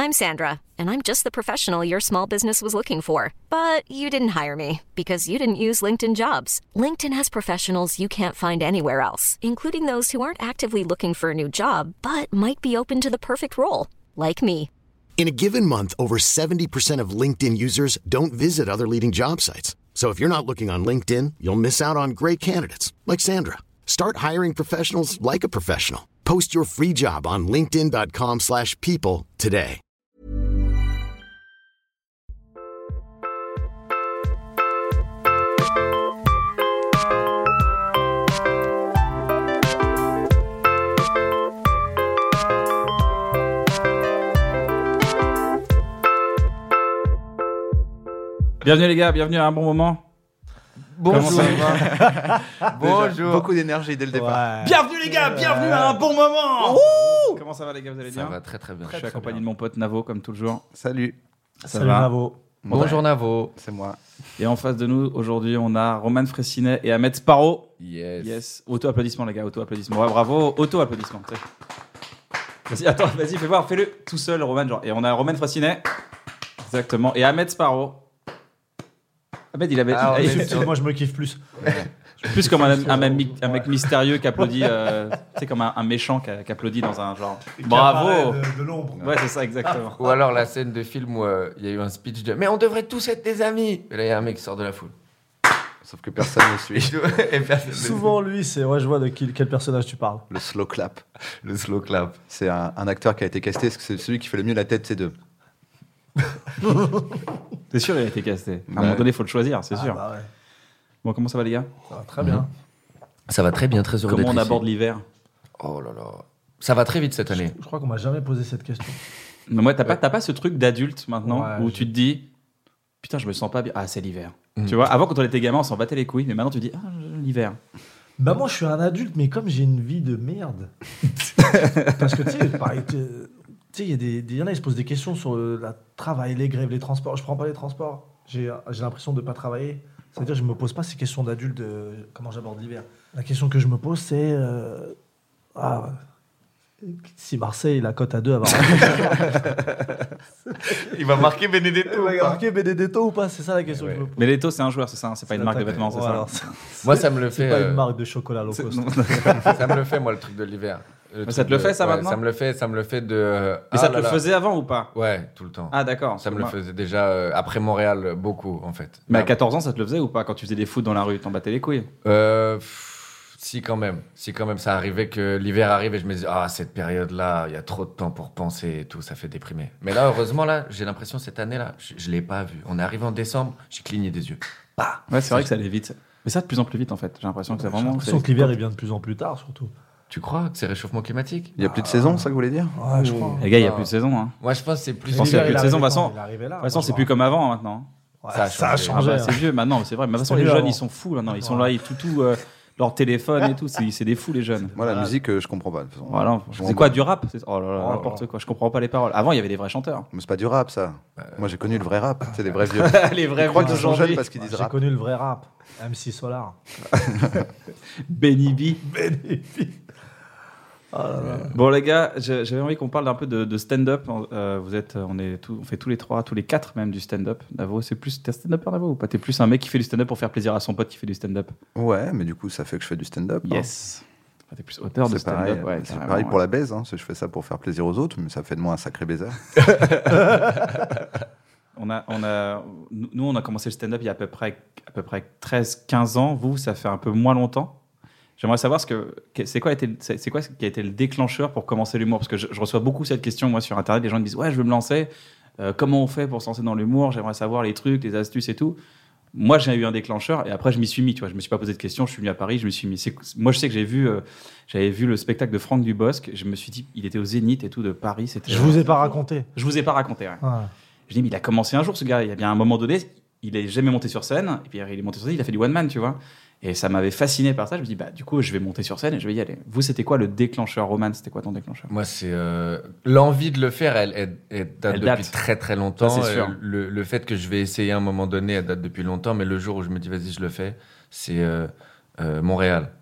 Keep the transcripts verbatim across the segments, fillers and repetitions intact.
I'm Sandra, and I'm just the professional your small business was looking for. But you didn't hire me because you didn't use LinkedIn Jobs. LinkedIn has professionals you can't find anywhere else, including those who aren't actively looking for a new job, but might be open to the perfect role, like me. In a given month, over seventy percent of LinkedIn users don't visit other leading job sites. So if you're not looking on LinkedIn, you'll miss out on great candidates like Sandra. Start hiring professionals like a professional. Post your free job on linkedin.com slash people today. Bienvenue les gars, bienvenue à un bon moment. Bonjour. Comment ça va? Bonjour. Beaucoup d'énergie dès le départ. Ouais. Bienvenue les gars, bienvenue à un bon moment. Ouh. Comment ça va les gars, vous allez bien? Ça va très très bien. Je suis accompagné de mon pote Navo comme toujours. Salut. Ça Salut va? Navo. Bonjour Navo, c'est moi. Et en face de nous aujourd'hui, on a Roman Fressinet et Ahmed Sparrow. Yes. Yes. Auto-applaudissements les gars, auto-applaudissements. Ouais, bravo, auto-applaudissements. Vas-y, attends, vas-y, fais voir, fais-le tout seul Roman genre. Et on a Roman Fressinet. Exactement. Et Ahmed Sparrow. Ahmed, il avait. Ah, il- on est Subtil, moi je me kiffe plus. Plus comme un, un, mec, un mec mystérieux qui applaudit, euh, tu sais, comme un, un méchant qui, qui applaudit dans un genre. Bravo! De, de l'ombre. Ouais, c'est ça, exactement. Ou alors la scène de film où euh, il y a eu un speech de « Mais on devrait tous être des amis !» Et là, il y a un mec qui sort de la foule. Sauf que personne ne suit. Et personne ne Souvent lui, c'est ouais, je vois de qui, quel personnage tu parles. Le slow clap. suit. Le slow clap. C'est un, un acteur qui a été casté, parce que c'est celui qui fait le mieux la tête de ces deux. C'est sûr, il a été casté. À un Ouais. moment donné, il faut le choisir, c'est Ah, sûr. bah ouais. Bon, comment ça va, les gars? Ça va très bien. Ça va très bien, très heureux Comment d'être on ici. aborde l'hiver? Oh là là. Ça va très vite cette année. Je crois qu'on m'a jamais posé cette question. Mais moi, t'as pas, t'as pas ce truc d'adulte maintenant Ouais, où je- tu te dis putain, je me sens pas bien. Ah, c'est l'hiver. Mm. Tu vois, avant, quand on était gamin, on s'en battait les couilles, mais maintenant, tu dis ah, l'hiver. Bah moi je suis un adulte, mais comme j'ai une vie de merde. Parce que tu sais, pareil, tu sais, il y a des, des, y en a, ils se posent des questions sur le la travail, les grèves, les transports. Je prends pas les transports. J'ai j'ai l'impression de pas travailler. C'est-à-dire, je me pose pas ces questions d'adulte de comment j'aborde l'hiver. La question que je me pose, c'est euh, ah, si Marseille la cote à deux avant. Il va marquer Benedetto. Il va marquer Benedetto ou pas? C'est ça la question Ouais. que je me pose. Mais Leto, c'est un joueur, c'est ça, hein, c'est pas une marque de vêtements, c'est Ouais, ça. alors, c'est- Moi, ça me le C'est fait. pas euh, une marque de chocolat low C'est- cost. non. Ça me le fait, moi, le truc de l'hiver. Le Mais ça truc te le de- fait, ça, ouais, maintenant Ça me le fait, ça me le fait de. euh, Mais ah ça te là le là. faisait avant ou pas? Ouais, tout le temps. Ah, d'accord. Ça me le Moi- faisait déjà euh, après Montréal euh, beaucoup en fait. Mais à Ah, quatorze ans, ça te le faisait ou pas? Quand tu faisais des foot dans la rue, t'en battais les couilles? euh, pff, si quand même, si quand même, ça arrivait que l'hiver arrive et je me disais ah cette période là, il y a trop de temps pour penser et tout, ça fait déprimer. Mais là heureusement là, j'ai l'impression cette année là, je, je l'ai pas vu. On est arrivé en décembre, j'ai cligné des yeux. Bah, Ouais, c'est vrai que ça allait vite. Mais ça, de plus en plus vite, en fait. J'ai l'impression que c'est J'ai vraiment. l'impression c'est- que l'hiver il vient de plus en plus tard, surtout. tu crois que c'est réchauffement climatique? Il n'y a plus de saison, ça que vous voulez dire? Ouais, je crois. Les gars, il n'y a Ah. plus de saison. Hein. Moi je pense que c'est plus. Je pense qu'il y a plus de saison, de toute façon. Il est arrivé là. De toute façon, c'est plus comme avant hein, maintenant. Ouais, Ça a ça a changé. Ah changé. bah, hein. c'est vieux maintenant, c'est vrai. Mais de toute façon, C'était les mieux jeunes, avant. ils sont fous maintenant. Ils sont Ouais. là, ils tout, tout euh, leur téléphone et tout. C'est c'est des fous, les jeunes. Moi, la Voilà. musique, euh, je comprends pas. de toute façon. Voilà. Je C'est m'en quoi bats. du rap? C'est- Oh là là, Oh là n'importe là. quoi. Je comprends pas les paroles. Avant, il y avait des vrais chanteurs. Mais c'est pas du rap, ça. Moi, j'ai connu le vrai rap. C'est des vrais vieux. les vrais Je crois vieux qu'ils sont jeunes d'aujourd'hui. parce qu'ils disent J'ai rap. connu le vrai rap. M C Solar. Benny B. Bénéfique. Oh là là. Bon les gars, j'ai- j'avais envie qu'on parle un peu de, de stand-up. Euh, vous êtes, on est, tout, on fait tous les trois, tous les quatre même du stand-up. Davo, c'est plus, t'es un stand-upper Davo ou pas? T'es plus un mec qui fait du stand-up pour faire plaisir à son pote qui fait du stand-up. Ouais, mais du coup, ça fait que je fais du stand-up. hein. Yes. T'es plus auteur de C'est pareil, stand-up. Ouais, c'est carrément, pareil ouais. pour la baise. Hein. Je fais ça pour faire plaisir aux autres, mais ça fait de moi un sacré baiser. On a, on a, nous, nous, on a commencé le stand-up il y a à peu près, à peu près treize quinze ans. Vous, ça fait un peu moins longtemps. J'aimerais savoir ce que, que- c'est, quoi été, c'est, c'est quoi qui a été le déclencheur pour commencer l'humour? Parce que je, je reçois beaucoup cette question, moi, sur Internet. Les gens me disent « Ouais, je veux me lancer. Euh, comment on fait pour se lancer dans l'humour? J'aimerais savoir les trucs, les astuces et tout. » Moi, j'ai eu un déclencheur et après, je m'y suis mis. Tu vois, je me suis pas posé de questions. Je suis venu à Paris, je me suis mis. C'est, moi, je sais que j'ai vu, euh, j'avais vu le spectacle de Franck Dubosc. Je me suis dit, il était au Zénith et tout de Paris. C'était, Je vous ai pas raconté. Je vous ai pas raconté. Ouais. Ouais. Je dis, mais il a commencé un jour, ce gars. Il y a bien un moment donné, il est jamais monté sur scène. Et puis il est monté sur scène, il a fait du one man, tu vois. Et ça m'avait fasciné par ça. Je me dis, bah, du coup, je vais monter sur scène et je vais y aller. Vous, c'était quoi le déclencheur, Roman? C'était quoi ton déclencheur? Moi, c'est euh, l'envie de le faire. Elle, elle, elle date Elle depuis date. très très longtemps. Ça, c'est sûr. Euh, Le, le fait que je vais essayer à un moment donné, elle date depuis longtemps. Mais le jour où je me dis vas-y, je le fais, c'est euh, euh, Montréal.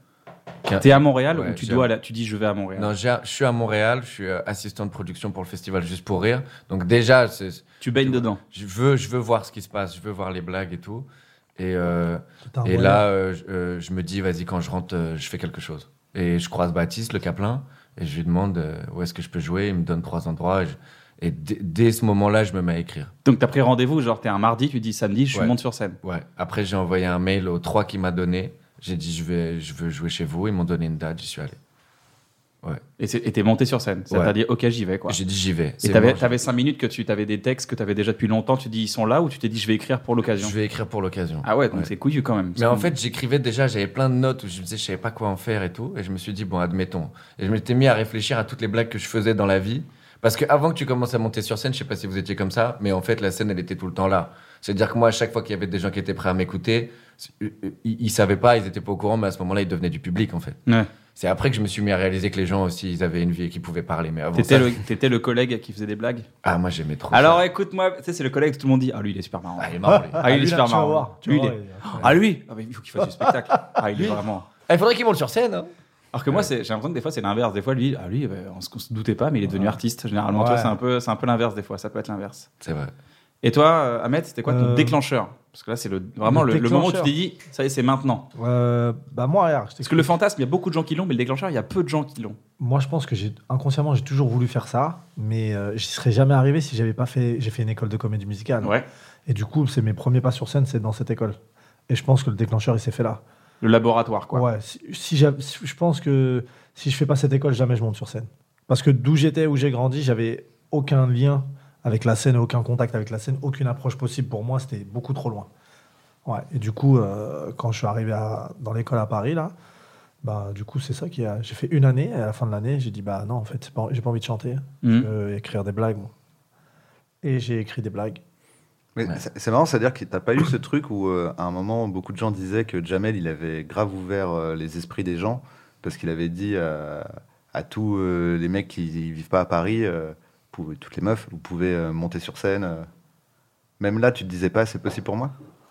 T'es à Montréal Ouais, ou tu j'ai- dois aller- tu dis je vais à Montréal? Non, j'ai- je suis à Montréal, je suis euh, assistant de production pour le festival Juste pour Rire. Donc déjà, c'est- Tu baignes dedans. je veux, je veux voir ce qui se passe, je veux voir les blagues et tout. Et, euh, Putain, et ouais. là, euh, je, euh, je me dis, vas-y, quand je rentre, euh, je fais quelque chose. Et je croise Baptiste, le Caplin, et je lui demande euh, où est-ce que je peux jouer. Il me donne trois endroits. Et, je- et dès, dès ce moment-là, je me mets à écrire. Donc t'as pris rendez-vous, genre t'es un mardi, tu dis samedi, je Ouais. monte sur scène. Ouais. Après, j'ai envoyé un mail aux trois qui m'a donné. J'ai dit, je, vais, je veux jouer chez vous. Ils m'ont donné une date, j'y suis allé. Ouais. Et c'est- et t'es monté sur scène. Ça Ouais. t'a dit ok j'y vais quoi. J'ai dit, j'y vais. Et C'est t'avais bon, t'avais cinq minutes que tu avais des textes que t'avais déjà depuis longtemps, tu dis ils sont là ou tu t'es dit je vais écrire pour l'occasion. je vais écrire pour l'occasion. Ah ouais, donc Ouais. c'est couillu quand même. Mais en fait, j'écrivais déjà, j'avais plein de notes où je me disais, je savais pas quoi en faire et tout. Et je me suis dit, bon, admettons. Et je m'étais mis à réfléchir à toutes les blagues que je faisais dans la vie. Parce qu'avant que tu commences à monter sur scène, je sais pas si vous étiez comme ça, mais en fait, la scène, elle était tout le temps là. C'est-à-dire que moi, à chaque fois qu'il y avait des gens qui étaient prêts à m'écouter, ils, ils savaient pas, ils étaient pas au courant, mais à ce moment-là, ils devenaient du public, en fait. Ouais. C'est après que je me suis mis à réaliser que les gens aussi, ils avaient une vie et qu'ils pouvaient parler. Mais avant T'étais ça, le, t'étais le collègue qui faisait des blagues. ah, moi, j'aimais trop Alors ça. écoute-moi, tu sais c'est le collègue que tout le monde dit ah lui il est super marrant. Ah, il est marrant, lui. Ah, il est lui, là, super tu vas marrant. voir, tu Lui, vas il voir, est- il est- Ah lui, ah, mais il faut qu'il fasse du spectacle. Ah il est vraiment. Ah, il faudrait qu'il monte sur scène, hein. Alors que moi, c'est, j'ai l'impression que des fois, c'est l'inverse. Des fois, lui, ah, lui ben, on, se, on se doutait pas, mais il est devenu artiste. Généralement, Ouais. toi, c'est un peu, c'est un peu l'inverse des fois. Ça peut être l'inverse. C'est vrai. Et toi, euh, Ahmed, c'était quoi ton Euh, déclencheur? Parce que là, c'est le, vraiment le le, le moment où tu déclencheur. t'es dit, ça y est, c'est maintenant. Euh, bah moi, regarde, je Parce que le fantasme, il y a beaucoup de gens qui l'ont, mais le déclencheur, il y a peu de gens qui l'ont. Moi, je pense que j'ai inconsciemment, j'ai toujours voulu faire ça, mais euh, j'y serais jamais arrivé si j'avais pas fait. J'ai fait une école de comédie musicale. Ouais. Et du coup, c'est mes premiers pas sur scène, c'est dans cette école. Et je pense que le déclencheur, il s'est fait là. Le laboratoire, quoi. Ouais. Si, si j'av- si- je pense que si je fais pas cette école, jamais je monte sur scène. Parce que d'où j'étais, où j'ai grandi, j'avais aucun lien avec la scène, aucun contact avec la scène, aucune approche possible pour moi. C'était beaucoup trop loin. Ouais. Et du coup, euh, quand je suis arrivé à- dans l'école à Paris là. Bah, du coup, c'est ça qui a. J'ai fait une année, et à la fin de l'année, j'ai dit bah non, en fait, c'est pas... j'ai pas envie de chanter, Mhm. euh, écrire des blagues. Moi. Et j'ai écrit des blagues. Mais Ouais. c'est c'est marrant, c'est-à-dire que t'as pas eu ce truc où, euh, à un moment, beaucoup de gens disaient que Jamel, il avait grave ouvert euh, les esprits des gens, parce qu'il avait dit euh, à tous euh, les mecs qui vivent pas à Paris, euh, pour, toutes les meufs, vous pouvez euh, monter sur scène. euh. Même là, tu te disais pas, c'est possible pour moi?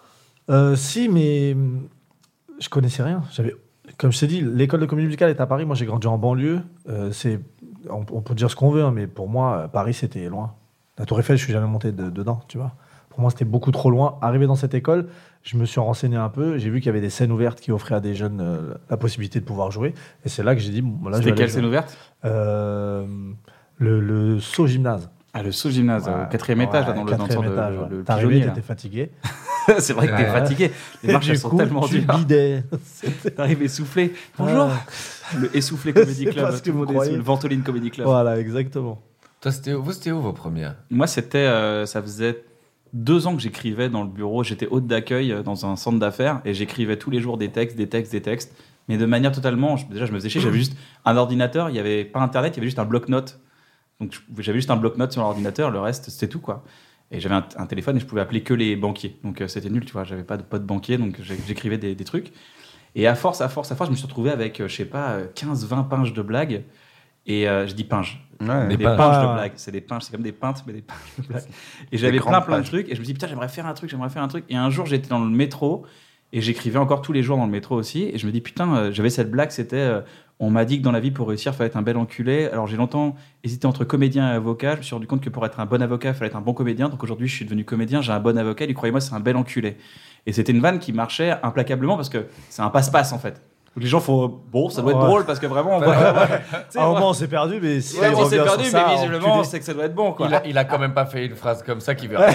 Euh, si, mais hum, je connaissais rien. J'avais, comme je t'ai dit, l'école de comédie musicale est à Paris. Moi, j'ai grandi en banlieue. Euh, c'est, on, on peut dire ce qu'on veut, hein, mais pour moi, euh, Paris, c'était loin. La Tour Eiffel, je suis jamais monté de- dedans, tu vois. Pour moi, c'était beaucoup trop loin. Arrivé dans cette école, je me suis renseigné un peu. J'ai vu qu'il y avait des scènes ouvertes qui offraient à des jeunes euh, la possibilité de pouvoir jouer. Et c'est là que j'ai dit, bon, là, je vais C'était aller quelle jouer. scène ouverte? Euh, le, le saut gymnase. Ah, le sous-gymnase, Ouais. au quatrième étage, là, Ouais, dans le, dans le quatrième sort de- étage, le- ouais. le T'es arrivé, pigeonnier, là. t'étais fatigué. C'est vrai que t'es Ouais. fatigué. Les marches, Et elles du sont coup, tellement tu dures. bidais. T'arrives essoufflé. Bonjour. Ah. Le essoufflé Comedy C'est Club. pas ce que Tout le vous monde est croyez. sous le Ventoline Comedy Club. Voilà, exactement. Toi, c'était où, vous, c'était où vos premières? Moi, c'était, euh, ça faisait deux ans que j'écrivais dans le bureau. J'étais hôte d'accueil euh, dans un centre d'affaires et j'écrivais tous les jours des textes, des textes, des textes. Mais de manière totalement. je- Déjà, je me faisais chier. J'avais juste un ordinateur. Il n'y avait pas Internet. Il y avait juste un bloc-notes. Donc, je- j'avais juste un bloc-notes sur l'ordinateur. Le reste, c'était tout, quoi. Et j'avais un, un téléphone et je pouvais appeler que les banquiers. Donc, euh, c'était nul, tu vois. J'avais pas de pote banquier. Donc, j'ai- j'écrivais des, des trucs. Et à force, à force, à force, je me suis retrouvé avec, euh, je sais pas, euh, quinze vingt pinges de blagues. Et euh, je dis pinges. Ouais. Des, Des pinges, pinges. de Ah. blagues. C'est des pinges, c'est comme des pintes, mais des pinges de blagues. Et j'avais plein, grandes plein de pages. trucs. Et je me dis, putain, j'aimerais faire un truc, j'aimerais faire un truc. Et un jour, j'étais dans le métro. Et j'écrivais encore tous les jours dans le métro aussi. Et je me dis, putain, euh, j'avais cette blague, c'était. euh, on m'a dit que dans la vie, pour réussir, il fallait être un bel enculé. Alors j'ai longtemps hésité entre comédien et avocat. Je me suis rendu compte que pour être un bon avocat, il fallait être un bon comédien. Donc aujourd'hui, je suis devenu comédien, j'ai un bon avocat. Et croyez-moi, c'est un bel enculé. Et c'était une vanne qui marchait implacablement parce que c'est un passe-passe en fait. Donc les gens font, bon, ça doit être Ouais. drôle parce que vraiment, on voit. Tu sais, À un moi- moment, on s'est perdu, mais si Ouais, il on s'est revient perdu, sur ça, mais visiblement, enculé. c'est que ça doit être bon, quoi. Il a, il a quand même pas fait une phrase comme ça qui veut rien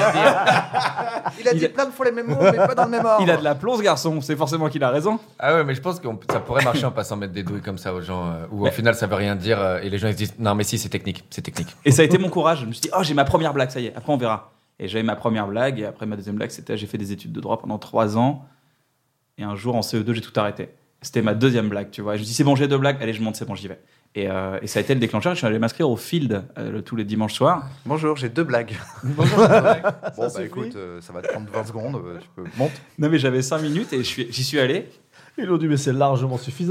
dire. Il a dit plein de fois les mêmes mots, mais pas dans le même ordre. Il a de la plomb, ce garçon. C'est forcément qu'il a raison. Ah ouais, mais je pense que ça pourrait marcher en passant mettre des douilles comme ça aux gens, euh, où au final ça veut rien dire euh, et les gens ils se disent non mais si c'est technique, c'est technique. Et ça a été mon courage. Je me suis dit, oh, j'ai ma première blague, ça y est. Après, on verra. Et j'avais ma première blague. Et après, ma deuxième blague, c'était j'ai fait des études de droit pendant trois ans. Et un jour, en C E deux, j'ai tout arrêté. C'était ma deuxième blague, tu vois. Et je me dis, c'est bon, j'ai deux blagues. Allez, je monte, c'est bon, j'y vais. Et, euh, et ça a été le déclencheur. Je suis allé m'inscrire au Field euh, le- tous les dimanches soirs. Bonjour, j'ai deux blagues. Bonjour, c'est vrai. Bon, bah suffit. écoute, euh, ça va te prendre vingt secondes, euh, tu peux... Monte. Non, mais j'avais cinq minutes et je suis- j'y suis allé. Ils ont dit, mais c'est largement suffisant.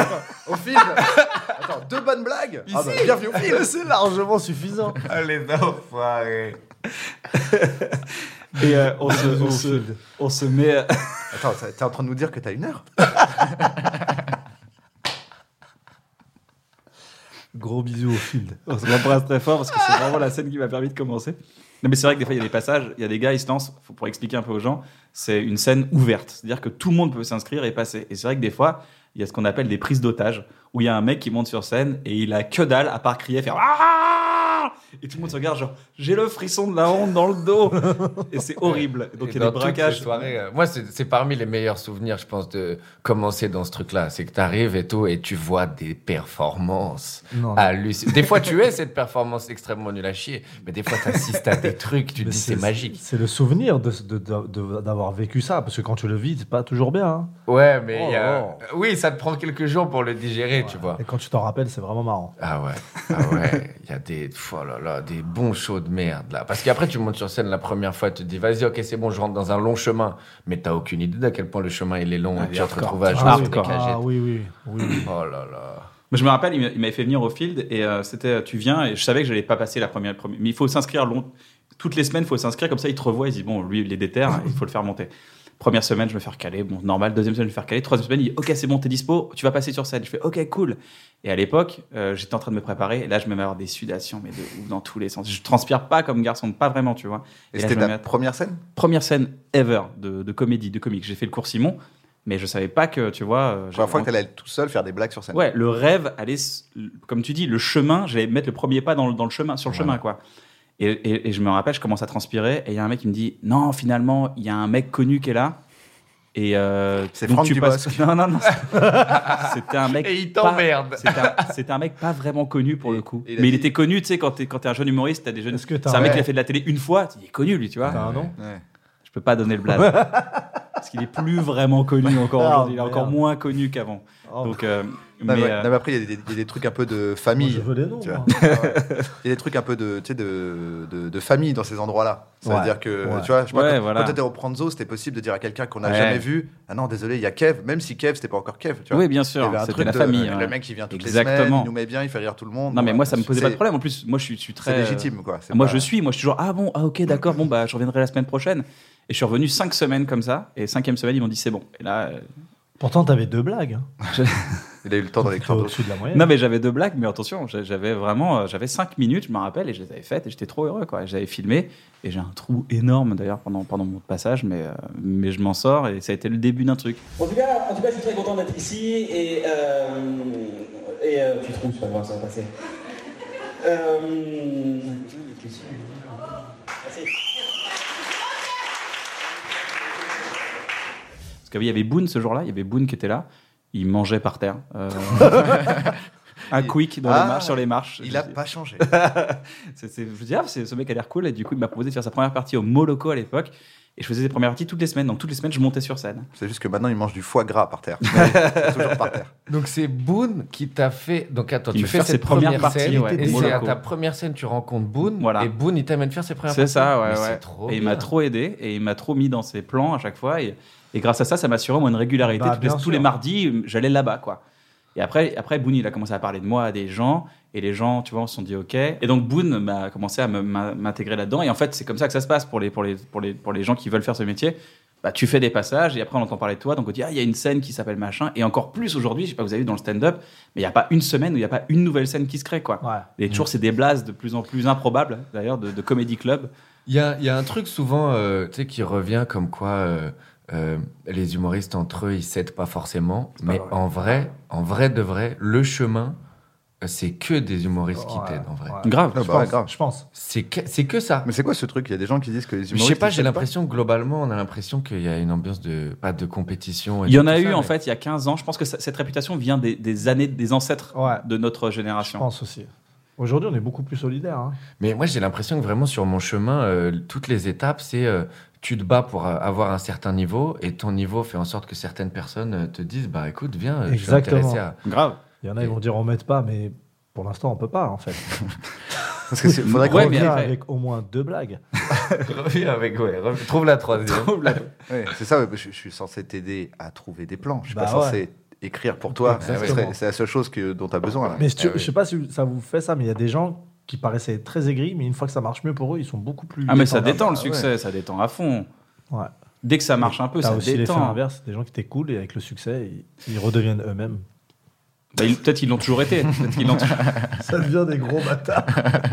Au film. Attends, deux bonnes blagues. Ah bah, bienvenue au film. c'est largement suffisant. Allez, enfoirés. Et euh, on, se, on, Au se, Field. on se met. Attends, ça- t'es en train de nous dire que t'as une heure? Gros bisous au field. On se l'embrasse très fort parce que c'est vraiment la scène qui m'a permis de commencer. Non, mais c'est vrai que des fois, il y a des passages, il y a des gars, ils se lancent, faut- pour expliquer un peu aux gens, c'est une scène ouverte. C'est-à-dire que tout le monde peut s'inscrire et passer. Et c'est vrai que des fois, il y a ce qu'on appelle des prises d'otages, où il y a un mec qui monte sur scène et il a que dalle à part crier, faire ah, et tout le monde se regarde, genre, j'ai le frisson de la honte dans le dos. Et c'est horrible. Donc Et il y a dans des toutes braquages. les soirées, euh, moi, c'est c'est parmi les meilleurs souvenirs, je pense, de commencer dans ce truc-là. C'est que tu arrives et tout, et tu vois des performances Non, non. hallucinantes. Des fois, tu es cette performance extrêmement nulle à chier, mais des fois, tu assistes à des trucs, tu te Mais dis c'est magique. C'est le souvenir de, de- de- de- d'avoir vécu ça, parce que quand tu le vis, c'est pas toujours bien. hein. Ouais, mais Oh il y a- là. oui, ça te prend quelques jours pour le digérer, tu vois. Et quand tu t'en rappelles, c'est vraiment marrant. Ah ouais, ah ouais, il y a des, oh là là, des bons shows de merde là. Parce qu'après tu montes sur scène la première fois, tu te dis vas-y ok c'est bon, je rentre dans un long chemin, mais t'as aucune idée d'à quel point le chemin il est long Ah, et tu vas te hardcore. retrouver à Ah, jouer sur des hardcore. cagettes. Ah oui, oui. oui, oui. Oh là là. Mais je me rappelle, il m'a- il m'avait fait venir au field et euh, c'était tu viens et je savais que j'allais pas passer la première, première. Mais il faut s'inscrire long. Toutes les semaines, il faut s'inscrire comme ça, il te revoit, il se dit bon, lui il est déter, il faut le faire monter. Première semaine, je me fais recaler, bon, normal. Deuxième semaine, je me fais recaler. Troisième semaine, il dit ok, c'est bon, t'es dispo, tu vas passer sur scène. Je fais ok, cool. Et à l'époque, euh, j'étais en train de me préparer et là, je me mets à avoir des sudations, mais de ouf dans tous les sens. Je transpire pas comme garçon, pas vraiment, tu vois. Et Et là, c'était je me ta mets à- première scène Première scène ever de, de comédie, de comique. J'ai fait le cours Simon, mais je savais pas que, tu vois. euh, Première fois que j'avais- t'allais tout seul faire des blagues sur scène. Ouais, le rêve, allait, s- comme tu dis, le chemin, j'allais mettre le premier pas dans le, dans le chemin, sur le Ouais. chemin, quoi. Et, et- et je me rappelle, je commence à transpirer, et il y a un mec qui me dit, non, finalement, il y a un mec connu qui est là. Et euh, C'est donc Franck tu Dubosc. passes- Non, non, non. C'était un mec. Et il pas- t'emmerde. C'était un, c'était un mec pas vraiment connu pour le coup. Et il a Mais il dit- était connu, tu sais, quand t'es, quand t'es un jeune humoriste, t'as des jeunes. Est-ce que t'as C'est un un- mec ouais. qui a fait de la télé une fois, il est connu, lui, tu vois. T'as un nom Ouais. Je peux pas donner le blaze. Parce qu'il est plus vraiment connu encore Ah, aujourd'hui. Il est merde. encore moins connu qu'avant. Oh, Donc, euh, Non, mais, mais, euh, non, mais après, il y, a des- il y a des trucs un peu de moi, famille. je veux les noms. tu vois. moi. Il y a des trucs un peu de, tu sais, de, de, de famille dans ces endroits-là. Ça veut Ouais. dire que, Ouais. tu vois, je sais pas, Ouais, quand, voilà. quand t'étais au Pranzo, c'était possible de dire à quelqu'un qu'on n'a Ouais. jamais vu, ah non, désolé, il y a Kev, même si Kev, c'était pas encore Kev, tu vois. oui, bien Il y sûr, avait un c'était truc la de- famille. Le ouais. mec, il vient toutes les semaines, Exactement. il nous met bien, il fait rire tout le monde. Non, mais Ouais. moi, ça me posait pas de C'est- problème. En plus, moi, je suis, je suis très. C'est légitime, quoi. C'est Moi, pas- je suis. Moi, je suis toujours. Ah bon, ah ok, d'accord. Bon, bah, je reviendrai la semaine prochaine. Et je suis revenu cinq semaines comme ça. Et cinquième semaine, ils m'ont dit c'est bon. Et là. euh, Pourtant, t'avais deux blagues. hein. Il a eu le temps d'en T'es écrire d'autres. au-dessus de la moyenne. Non, mais j'avais deux blagues, mais attention, j'a- j'avais vraiment. euh, J'avais cinq minutes, je me rappelle, et je les avais faites, et j'étais trop heureux, quoi. Et j'avais filmé, et j'ai un trou énorme d'ailleurs pendant, pendant mon passage, mais, euh, mais je m'en sors, et ça a été le début d'un truc. En tout cas, en tout cas, je suis très content d'être ici et euh, et euh, tu trouves, c'est pas grave, ça va passer. Euh, Merci. Parce qu'il y avait Boone ce jour-là, il y avait Boone qui était là, il mangeait par terre. euh, un quick dans Ah, les marches, sur les marches. Il a pas changé. C'est- c'est- je me dis, ah, c'est- ce mec a l'air cool, et du coup, il m'a proposé de faire sa première partie au Moloko à l'époque, et je faisais ses premières parties toutes les semaines, donc toutes les semaines, je montais sur scène. C'est juste que maintenant, il mange du foie gras par terre. C'est toujours par terre. Donc c'est Boone qui t'a fait. Donc attends, Qui tu me fais fait ses cette premières première parties, scène ouais, et c'est à Moloko. ta première scène tu rencontres Boone Voilà. et Boone il t'amène faire ses premières C'est parties. ça, ouais, Mais ouais. c'est trop Et il bien. m'a trop aidé, et il m'a trop mis dans ses plans à chaque fois, et, et grâce à ça, ça m'a assuré moi une régularité. Bah, tous, les, bien tous sûr. les mardis, j'allais là-bas, quoi. Et après, après Boone, il a commencé à parler de moi à des gens, et les gens, tu vois, on se sont dit OK. Et donc Boone m'a commencé à me- m'a- m'intégrer là-dedans. Et en fait, c'est comme ça que ça se passe pour les, pour les, pour les, pour les gens qui veulent faire ce métier. Bah, tu fais des passages, et après on entend parler de toi, donc on dit ah, il y a une scène qui s'appelle machin. Et encore plus aujourd'hui, je sais pas, vous avez vu dans le stand-up, mais il y a pas une semaine où il y a pas une nouvelle scène qui se crée, quoi. Ouais. Et toujours, c'est des blases de plus en plus improbables, d'ailleurs, de, de comedy club. Il y a, il y a un truc souvent euh, tu sais, qui revient comme quoi euh, euh, les humoristes entre eux ils s'aident pas forcément, mais vrai. en vrai, en vrai de vrai, le chemin euh, c'est que des humoristes qui Ouais, t'aident en vrai. ouais. Grave. Ah Je bah ouais, pense, grave. je pense. C'est que, c'est que ça. Mais c'est quoi ce truc? Il y a des gens qui disent que les Je humoristes. sais pas, ils j'ai s'aident l'impression que globalement, on a l'impression qu'il y a une ambiance de pas de compétition. et Il y de en a tout eu ça, en mais- fait il y a quinze ans. Je pense que ça- cette réputation vient des, des années, des ancêtres Ouais. de notre Je génération. pense aussi. Aujourd'hui, on est beaucoup plus solidaires. hein. Mais moi, j'ai l'impression que vraiment sur mon chemin, euh, toutes les étapes, c'est euh, tu te bats pour euh, avoir un certain niveau et ton niveau fait en sorte que certaines personnes euh, te disent bah écoute, viens, euh, je suis Exactement. intéressé à. Grave. Il y en a, ils vont dire on m'aide pas, mais pour l'instant, on peut pas, en fait. Parce que c'est- faudrait qu'on Ouais, On mais revient après- avec au moins deux blagues. Reviens avec, ouais, rev- trouve la troisième. Ouais, c'est ça, ouais, je, je suis censé t'aider à trouver des plans. Je suis Bah pas ouais. censé écrire pour toi. Exactement. C'est c'est la seule chose que, dont tu as besoin. Là. Mais si tu- Ah oui. je sais pas si ça vous fait ça, mais il y a des gens qui paraissaient très aigris, mais une fois que ça marche mieux pour eux, ils sont beaucoup plus. Ah mais ça détendus. détend le Ah succès, ça détend à fond. Ouais. Dès que ça marche un peu, T'as ça aussi l'effet détend. inverse, des gens qui étaient cool et avec le succès, ils, ils redeviennent eux-mêmes. Bah, ils- peut-être ils l'ont toujours été. Peut-être qu'ils l'ont toujours... Ça devient des gros bâtards.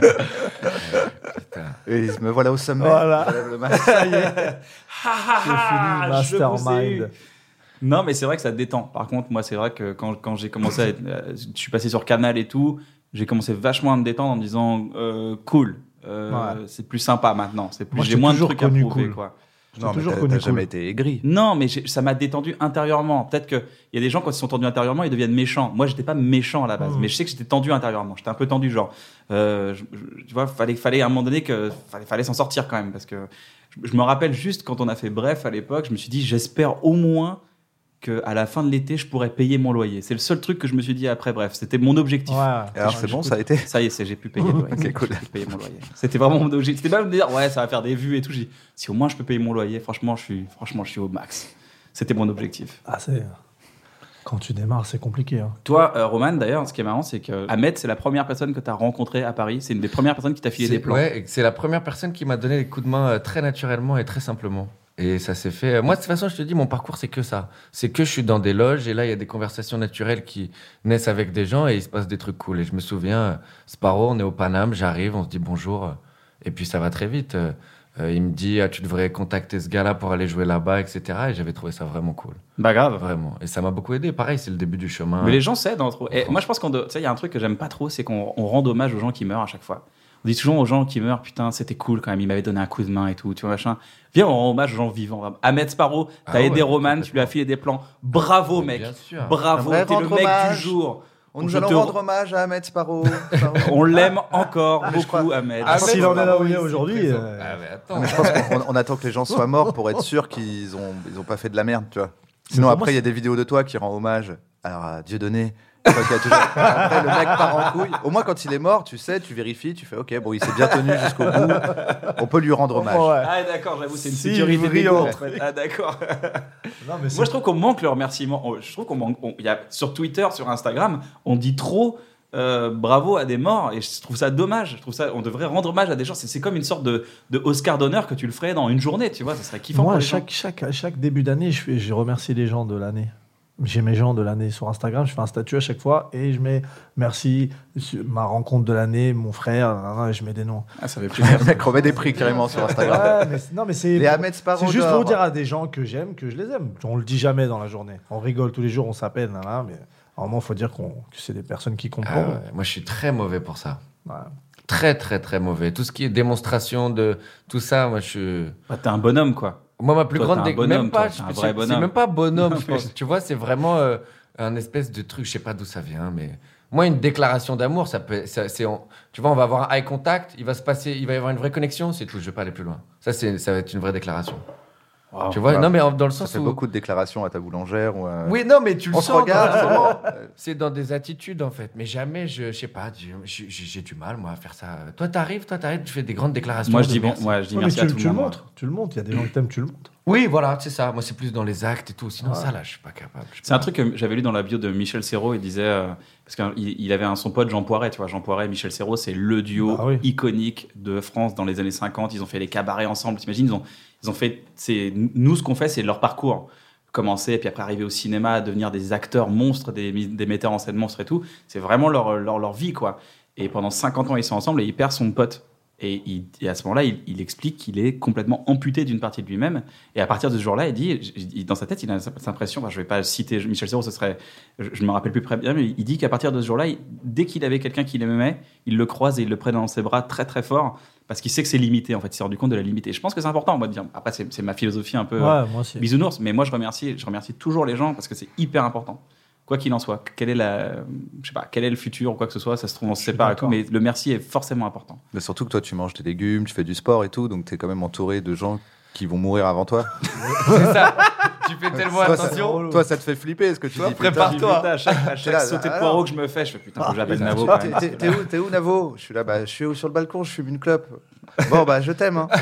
Putain. Et me voilà au sommet. Voilà. Je lève le masque. Ça y est. C'est fini, fini, mastermind. Non, mais c'est vrai que ça détend. Par contre, moi, c'est vrai que quand, quand j'ai commencé à être, euh, je suis passé sur Canal et tout, j'ai commencé vachement à me détendre en me disant euh, cool. Euh, Ouais. C'est plus sympa maintenant. C'est plus, Moi, je j'ai t'ai moins de toujours trucs à connu prouver, cool. quoi. Je t'ai Non, mais toujours t'as, connu t'as cool. jamais été aigri. Non, mais j'ai- ça m'a détendu intérieurement. Peut-être qu'il y a des gens, quand ils sont tendus intérieurement, ils deviennent méchants. Moi, j'étais pas méchant à la base, Mmh. mais je sais que j'étais tendu intérieurement. J'étais un peu tendu, genre. Euh, je- je- tu vois, fallait, fallait à un moment donné que fallait, fallait s'en sortir quand même, parce que je, je me rappelle juste quand on a fait Bref à l'époque, je me suis dit, j'espère au moins qu'à la fin de l'été, je pourrais payer mon loyer. C'est le seul truc que je me suis dit après Bref. C'était mon objectif. Ouais. Et alors, c'est bon, ça a été. Ça y est, c'est, j'ai pu payer le loyer. Ok, cool. J'ai pu payer mon loyer. C'était vraiment mon objectif. C'était pas de me dire, ouais, ça va faire des vues et tout. J'ai dit, si au moins je peux payer mon loyer, franchement, je suis, franchement, je suis au max. C'était mon objectif. Ah, c'est... Quand tu démarres, c'est compliqué. Hein. Toi, euh, Roman, d'ailleurs, ce qui est marrant, c'est que Ahmed, c'est la première personne que tu as rencontrée à Paris. C'est une des premières personnes qui t'a filé C'est- des plans. Ouais, et c'est la première personne qui m'a donné les coups de main euh, très naturellement et très simplement. Et ça s'est fait. euh, Moi, de toute façon, je te dis, mon parcours, c'est que ça. C'est que je suis dans des loges et là, il y a des conversations naturelles qui naissent avec des gens et il se passe des trucs cool. Et je me souviens, euh, Sparrow, on est au Paname, j'arrive, on se dit bonjour. euh, Et puis ça va très vite. Euh, euh, il me dit, ah, tu devrais contacter ce gars-là pour aller jouer là-bas, et cetera. Et j'avais trouvé ça vraiment cool. Bah grave. Vraiment. Et ça m'a beaucoup aidé. Pareil, c'est le début du chemin. Mais les gens s'aident entre eux. Et moi, je pense qu'on doit- tu sais, il y a un truc que j'aime pas trop, c'est qu'on on rend hommage aux gens qui meurent à chaque fois. On dit toujours aux gens qui meurent, putain, c'était cool quand même, il m'avait donné un coup de main et tout, tu vois, machin. Viens, on rend hommage aux gens vivants. Ahmed Sparrow, t'as Ah aidé ouais, Roman, tu lui as filé des plans. Bravo, Mais mec. bien sûr. Bravo, J'aimerais t'es le rendre mec hommage. du jour. On nous Je allons te- rendre hommage à Ahmed Sparrow. Sparrow. On l'aime encore Mais je beaucoup, crois- Ahmed. Ah, Ahmed s'il en est là Sparrow, où il est ici aujourd'hui... présent. euh, Ah, mais attends. Mais je pense qu'on on attend que les gens soient morts pour être sûr qu'ils ont, ils ont pas fait de la merde, tu vois. Sinon, pour moi, après, il y a des vidéos de toi qui rend hommage alors, à Dieudonné. Toi qui as toujours... Après, le mec part en couille. Au moins, quand il est mort, tu sais, tu vérifies, tu fais OK, bon, il s'est bien tenu jusqu'au bout. On peut lui rendre hommage. Ouais. Ah d'accord, j'avoue, c'est une Si, sécurité brillant. d'ego, en fait. Ah d'accord. Non, mais c'est... Moi, je trouve qu'on manque le remerciement. On- Je trouve qu'on manque. on- il y a, sur Twitter, sur Instagram, on dit trop euh, bravo à des morts et je trouve ça dommage. Je trouve ça. On devrait rendre hommage à des gens. C'est, c'est comme une sorte de, de Oscar d'honneur que tu le ferais dans une journée. Tu vois, ça serait kiffant. Moi, pour à les gens. chaque, chaque, à chaque début d'année, je, fais, je remercie les gens de l'année. J'ai mes gens de l'année sur Instagram, je fais un statut à chaque fois et je mets merci, ma rencontre de l'année, mon frère, nan, nan, et je mets des noms. Ah, ça fait plaisir. Le mec remet des prix carrément sur Instagram. Ouais, mais c'est- non, mais c'est, Les Ahmed Sparrow c'est juste d'or. pour dire à des gens que j'aime, que je les aime. On le dit jamais dans la journée. On rigole tous les jours, on s'appelle, nan, nan, mais à un moment, il faut dire qu'on, que c'est des personnes qui Ah comprennent. ouais, moi, je suis très mauvais pour ça. Ouais. Très, très, très mauvais. Tout ce qui est démonstration de tout ça, moi, je suis. Ah, t'es un bonhomme, quoi. Moi, ma plus Toi, grande t'es un dé- bonhomme, même pas, toi, t'es un je- vrai c'est- bonhomme. C'est même pas bonhomme, Non, je mais- pense. Tu vois, c'est vraiment euh, un espèce de truc, je sais pas d'où ça vient, mais moi, une déclaration d'amour, ça peut, ça- c'est, en- tu vois, on va avoir un eye contact, il va se passer, il va y avoir une vraie connexion, c'est tout. Je vais pas aller plus loin. Ça, c'est, ça va être une vraie déclaration. Wow. Tu vois, ouais. non, mais en- dans le Ça sens fait où. beaucoup de déclarations à ta boulangère. Ou à- Oui, non, mais tu le On se sens. regarde, dans- c'est bon. C'est dans des attitudes, en fait. Mais jamais, je, je sais pas, j'ai, j'ai- j'ai du mal, moi, à faire ça. Toi, t'arrives, toi, t'arrives, tu fais des grandes déclarations. Moi, je de dis, bon, merci. ouais, je dis Ouais, mais merci tu, à tout tu le le monde. montres, tu le montres. Il y a des gens qui t'aiment, tu le montres. Oui, voilà, c'est ça. Moi, c'est plus dans les actes et tout. Sinon, Ouais. ça, là, je suis pas capable. Je suis C'est pas- un truc que j'avais lu dans la bio de Michel Serrault. Il disait, euh, parce qu'il il avait un, son pote Jean Poiret, tu vois. Jean Poiret et Michel Serrault, c'est le duo Bah oui. iconique de France dans les années cinquante. Ils ont fait les cabarets ensemble. T'imagines, ils ont, ils ont fait. C'est, nous, ce qu'on fait, c'est leur parcours. Commencer, et puis après arriver au cinéma, devenir des acteurs monstres, des, des metteurs en scène monstres et tout. C'est vraiment leur, leur, leur vie, quoi. Et pendant cinquante ans, ils sont ensemble et il perd son pote. Et, il, et à ce moment-là, il, il explique qu'il est complètement amputé d'une partie de lui-même. Et à partir de ce jour-là, il dit, il- dans sa tête, il a cette impression, enfin, je ne vais pas citer Michel Serrault, ce serait, je ne me rappelle plus très bien, mais il dit qu'à partir de ce jour-là, il- dès qu'il avait quelqu'un qu'il aimait, il le croise et il le prenne dans ses bras très très fort, parce qu'il sait que c'est limité, en fait, il s'est rendu compte de la limité. Et je pense que c'est important, moi, de dire, après, c'est, c'est ma philosophie un peu euh, Ouais, moi aussi. bisounours, mais moi, je remercie, je remercie toujours les gens, parce que c'est hyper important. Quoi qu'il en soit, quel est, la, je sais pas, quel est le futur ou quoi que ce soit, ça se trouve, on se Je suis sépare et tout, d'accord. mais le merci est forcément important. Mais surtout que toi, tu manges des légumes, tu fais du sport et tout, donc tu es quand même entouré de gens qui vont mourir avant toi. C'est ça. Tu fais tellement Toi, ça- attention. Toi, ça te fait flipper ce que tu dis. prépare-toi. Putain, à chaque, à chaque là, sauté de alors. poireau que je me fais, je fais putain, faut que j'appelle putain, Navo. Putain, quand même. T'es t'es où, t'es où, Navo? Je suis là, bah, je suis sur le balcon, je fume une clope. Bon, bah, je t'aime. Hein.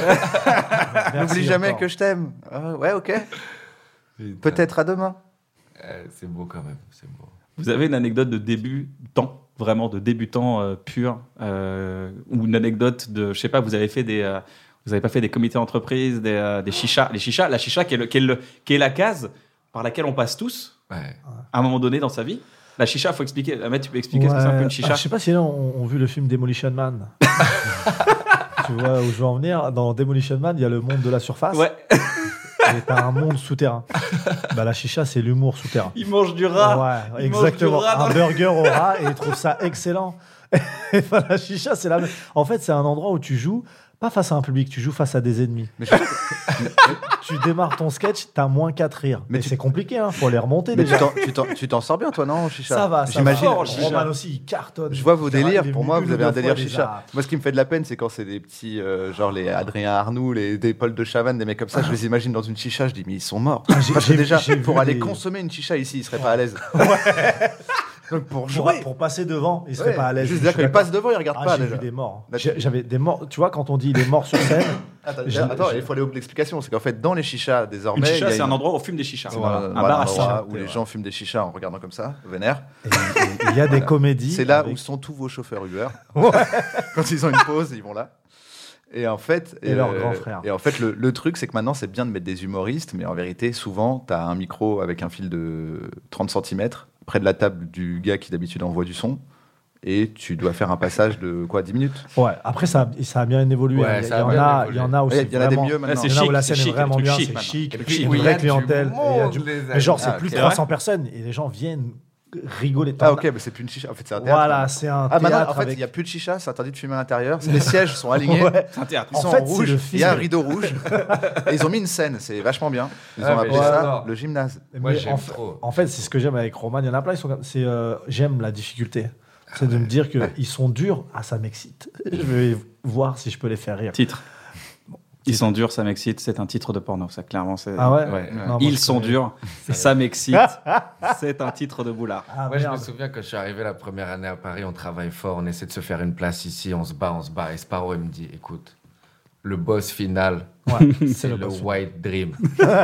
Merci N'oublie jamais encore. que je t'aime. Ah, ouais, ok. Peut-être à demain. Euh, c'est beau quand même. C'est beau. Vous avez une anecdote de débutant, vraiment de débutant euh, pur, euh, ou une anecdote de, je sais pas, vous avez fait des, euh, vous avez pas fait des comités d'entreprise, des, euh, des chichas, les chichas, la chicha qui est, le, qui, est le- qui est la case par laquelle on passe tous Ouais. à un moment donné dans sa vie. La chicha, faut expliquer. Ahmed, tu peux expliquer ce que c'est un peu une chicha? Ah, je sais pas si les gens ont, ont vu le film Demolition Man. Tu vois où je veux en venir. Dans Demolition Man, il y a le monde de la surface. Ouais. Et t'as un monde souterrain. Bah, la chicha, c'est l'humour souterrain. Il mange du rat. Ouais, Il mange exactement. du rat dans Un le- burger au rat et il trouve ça excellent. Et bah, la chicha, c'est la même. En fait, c'est un endroit où tu joues pas face à un public, tu joues face à des ennemis. Mais je- Tu démarres ton sketch, t'as moins quatre rires. Mais Mais tu- c'est compliqué, hein. Faut les remonter Mais déjà. tu t'en- tu t'en- tu t'en sors bien, toi, non, chicha? Ça va, ça J'imagine. va. Fort, chicha. Roman aussi, il cartonne. Je vois vos C'est vrai, délires. il est Pour venu moi, une vous ou avez un deux délire fois chicha. déjà. Moi, ce qui me fait de la peine, c'est quand c'est des petits, euh, genre les Adrien Arnoux, les, des Paul de Chavannes, des mecs comme ça. Je les imagine dans une chicha. Je dis, mais ils sont morts. Ah, j'ai- Parce que j'ai- déjà, j'ai pour vu aller des- consommer une chicha ici, ils seraient pas à l'aise. Donc pour Pour, jouer. pour passer devant, il serait Ouais, pas à l'aise. Juste Je dire suis qu'ils d'accord. passent devant, ils regardent Ah, pas j'ai déjà. vu des morts. Là, J'ai- tu- J'avais des morts. Tu vois, quand on dit les morts sur scène, Attends, J'ai- attends, j'ai- il faut aller au bout de l'explication. C'est qu'en fait, dans les chichas, désormais, Une il y chicha, a c'est une- un endroit où on fume des chichas. Voilà, Un voilà, bar à un endroit chicha. où les gens fument des chichas en regardant comme ça, vénère. et- et il y a des comédies. C'est là avec- où sont tous vos chauffeurs Uber. Quand ils ont une pause, ils vont là. Et en fait, Et leurs grands frères. Et en fait, le, le truc, c'est que maintenant, c'est bien de mettre des humoristes, mais en vérité, souvent, tu as un micro avec un fil de trente centimètres près de la table du gars qui d'habitude envoie du son. Et tu dois faire un passage de quoi, dix minutes? Ouais, après, ça, ça a bien évolué. Ouais, il, y ça a en bien a, évolué. il y en a aussi. Il y en a des vraiment- mieux maintenant. c'est Il y en a où chic, la c'est scène est chic, vraiment le truc bien, chic c'est maintenant. chic, Et le c'est chic, une oui, vraie il y a du clientèle. et il y a monde, du- les Mais genre, amis. c'est Ah, plus de ok. trois cents personnes et les gens viennent rigoler. Ah, ok, mais c'est plus une chicha. En fait, c'est un théâtre. Voilà, c'est un Ah, maintenant, théâtre en fait, il avec... n'y a plus de chicha, c'est interdit de fumer à l'intérieur. Les sièges sont alignés. Ouais. C'est un théâtre. Ils En sont fait, en c'est rouge. le Il y a un film. rideau rouge. Et ils ont mis une scène. C'est vachement bien. Ils Ah, ont mais appelé j'adore. ça le gymnase. Moi, Mais j'aime en, fait- trop. en fait, c'est ce que j'aime avec Roman. Il y en a plein, ils sont comme- c'est euh, j'aime la difficulté. C'est de me dire qu'ils sont durs. Ah, ça m'excite. Je vais voir si je peux les faire rire. Titre. Ils sont durs, ça m'excite. C'est un titre de porno, ça, clairement. c'est- Ah ouais, Ouais. Non, moi, Ils je sont connais. durs, ça m'excite. C'est un titre de boulard. Ah, Moi, je me merde. souviens quand je suis arrivé la première année à Paris, on travaille fort, on essaie de se faire une place ici, on se bat, on se bat. Et Sparrow, il me dit, écoute, le boss final, Ouais, c'est le, boss. White Dream.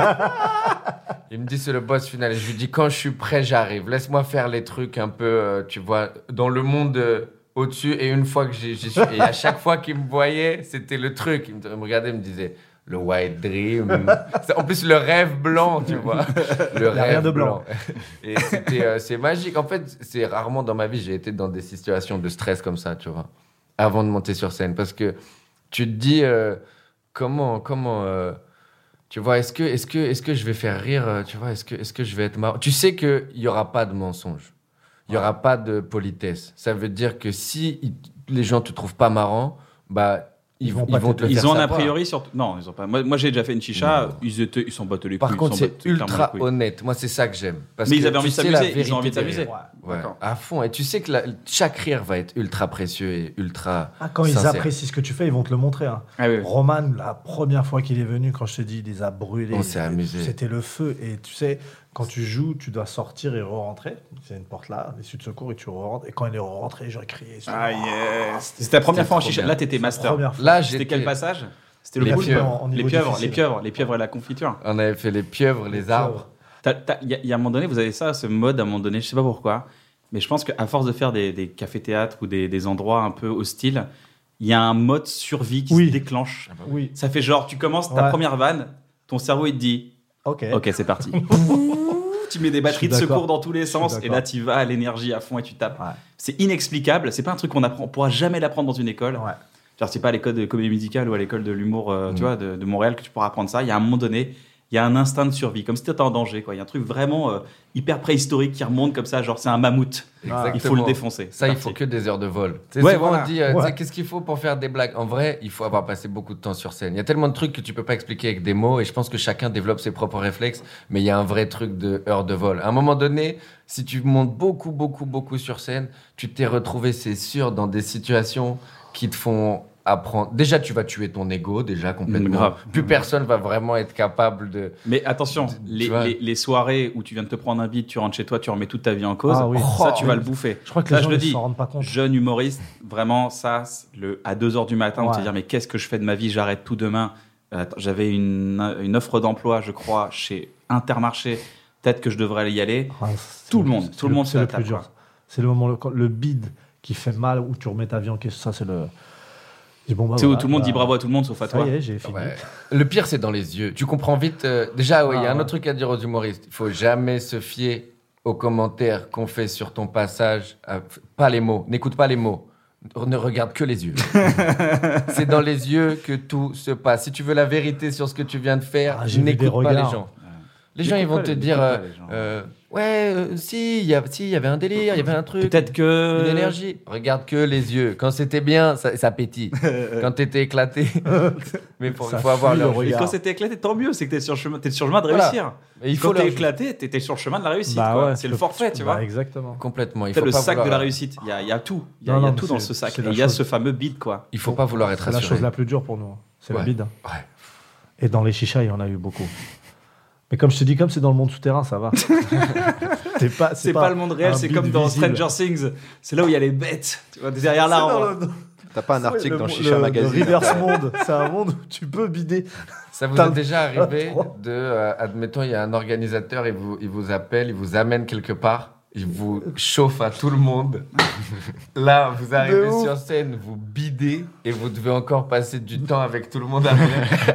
Il me dit, c'est le boss final. Et je lui dis, quand je suis prêt, j'arrive. Laisse-moi faire les trucs un peu, euh, tu vois, dans le monde euh, au-dessus. Et une fois que j'y j'y suis, et à chaque fois qu'il me voyait, c'était le truc. Il me, il me regardait, il me disait, le White Dream. C'est- En plus, le rêve blanc, tu vois. Le y a rêve rien de blanc. Et c'était, euh, c'est magique. En fait, c'est rarement dans ma vie, j'ai été dans des situations de stress comme ça, tu vois, avant de monter sur scène. Parce que tu te dis, euh, comment, comment, euh, tu vois, est-ce que, est-ce que, est-ce que je vais faire rire, euh, tu vois, est-ce que, est-ce que je vais être marrant? Tu sais qu'il n'y aura pas de mensonge. Il n'y aura pas de politesse. Ça veut dire que si ils- les gens te trouvent pas marrant, bah, ils, Ils vont ils pas vont te te le Ils faire ont un a savoir. priori sur. Non, ils ont pas. Moi, moi, j'ai déjà fait une chicha. Non. Ils étaient, ils sont battus les couilles. Par ils contre, s'en c'est battent clairement les ultra couilles. honnête. Moi, c'est ça que j'aime. Parce Mais que ils avaient tu envie de sais la s'amuser. Ils vérité ont envie de s'amuser. derrière. Ouais. Ouais, D'accord. à fond. Et tu sais que la- chaque rire va être ultra précieux et ultra. Ah, quand ils sincère. apprécient ce que tu fais, ils vont te le montrer. hein. Ah oui, oui. Roman, la première fois qu'il est venu, quand je te dis, il les a brûlés. On s'est amusé. C'était le feu. Et tu sais, quand tu joues, tu dois sortir et re-rentrer. C'est une porte là, l'issue de secours, et tu re-rentres. Et quand il est re-rentré, j'ai crié. Ah yes. C'était la première C'était fois en trop chicha. bien. Là, t'étais master. Première fois. Là, C'était j'étais. quel passage? C'était le Les poulpe. pieuvres. En Les niveau pieuvres, difficile. les pieuvres, les pieuvres et la confiture. On avait fait les pieuvres, les arbres. T'as- t'as- Il y, a- il y a un moment donné, vous avez ça, ce mode à un moment donné, je sais pas pourquoi, mais je pense qu'à force de faire des, des cafés-théâtres ou des, des endroits un peu hostiles, il y a un mode survie qui Oui. se déclenche. Oui, Ça fait genre, tu commences ta Ouais. première vanne, ton cerveau il te dit, ok. ok, c'est parti. Tu mets des batteries de Je suis d'accord. secours dans tous les Je suis sens et d'accord. là tu vas à l'énergie à fond et tu tapes. Ouais. C'est inexplicable, c'est pas un truc qu'on apprend, on pourra jamais l'apprendre dans une école. Ouais. Genre, c'est pas à l'école de comédie musicale ou à l'école de l'humour euh, Mm. tu vois, de, de Montréal que tu pourras apprendre ça. Il y a un moment donné, il y a un instinct de survie, comme si tu étais en danger. Quoi. Il y a un truc vraiment euh, hyper préhistorique qui remonte comme ça, genre c'est un mammouth. Exactement. Il faut le défoncer. Ça, C'est il parti. faut que des heures de vol. Tu sais, Ouais, souvent, voilà. on dit, euh, tu sais, Ouais. qu'est-ce qu'il faut pour faire des blagues? En vrai, il faut avoir passé beaucoup de temps sur scène. Il y a tellement de trucs que tu peux pas expliquer avec des mots, et je pense que chacun développe ses propres réflexes, mais il y a un vrai truc de heures de vol. À un moment donné, si tu montes beaucoup, beaucoup, beaucoup sur scène, tu t'es retrouvé, c'est sûr, dans des situations qui te font apprendre. Déjà, tu vas tuer ton ego, déjà, complètement. Mm, grave. Plus personne va vraiment être capable de... Mais attention, Tu les, vois. les- les soirées où tu viens de te prendre un beat, tu rentres chez toi, tu remets toute ta vie en cause, Ah oui. ça tu Oh, vas oui. le bouffer. Je crois que Ça, les je gens le ne dis. s'en rendent pas compte. Jeune humoriste, vraiment, ça, c'est le, à deux heures du matin, on Ouais. te dire mais qu'est-ce que je fais de ma vie, j'arrête tout demain. Euh, attends, j'avais une, une offre d'emploi, je crois, chez Intermarché, peut-être que je devrais y aller. Ah, c'est Tout le monde, c'est tout le monde c'est se le la plus tape, dur. quoi. C'est le moment, le, quand- le bide qui fait mal, où tu remets ta vie en question. Ça, c'est le. Je dis, bon, bah, Tu sais, où voilà, tout le monde bah, dit bravo à tout le monde sauf à Ça toi. y est, j'ai fini. Ouais. Le pire, c'est dans les yeux. Tu comprends vite. euh, déjà, ouais, il y a Ah, un ouais. autre truc à dire aux humoristes. Il faut jamais se fier aux commentaires qu'on fait sur ton passage, euh, pas les mots, n'écoute pas les mots. Ne regarde que les yeux. C'est dans les yeux que tout se passe. Si tu veux la vérité sur ce que tu viens de faire, Ah, j'ai vu des n'écoute pas les regards. gens. Les gens, ils vont te dire, euh, euh, ouais, euh, si, il y, a- si, il y avait un délire, il y avait un truc. Peut-être que. Une énergie. Regarde que les yeux. Quand c'était bien, ça, ça pétille. Quand t'étais éclaté. Mais il faut Ça avoir fuit leur le Et regard. quand c'était éclaté, tant mieux, c'est que t'es sur le chemin, t'es sur le chemin de Voilà. réussir. Mais il Quand faut t'es leur- éclaté, t'es t'es sur le chemin de la réussite. Bah quoi. ouais, c'est tu le peux- forfait, tu bah, vois. Exactement. Complètement. Il C'est faut le pas sac vouloir... de la réussite. Il y a, il y a tout. Il y a, Non, il y a non, tout mais dans c'est- ce sac. c'est Et la il y a chose- ce fameux bide, quoi. Il faut pas vouloir être C'est la rassuré. chose la plus dure pour nous. hein. C'est Ouais. le bide. Ouais. Et dans les chichas, il y en a eu beaucoup. Mais comme je te dis, comme c'est dans le monde souterrain, ça va. c'est pas, C'est pas, le monde réel, un c'est bide comme dans visible. Stranger Things. C'est là où il y a les bêtes. Tu vois, derrière l'arbre. T'as pas un article le, dans le- Chicha le Magazine reverse monde, c'est un monde où tu peux bider. Ça vous T'as est déjà arrivé trois. de, euh, admettons, il y a un organisateur, il vous, il vous appelle, il vous amène quelque part, il vous chauffe à tout le monde. Là, vous arrivez De ouf. sur scène, vous bidez et vous devez encore passer du temps avec tout le monde après.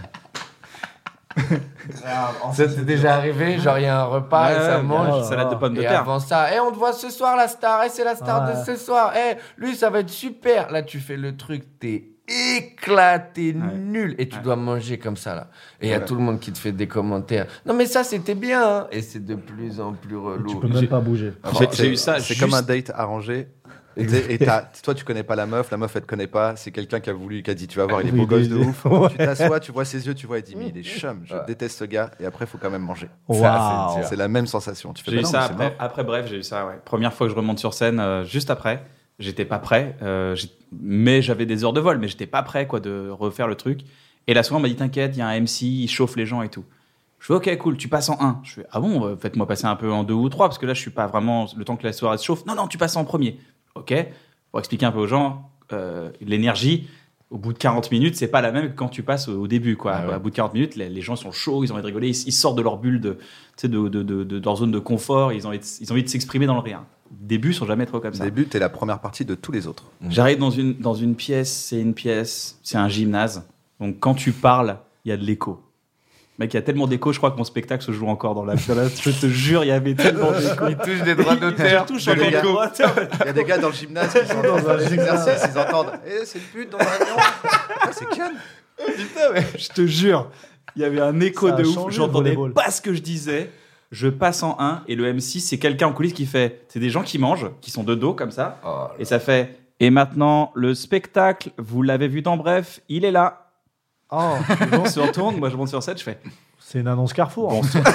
Ça t'est déjà arrivé? Genre, il y a un repas et ça Ouais, mange. ouais, salade de pommes de Et terre. avant ça, eh, on te voit ce soir la star, et c'est la star Ouais. de ce soir, eh, lui ça va être super. Là tu fais le truc, t'es éclaté, Ouais. nul, et tu Ouais. dois manger comme ça là. Et il y a Voilà. tout le monde qui te fait des commentaires. Non mais ça c'était bien, hein. Et c'est de plus en plus Tu relou. peux même pas bouger. J'ai- C'est- j'ai eu ça C'est juste- comme un date arrangé. Et t'es- et t'as- toi, tu connais pas la meuf, la meuf, elle te connaît pas. C'est quelqu'un qui a voulu, qui a dit, tu vas voir, il est Oui, beau gosse des- de ouf. Ouais. Tu t'assois, tu vois ses yeux, tu vois, il dit, mais il est chum, je Ouais. déteste ce gars. Et après, il faut quand même manger. Waouh. c'est dur. C'est la même sensation. Tu fais J'ai bah eu non, ça mais c'est après, mort. après, bref, j'ai eu ça, ouais. Première fois que je remonte sur scène, euh, juste après. J'étais pas prêt, euh, j'ai- mais j'avais des heures de vol, mais j'étais pas prêt quoi, de refaire le truc. Et là, souvent, on m'a dit T'inquiète, il y a un M C, il chauffe les gens et tout. Je fais Ok, cool, tu passes en un. Je fais Ah bon, euh, faites-moi passer un peu en deux ou trois, parce que là, je suis pas vraiment. Le temps que la soirée se chauffe, non, non, tu passes en premier. Ok, pour expliquer un peu aux gens, euh, l'énergie. Au bout de quarante minutes, c'est pas la même que quand tu passes au, au début. Quoi. Ah ouais. Au bout de quarante minutes, les, les gens sont chauds, ils ont envie de rigoler, ils, ils sortent de leur bulle, de, tu sais, de, de, de, de, de leur zone de confort, ils ont envie de, ils ont envie de s'exprimer dans le rien. Début sont jamais trop comme Au ça. début, t'es la première partie de tous les autres. J'arrive dans une, dans une pièce, c'est une pièce, c'est un gymnase. Donc quand tu parles, il y a de l'écho. Mec, il y a tellement d'écho, je crois que mon spectacle se joue encore dans la. Dans la je te jure, il y avait tellement d'écho. Il touche des droits d'auteur. Je touche de encore des l'écho. droits d'auteur. Il y a des gars dans le gymnase qui sont dans un les gymnase. exercices, ils entendent Eh, c'est le but dans l'avion Ah, c'est Ken Je te jure, il y avait un écho Ça a de ouf. changé, le J'entendais volleyball. pas ce que je disais. Je passe en un et le M C, c'est quelqu'un en coulisses qui fait. C'est des gens qui mangent, qui sont de dos comme ça. Oh, Et ça fait. Et maintenant, le spectacle, vous l'avez vu dans Bref, il est là. Oh, On se retourne, moi je monte sur scène, je fais. c'est une annonce Carrefour. Bonsoir.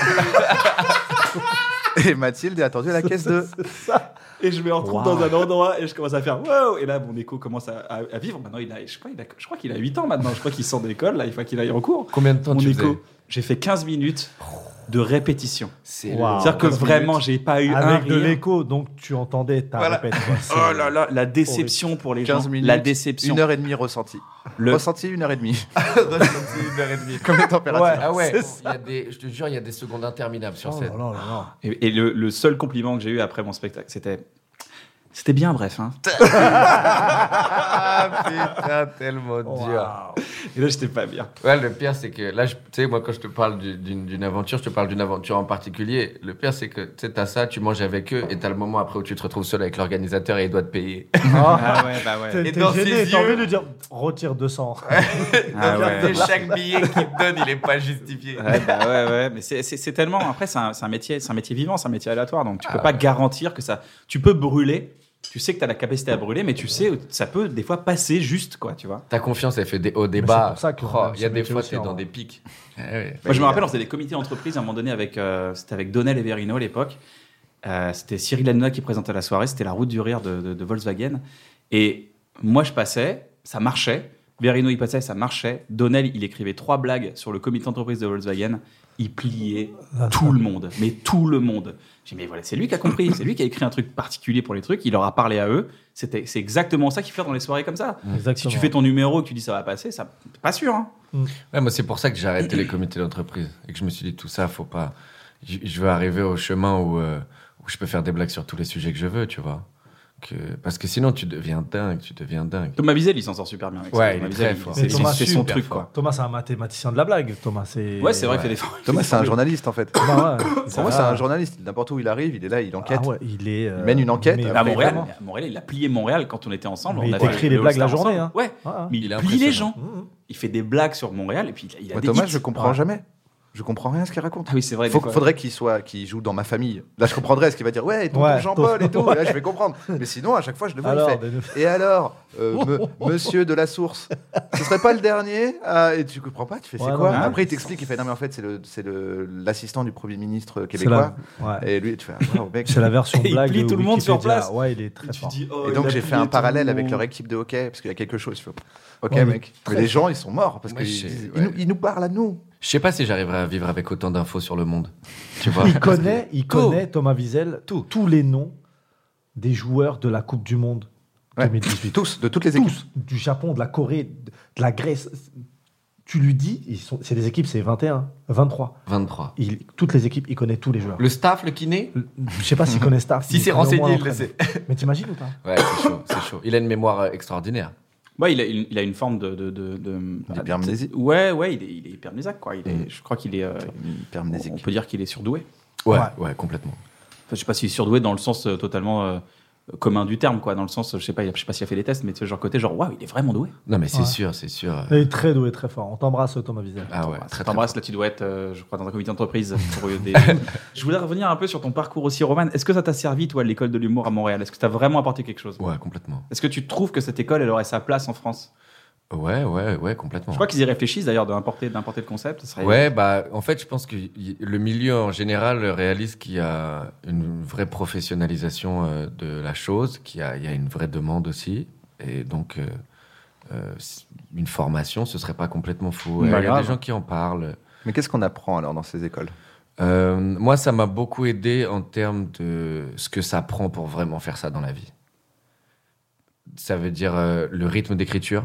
Et Mathilde est attendue à la caisse deux. Et je me retrouve Wow. dans un endroit et je commence à faire wow. Et là, mon écho commence à, à- à vivre. Maintenant, il a, je crois, il a, je crois qu'il a huit ans maintenant. Je crois qu'il sort de l'école, là, il faut qu'il aille en cours. Combien de temps Mon tu écho, faisais? j'ai fait quinze minutes de répétition. C'est Wow. C'est-à-dire que quinze vraiment, minutes. j'ai pas eu un Avec de rire. l'écho, donc tu entendais ta Voilà. répète. quoi. C'est- Oh là là, la déception pour les gens. quinze minutes, La déception. Une heure et demie ressenti. Le- Ressenti, une heure et demie. une heure et demie. Comme les températures. Ouais. Ah ouais, C'est il y a des, je te jure, il y a des secondes interminables sur Oh scène. là là là là. Et, et le, le seul compliment que j'ai eu après mon spectacle, c'était. C'était bien, bref. Hein. Ah putain, tellement dur. Waouh. Et là, j'étais pas bien. Ouais, le pire, c'est que là, je- tu sais, moi, quand je te parle du- d'une d'une aventure, je te parle d'une aventure en particulier. Le pire, c'est que tu sais, t'as ça, tu manges avec eux, et t'as le moment après où tu te retrouves seul avec l'organisateur et il doit te payer. Ah ouais, bah ouais. T'es Et t'es dans gêné, ses t'as envie yeux- de lui dire retire deux cents. Ah ouais. Et chaque billet qu'il te donne, il est pas justifié. Ouais, bah ouais, ouais, mais c'est- c'est c'est tellement. Après, c'est un, c'est un métier, c'est un métier vivant, c'est un métier aléatoire, donc tu peux Ah pas ouais. garantir que ça. Tu peux brûler. Tu sais que tu as la capacité à brûler, mais tu sais, ça peut des fois passer juste, quoi, tu vois. Ta confiance, elle fait des hauts, des Mais bas. c'est pour ça qu'on Oh, aime il y a ce des métier fois, aussi, t'es en dans vrai. des pics. Eh ouais. Moi, je me rappelle, on faisait des comités d'entreprise à un moment donné avec. euh, c'était avec Donnel et Verino à l'époque. Euh, c'était Cyril Hanouna qui présentait la soirée. C'était la route du rire de, de- de Volkswagen. Et moi, je passais, ça marchait. Verino, il passait, ça marchait. Donnel, il écrivait trois blagues sur le comité d'entreprise de Volkswagen. Il pliait tout le monde, mais tout le monde. J'ai dit, mais voilà, c'est lui qui a compris. C'est lui qui a écrit un truc particulier pour les trucs. Il leur a parlé à eux. C'était, c'est exactement ça qu'il fait dans les soirées comme ça. Si Exactement. tu fais ton numéro et que tu dis ça va passer, ça, t'es pas sûr. Hein. Ouais, moi, c'est pour ça que j'ai arrêté les comités d'entreprise et que je me suis dit, tout ça, faut pas. Je je veux arriver au chemin où, euh, où je peux faire des blagues sur tous les sujets que je veux, tu vois. Que... Parce que sinon, tu deviens dingue, tu deviens dingue. Thomas Wiesel, il s'en sort super bien avec ça. Ouais, Thomas il est Wiesel, très fort. C'est, Mais c'est, Thomas, c'est son super truc, fort. quoi. Thomas, c'est un mathématicien de la blague. Thomas, c'est. Ouais, c'est vrai Ouais. qu'il fait des Thomas, c'est un journaliste en fait. Bah ouais. Pour moi, c'est un journaliste. N'importe où il arrive, il est là, il enquête. Ah ouais, il est. euh, Il mène une enquête. mais À Montréal, vraiment. à Montréal, il a plié Montréal quand on était ensemble. Mais on il a fait t'écrit le les blagues la All-Star journée, ensemble. hein. Ouais, Ah, mais Il il, est plie les impressionnant. gens. Mmh. Il fait des blagues sur Montréal et puis il a, il a Moi, des Thomas, hits. je comprends Ouais. jamais. Je comprends rien à ce qu'il raconte. Ah oui, c'est vrai. Faut- des fois. faudrait qu'il soit, qu'il joue dans ma famille. Là, je comprendrais ce qu'il va dire. Ouais, ton Ouais, Jean-Paul et tout. ouais. Là, je vais comprendre. Mais sinon, à chaque fois, je le vois. Alors, il fait. des- Et alors, euh, me- Monsieur de la Source, ce serait pas le dernier ah, et tu comprends pas. Tu fais Ouais, c'est non, quoi mais- Après, il t'explique. Il fait non, mais en fait, c'est le, c'est le, l'assistant du Premier ministre c'est québécois. la, ouais. Et lui, tu fais ah, wow, mec. C'est la version Il blague. plie de tout le monde sur Wikipédia. place. Ouais, il est très Et tu fort. dis, oh, Et il donc, a j'ai plié fait un tout parallèle le avec monde. leur équipe de hockey parce qu'il y a quelque chose. Je fais, ok, Ouais, mais mec. Mais les gens, ils sont morts parce Moi, qu'ils je sais, ils ouais. nous- ils nous parlent à nous. Je sais pas si j'arriverai à vivre avec autant d'infos sur le monde. Tu vois Il connaît, il Tout. connaît Thomas Wiesel, Tout. tous les noms des joueurs de la Coupe du Monde Ouais. deux mille dix-huit. Tous, de toutes les équipes. Tous, du Japon, de la Corée, de de la Grèce. Tu lui dis, ils sont, c'est des équipes, c'est vingt et un, vingt-trois. vingt-trois. Il, toutes les équipes, il connaît tous les joueurs. Le staff, le kiné Je sais pas s'il connaît Star. Si c'est renseigné, il le sait. Mais t'imagines ou pas? Ouais, c'est chaud, c'est chaud. Il a une mémoire euh, extraordinaire. Ouais, il a, une, il a une forme de. de, de, de D'hypermnésie. Ouais, ouais, il est, il est hypermnésiaque, quoi. Il est, Je crois qu'il est. euh, Hypermnésique. on peut dire qu'il est surdoué. Ouais, Ouais. ouais, complètement. Enfin, je sais pas s'il est surdoué dans le sens euh, totalement euh, commun du terme, quoi. Dans le sens, je sais pas, je sais pas s'il a fait des tests, mais tu sais, genre côté, genre, waouh, il est vraiment doué. Non, mais c'est Ouais. sûr, c'est sûr. Il est très doué, très fort. On t'embrasse, Thomas Wiesel. Ah ouais, Très très très t'embrasse, là tu dois être, euh, je crois, dans un comité d'entreprise. Pour des... Je voulais revenir un peu sur ton parcours aussi, Roman. Est-ce que ça t'a servi, toi, l'école de l'humour à Montréal? Est-ce que t'as vraiment apporté quelque chose? Ouais, complètement. Est-ce que tu trouves que cette école, elle aurait sa place en France? Ouais, ouais, ouais, complètement. Je crois qu'ils y réfléchissent d'ailleurs d'importer, d'importer le concept. Ça serait... Ouais, bah, en fait, je pense que y- le milieu en général réalise qu'il y a une vraie professionnalisation euh, de la chose, qu'il y a, il y a une vraie demande aussi. Et donc, euh, euh, une formation, ce serait pas complètement fou. Bah, Il y a grave. des gens qui en parlent. Mais qu'est-ce qu'on apprend alors dans ces écoles? Euh, moi, ça m'a beaucoup aidé en termes de ce que ça prend pour vraiment faire ça dans la vie. Ça veut dire euh, le rythme d'écriture.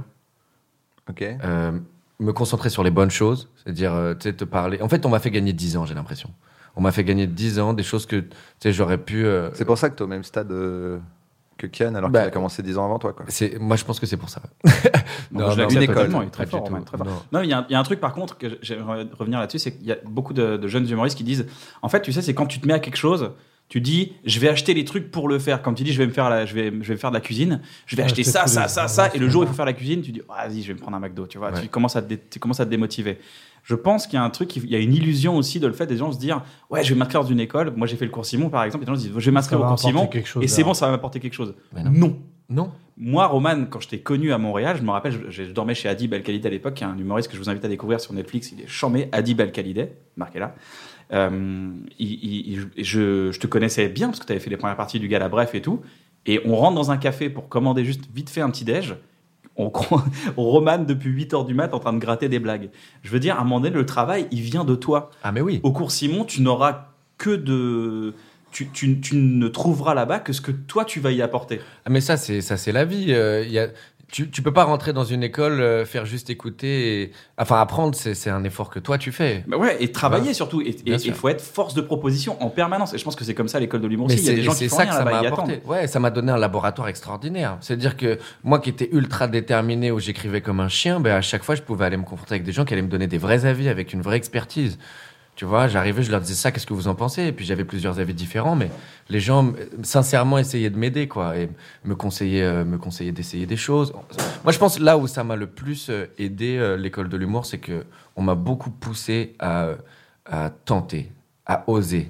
Ok. Euh, me concentrer sur les bonnes choses, c'est-à-dire euh, tu sais, te parler. En fait, on m'a fait gagner dix ans, j'ai l'impression. On m'a fait gagner dix ans, des choses que tu sais, j'aurais pu. euh, C'est pour ça que tu es au même stade euh, que Kian, alors Bah, qu'il a commencé dix ans avant toi. Quoi. c'est- Moi, je pense que c'est pour ça. Non, je l'accepte une école. totalement, il est très Pas fort, du Roman, tout. très fort. Non. Non, mais il y, a un- il y a un truc par contre que j'aimerais revenir là-dessus, c'est qu'il y a beaucoup de, de jeunes humoristes qui disent, en fait, tu sais, c'est quand tu te mets à quelque chose, tu dis, je vais acheter les trucs pour le faire. Comme tu dis, je vais me faire, la, je vais, je vais me faire de la cuisine, je vais Ouais, acheter c'est ça, tous ça, les- ça, ouais, ça, c'est et le jour où il ça. faut faire la cuisine, tu dis, ah, vas-y, je vais me prendre un McDo, tu vois. Ouais. Tu commences à te, dé- tu commences à te démotiver. Je pense qu'il y a un truc, il y a une illusion aussi de le fait des gens se dire, ouais, je vais m'inscrire dans une école. Moi, j'ai fait le cours Simon, par exemple, et les gens se disent, je vais m'inscrire Ça au va cours Simon, apporter quelque chose et c'est derrière. bon, ça va m'apporter quelque chose. Mais non. Non. Non. Moi, Roman, quand je t'ai connu à Montréal, je me rappelle, je, je dormais chez Adib El-Khalidé à l'époque, qui est un humoriste que je vous invite à découvrir sur Netflix. Il est chambé, Adib El-Khalidé, marquez là. Euh, il- il- il- je, je te connaissais bien parce que tu avais fait les premières parties du Gala Bref et tout. Et on rentre dans un café pour commander juste vite fait un petit déj. On, croit- on romane depuis huit heures du mat en train de gratter des blagues. Je veux dire, à un moment donné, le travail, il vient de toi. Ah, mais oui. Au cours Simon, tu n'auras que de... Tu, tu- tu ne trouveras là-bas que ce que toi, tu vas y apporter. Ah, mais ça, c'est ça, c'est la vie. Euh, il y a... Tu, tu peux pas rentrer dans une école, euh, faire juste écouter. Et... Enfin, apprendre, c'est, c'est un effort que toi, tu fais. Bah ouais, et travailler Ouais. surtout. Et Bien il sûr. faut être force de proposition en permanence. Et je pense que c'est comme ça à l'école de l'humour Mais aussi. Il y a c'est, des gens c'est qui font ça rien que ça là-bas, m'a ils apporté. attendent. Ouais, ça m'a donné un laboratoire extraordinaire. C'est-à-dire que moi qui étais ultra déterminé, où j'écrivais comme un chien, ben à chaque fois, je pouvais aller me confronter avec des gens qui allaient me donner des vrais avis, avec une vraie expertise. Tu vois, j'arrivais, je leur disais ça, qu'est-ce que vous en pensez? Et puis j'avais plusieurs avis différents, mais les gens, euh, sincèrement, essayaient de m'aider, quoi, et me conseillaient, euh, me conseillaient d'essayer des choses. Moi, je pense là où ça m'a le plus euh, aidé, euh, l'école de l'humour, c'est que on m'a beaucoup poussé à, à tenter, à oser,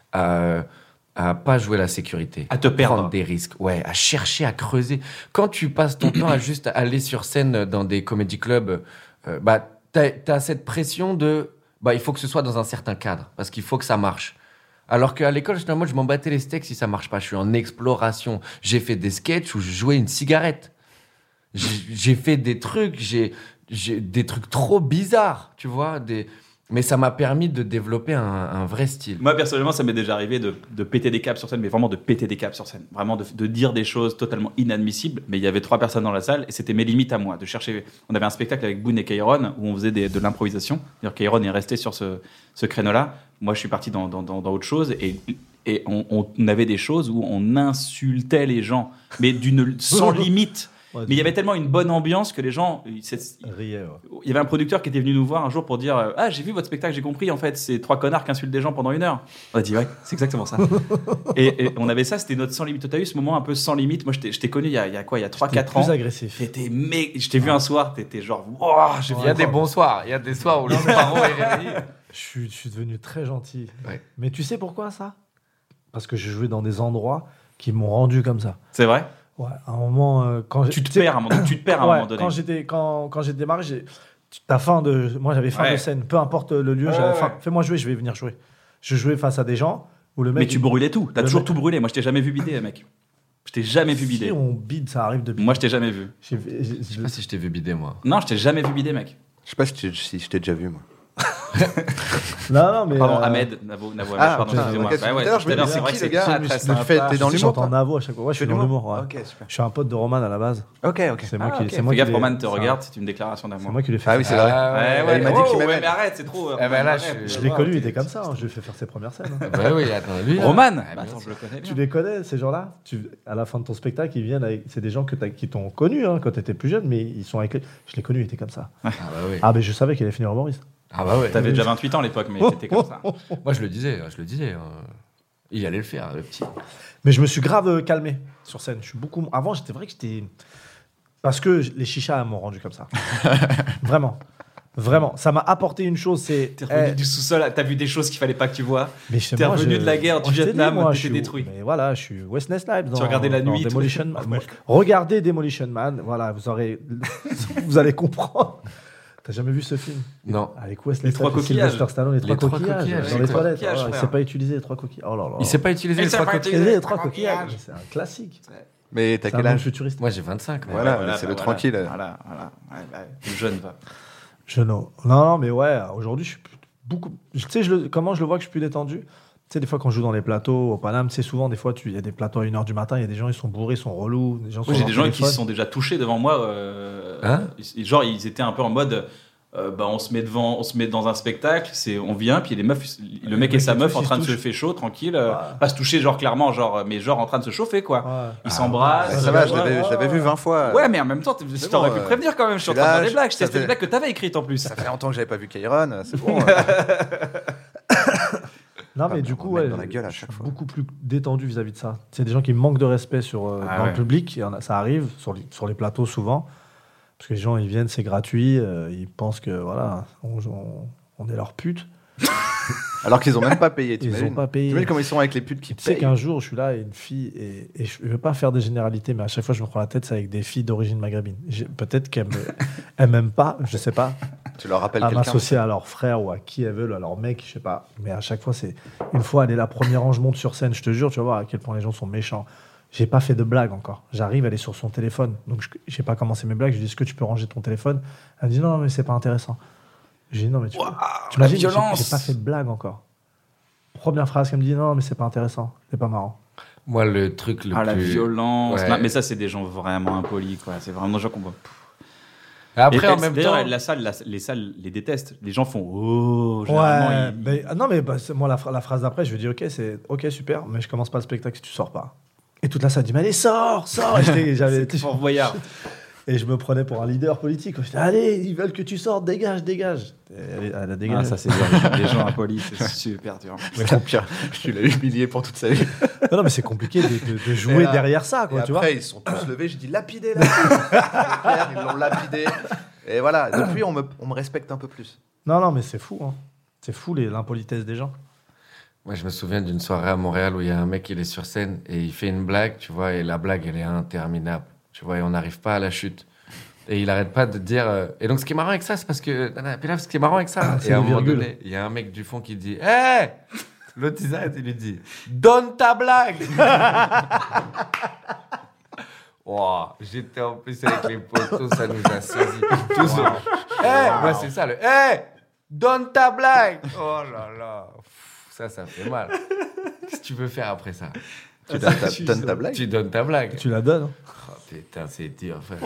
à, à pas jouer la sécurité, À te perdre. prendre des risques, ouais, à chercher, à creuser. Quand tu passes ton temps à juste aller sur scène dans des comédie clubs, euh, bah, t'as, t'as cette pression de, bah, il faut que ce soit dans un certain cadre, parce qu'il faut que ça marche. Alors qu'à l'école, j'étais en mode, je m'en battais les steaks si ça marche pas. Je suis en exploration. J'ai fait des sketchs où je jouais une cigarette. J'ai, j'ai fait des trucs, j'ai, j'ai des trucs trop bizarres, tu vois, des... Mais ça m'a permis de développer un, un vrai style. Moi, personnellement, ça m'est déjà arrivé de, de péter des câbles sur scène, mais vraiment de péter des câbles sur scène. Vraiment de, de dire des choses totalement inadmissibles. Mais il y avait trois personnes dans la salle et c'était mes limites à moi. De chercher. On avait un spectacle avec Boone et Kairon où on faisait des- de l'improvisation. D'ailleurs, Kairon est resté sur ce, ce créneau-là. Moi, je suis parti dans, dans, dans, dans autre chose. Et et on, on avait des choses où on insultait les gens, mais d'une sans limite. Ouais, Mais il y avait tellement une bonne ambiance que les gens. ils- c'est- Riait, ouais. Il y avait un producteur qui était venu nous voir un jour pour dire euh, ah, j'ai vu votre spectacle, j'ai compris, en fait, c'est trois connards qui insultent des gens pendant une heure. On a dit ouais, c'est exactement ça. et, et on avait ça, c'était notre sans limite. Tu as eu ce moment un peu sans limite. Moi, je t'ai, je t'ai connu il y a, il y a quoi, il y a trois quatre ans. Plus agressif. T'étais mé- Je t'ai vu un soir, t'étais genre wow, j'ai Il y a des bons soirs. Il y a des soirs où le parent est réveillé. Je suis, je suis devenu très gentil. Ouais. Mais tu sais pourquoi ça? Parce que j'ai joué dans des endroits qui m'ont rendu comme ça. C'est vrai. Ouais, à un moment, euh, quand j'ai- Tu te tu sais- perds à un moment, tu te perds à un Ouais, moment donné. Quand j'étais, quand, quand j'ai démarré, j'ai, tu- t'as faim de, moi j'avais faim Ouais. de scène, peu importe le lieu, Ouais, j'avais ouais. faim. Fais-moi jouer, je vais venir jouer. Je jouais face à des gens où le mec. Mais tu brûlais tout. T'as le toujours mec- tout brûlé. Moi, je t'ai jamais vu bider, mec. Je t'ai jamais vu Si bider. on bide, ça arrive de bider. Moi, je t'ai jamais vu. J'ai- j'ai- Je sais pas si je t'ai vu bider, moi. Non, je t'ai jamais vu bider, mec. Je sais pas si je t'ai- si je t'ai déjà vu, moi. Non, non, mais. Pardon, euh, Ahmed, Navo, Navo, Ah, pardon, putain, excusez-moi. ok, Bah ouais, tout à l'heure, je tout à me l'heure, dis, c'est c'est vrai qui, que le c'est gars très, Mais très je le sympa. fais, t'es dans je l'humour, chante en Navo à chaque fois. Ouais, je suis Fais dans l'humour. l'humour. Ouais. Ok, super. Je suis un pote de Roman à la base. Ok, ok. C'est moi Ah, qui, ok. c'est moi Fais qui gaffe, l'ai- Roman te c'est un- regarde, c'est une déclaration d'amour. C'est moi qui l'ai fait. Ah oui, c'est faire. vrai. Ah Ouais, Ouais, ouais, il m'a dit oh, qu'il ouais, m'aimait. mais arrête, c'est trop. Eh ben là, Arrête. je- Je l'ai Ouais, connu, il t'es- était comme ça. hein, Je lui ai fait faire ses premières scènes. hein. Bah oui, attends, lui. là. Roman Ah, Bah, bien attends, je le connais Tu bien. les connais, ces gens-là tu, À la fin de ton spectacle, ils viennent avec. C'est des gens que t'as- qui t'ont connu hein, quand tu étais plus jeune, mais ils sont avec. les- Je l'ai connu, il était comme ça. Ah bah oui. Ah, mais je savais qu'il allait finir humoriste. Ah bah ouais. T'avais déjà vingt-huit ans à l'époque, mais t'étais comme ça. Moi, je le disais, je le disais. hein. Il allait le faire, le petit. Mais je me suis grave euh, calmé sur scène. Je suis beaucoup. Avant, j'étais vrai que j'étais. Parce que les chichas m'ont rendu comme ça. Vraiment. Vraiment. Ça m'a apporté une chose, c'est. T'es revenu eh, du sous-sol, t'as vu des choses qu'il fallait pas que tu vois. mais chez t'es moi, revenu je- de la guerre du Moi, je t'ai dit, Vietnam, moi, t'étais je suis- détruit. Mais voilà, je suis Wesley Snipes. Dans, regardais La dans Nuit, tout. Demolition Ouais. Man. Regardez Demolition Man. Voilà, vous aurez. Vous allez comprendre. T'as jamais vu ce film? Non. Avec Wesley Les trois Snipes et coquillages. Sylvester Stallone, les, trois, trois coquillages, coquillages, dans les les trois toilettes. coquillages, Oh, il frère. sait pas utiliser les trois coquillages. Oh là là. Il sait pas utiliser Il les sait trois pas coquilles. utiliser les trois trois coquillages. coquillages. C'est un classique. Mais t'as C'est un quel monde âge futuriste. Moi, j'ai vingt-cinq. moi. Voilà, Ouais, mais c'est bah, le voilà. tranquille. Voilà, voilà. Ouais, bah, le jeune va. Je non. Non, non, mais ouais, aujourd'hui, je suis plus- beaucoup. Tu sais, je le- comment je le vois que je suis plus détendu? Tu sais, des fois, quand je joue dans les plateaux au Paname, c'est souvent, des fois, tu- il y a des plateaux à une heure du matin, il y a des gens, ils sont bourrés, ils sont relous. Des gens sont Moi, j'ai dans des leur gens qui se téléphone. sont déjà touchés devant moi. euh, Hein ils- genre, ils étaient un peu en mode. euh, bah, on se met devant, on se met dans un spectacle, c'est, on vient, puis les meufs, le Les mec et mecs sa qui meuf touchent, en ils train de se se touchent. faire chaud, tranquille, euh, Ouais. pas se toucher genre clairement, genre, mais genre en train de se chauffer quoi. Ouais. Ils s'embrassent. Ouais, ça va, je Ouais, l'avais ouais, je l'avais vu ouais. vingt fois. Ouais, mais en même temps, t- C'est t'aurais bon, pu euh, prévenir quand même. Je suis en je suis train de faire là, des blagues. ça C'était fait- des blagues que t'avais écrites en plus. Ça fait longtemps que j'avais pas vu Kairon, c'est bon. euh, Non, mais Pas du me coup, remettre ouais, dans la gueule à je chaque suis fois. beaucoup plus détendu vis-à-vis de ça. C'est des gens qui manquent de respect sur, euh, Ah dans ouais. le public. Il y en a- ça arrive sur les, sur les plateaux souvent. Parce que les gens, ils viennent, c'est gratuit. euh, ils pensent que, voilà, on, on- on est leur pute. Alors qu'ils ont même pas payé, Ils t'imagines ont pas payé. T'imagines comment ils sont avec les putes qui Tu sais payent qu'un jour, je suis là et une fille, et, et je ne veux pas faire des généralités, mais à chaque fois, je me prends la tête, c'est avec des filles d'origine maghrébine. J'ai- Peut-être qu'elles me- elles m'aiment pas, je sais pas, Tu leur rappelles à quelqu'un m'associer à leur frère ou à qui elles veulent, à leur mec, je sais pas. Mais à chaque fois, c'est. Une fois, elle est la première rang, je monte sur scène, je te jure, tu vas voir à quel point les gens sont méchants. J'ai pas fait de blague encore. J'arrive, elle est sur son téléphone. Donc, je j'ai pas commencé mes blagues. Je lui dis, est-ce que tu peux ranger ton téléphone? Elle me dit, non, non, mais c'est pas intéressant. J'ai dit, non, mais tu. Waouh, tu imagines, la j'ai- violence. J'ai pas fait de blague encore. Première phrase qu'elle me dit, non, mais c'est pas intéressant. C'est pas marrant. Moi, le truc le Ah, la plus. violence. Ouais. Non, mais ça, c'est des gens vraiment impolis, quoi. C'est vraiment des gens qu'on voit. Après, Et- en et même d'ailleurs, temps. la salle, la- les salles les détestent. Les gens font oh. Généralement, Ouais, ils- mais- ah non, mais bah, c'est- moi, la, phra- la phrase d'après, je lui dis, ok, c'est ok, super, mais je commence pas le spectacle si tu sors pas. Et toute la salle dit, mais allez, sors, sors. Et j'étais- j'avais- C'est Fort Boyard. Et je me prenais pour un leader politique. Je disais, allez, ils veulent que tu sortes, dégage, dégage. Et elle, elle a dégagé. Ah, ça, c'est dur. Les gens impolis, c'est super dur. Mais la pire, tu l'as humilié pour toute sa vie. Non, non, mais c'est compliqué de, de- de jouer Et là- derrière ça, Et quoi, tu vois. après, ils sont tous levés. J'ai dit lapidé, là. Claire, ils l'ont lapidé. Et voilà, depuis, on me, on me respecte un peu plus. Non, non, mais c'est fou. Hein. C'est fou les- l'impolitesse des gens. Moi, je me souviens d'une soirée à Montréal où il y a un mec, il est sur scène et il fait une blague, tu vois, et la blague, elle est interminable, tu vois, et on n'arrive pas à la chute. Et il arrête pas de dire. euh, Et donc, ce qui est marrant avec ça, c'est parce que. Puis là, ce qui est marrant avec ça, c'est et à un les moment virgules. donné, il y a un mec du fond qui dit Hé L'autre, il s'arrête et lui dit Donne ta blague Wow, j'étais en plus avec les potos, ça nous a saisi. Tous. Hé Moi, c'est ça, le Hé Donne ta blague Oh là là Pff, Ça, ça fait mal. Qu'est-ce que tu veux faire après ça? Tu donnes ta, donnes ta blague. Tu donnes ta blague. Tu la donnes. hein. Oh, putain, c'est dur, frère.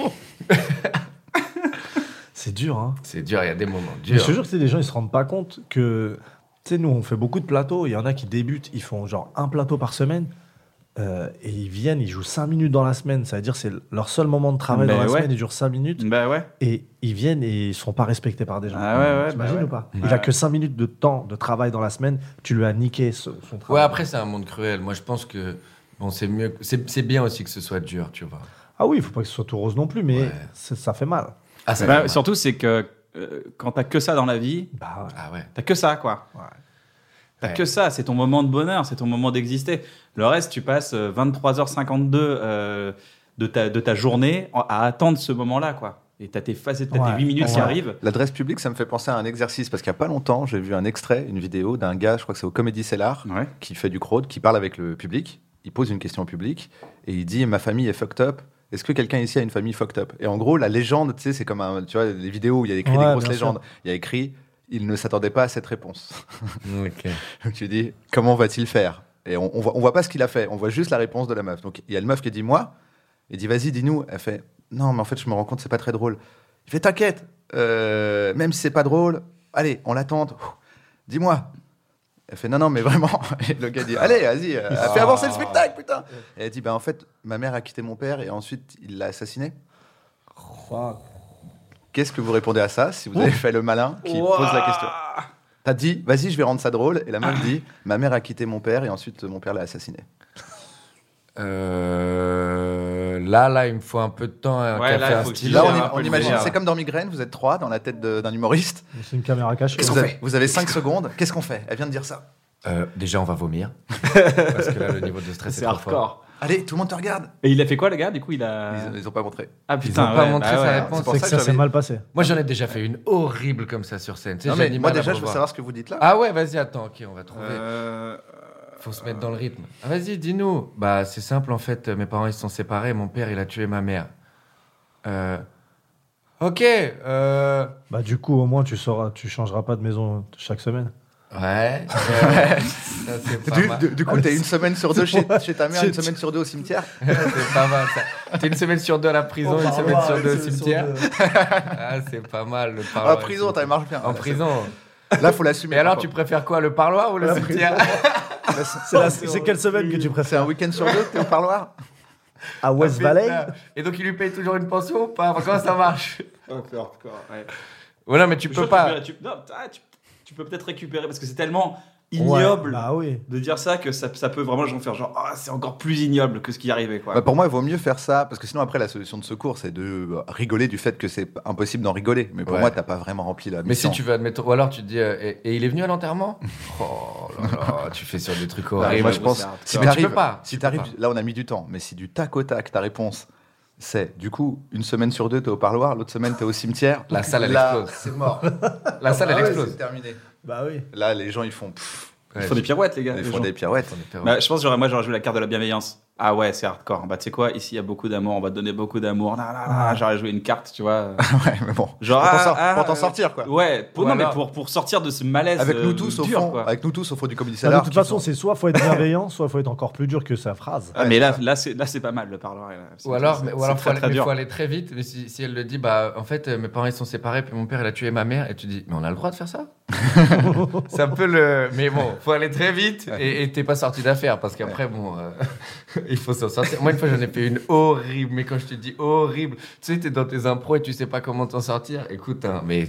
C'est dur, hein. C'est dur, il y a des moments Mais je te durs. jure que c'est des gens, ils se rendent pas compte que Tu sais, nous, on fait beaucoup de plateaux. Il y en a qui débutent, ils font genre un plateau par semaine. Euh, et ils viennent, ils jouent cinq minutes dans la semaine. Ça veut dire que c'est leur seul moment de travail Ben dans la ouais. semaine. Ils durent cinq minutes. Bah ouais. Et ils viennent et ils ne sont pas respectés par des gens. Ah ouais, ouais, T'imagines bah ouais. ou pas Ouais. Il a que cinq minutes de temps de travail dans la semaine. Tu lui as niqué ce- son travail. Ouais, après, c'est un monde cruel. Moi, je pense que bon, c'est mieux. C'est, c'est bien aussi que ce soit dur, tu vois. Ah oui, il ne faut pas que ce soit tout rose non plus, mais Ouais. c'est- ça fait mal. Ah, ça Bah, fait mal. surtout, c'est que euh, quand t'as que ça dans la vie, Bah ouais. Ah ouais. t'as que ça, quoi. Ouais. T'as Ouais. que ça, c'est ton moment de bonheur, c'est ton moment d'exister. Le reste, tu passes euh, vingt-trois heures cinquante-deux euh, de, ta, de ta journée en- à attendre ce moment-là, quoi. Et t'as tes, phases- t'as Ouais. tes huit minutes qui Ouais. arrivent. L'adresse publique, ça me fait penser à un exercice parce qu'il n'y a pas longtemps, j'ai vu un extrait, une vidéo d'un gars, je crois que c'est au Comedy Cellar, Ouais. qui fait du crowd, qui parle avec le public. Il pose une question au public et il dit: ma famille est fucked up. Est-ce que quelqu'un ici a une famille fucked up? Et en gros, la légende, tu sais, c'est comme un, tu vois, les vidéos où il y a écrit Ouais, des grosses bien sûr. légendes. Il y a écrit: il ne s'attendait pas à cette réponse. Ok. Donc tu dis: comment va-t-il faire? Et on, on voit, on voit pas ce qu'il a fait, on voit juste la réponse de la meuf. Donc il y a le meuf qui dit moi, il dit vas-y dis-nous. Elle fait non mais en fait je me rends compte c'est pas très drôle. Il fait t'inquiète, euh, même si c'est pas drôle, allez on l'attend. Dis-moi. Elle fait non non mais vraiment. Et le gars dit allez vas-y, euh, fais avancer le spectacle putain. Et elle dit bah en fait ma mère a quitté mon père et ensuite il l'a assassiné. Qu'est-ce que vous répondez à ça si vous avez fait le malin qui pose la question? T'as dit, vas-y, je vais rendre ça drôle. Et la meuf dit, ma mère a quitté mon père et ensuite mon père l'a assassiné. Euh, là, là, il me faut un peu de temps. Un Ouais, là, café, il un faut que stylo. Là, tu on, gères im- un peu on le imagine, délire. c'est comme dans Migraine, vous êtes trois dans la tête de- d'un humoriste. C'est une caméra cachée. Vous avez, vous avez cinq secondes. Qu'est-ce qu'on fait? Elle vient de dire ça. Euh, déjà, on va vomir. Parce que là, le niveau de stress est, C'est trop fort. hardcore. Allez, tout le monde te regarde. Et il a fait quoi, le gars? Du coup, il a. Ils, ils ont pas montré. Ah Ils putain, ont pas ouais, montré bah sa ouais. réponse. C'est pour C'est ça que que ça s'est j'avais- mal passé. Moi, j'en ai déjà fait une horrible comme ça sur scène. Tu sais, Non, mais j'animais moi à la déjà, je veux Beauvoir. savoir ce que vous dites là. Ah ouais, vas-y, attends, ok, on va trouver. Euh, Faut se mettre dans le rythme. Ah, vas-y, dis-nous. Bah, c'est simple, en fait. Mes parents, ils se sont séparés. Mon père, il a tué ma mère. Euh... Ok. Euh... Bah du coup, au moins, tu sauras, tu changeras pas de maison chaque semaine. Ouais. ouais. Ça, c'est pas Du, mal. du- du coup, t'es une semaine sur deux chez, chez ta mère, C'est- une semaine sur deux au cimetière. C'est pas mal, ça. T'es une semaine sur deux à la prison, une semaine sur deux au cimetière. Ah, c'est pas mal, le En parloir. prison, ça marche bien. En prison. Là, faut l'assumer. Mais alors, par tu contre. préfères quoi, le parloir ou le La cimetière? C'est la- c'est quelle semaine que tu C'est préfères? un week-end sur deux que t'es au parloir. À West Valley? Et donc, il lui paye toujours une pension ou pas? Enfin, comment ça marche? Hardcore, ouais. Voilà, mais tu Je peux pense que pas. Tu, non, ah, tu, tu peux peut-être récupérer parce que c'est tellement ignoble Ouais, bah oui. de dire ça que ça, ça peut vraiment j'en faire genre ah c'est encore plus ignoble que ce qui est arrivé quoi. Bah, pour moi, il vaut mieux faire ça parce que sinon, après, la solution de secours, c'est de euh, rigoler du fait que c'est impossible d'en rigoler. Mais pour Ouais. moi, t'as pas vraiment rempli la Mais mission. si tu veux admettre. Ou alors, tu te dis. euh, et, et il est venu à l'enterrement? Oh là là, tu fais sur des trucs Ah, horribles. moi, je ouais, pense, c'est hardcore. si Mais tu t'arrives, peux pas, si tu peux t'arrives, pas. là, on a mis du temps, mais si du tac au tac, ta réponse, c'est du coup, une semaine sur deux, t'es au parloir, l'autre semaine, t'es au cimetière. La salle, elle là, explose. c'est mort. La salle, Ah elle ouais, explose. c'est terminé. Bah oui. Là, les gens, ils font, pff, Ils font des pirouettes les gars. ils les font gens. des pirouettes. Bah, je pense que j'aurais, moi j'aurais joué la carte de la bienveillance. Ah ouais, c'est hardcore. Bah tu sais quoi, ici il y a beaucoup d'amour, on va te donner beaucoup d'amour. Nan, nan, nan. J'aurais joué une carte, tu vois. Ouais, mais bon. Genre pour t'en ah, sor- ah, pour t'en euh, sortir, quoi. Ouais, pour, Ou non mais alors- pour, pour sortir de ce malaise. Avec nous euh, tous, au dur, fond, quoi. avec nous tous, au fond du Comedy Bah, Cellar. de toute qui façon, font- c'est soit faut être bienveillant, soit faut être encore plus dur que sa phrase. Ah, mais là, là c'est là c'est pas mal le parloir. là. C'est- Ou alors, c'est- mais, ou c'est alors très, faut, aller, très mais dur. faut aller très vite. Mais si, si elle le dit, bah, en fait, euh, mes parents ils sont séparés, puis mon père il a tué ma mère, et tu dis, mais on a le droit de faire ça? C'est un peu le. Mais bon, faut aller très vite, et et t'es pas sorti d'affaire, parce qu'après, bon, euh, il faut s'en sortir. Moi, une fois, j'en ai fait une horrible, mais quand je te dis horrible, tu sais, t'es dans tes impros et tu sais pas comment t'en sortir. Écoute, hein, mais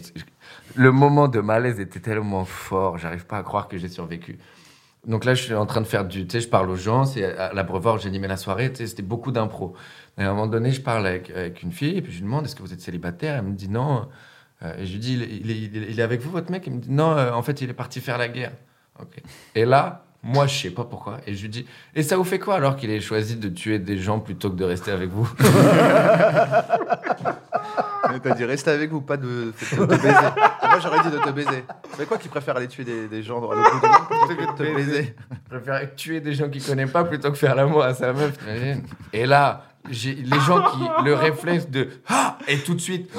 le moment de malaise était tellement fort, j'arrive pas à croire que j'ai survécu. Donc là, je suis en train de faire du. Tu sais, je parle aux gens, c'est à la Beauvoir où j'ai animé la soirée, tu sais, c'était beaucoup d'impro. Et à un moment donné, je parle avec, avec une fille, et puis je lui demande, est-ce que vous êtes célibataire? Elle me dit non. Euh, et je lui dis, il, il, est- il est- il est avec vous, votre mec? Il me dit, non, euh, en fait, il est parti faire la guerre. Ok. Et là, moi, je sais pas pourquoi. Et je lui dis, et ça vous fait quoi alors qu'il ait choisi de tuer des gens plutôt que de rester avec vous? Mais t'as dit restez avec vous, pas de, de te baiser. Moi j'aurais dit de te baiser. C'est quoi qui préfère aller tuer des, des gens dans le bout du monde plutôt que de te baiser? Je préfère tuer des gens qu'il connaît pas plutôt que faire l'amour à sa meuf. t'imagines. Et là, j'ai les gens qui le réflexe de ah et tout de suite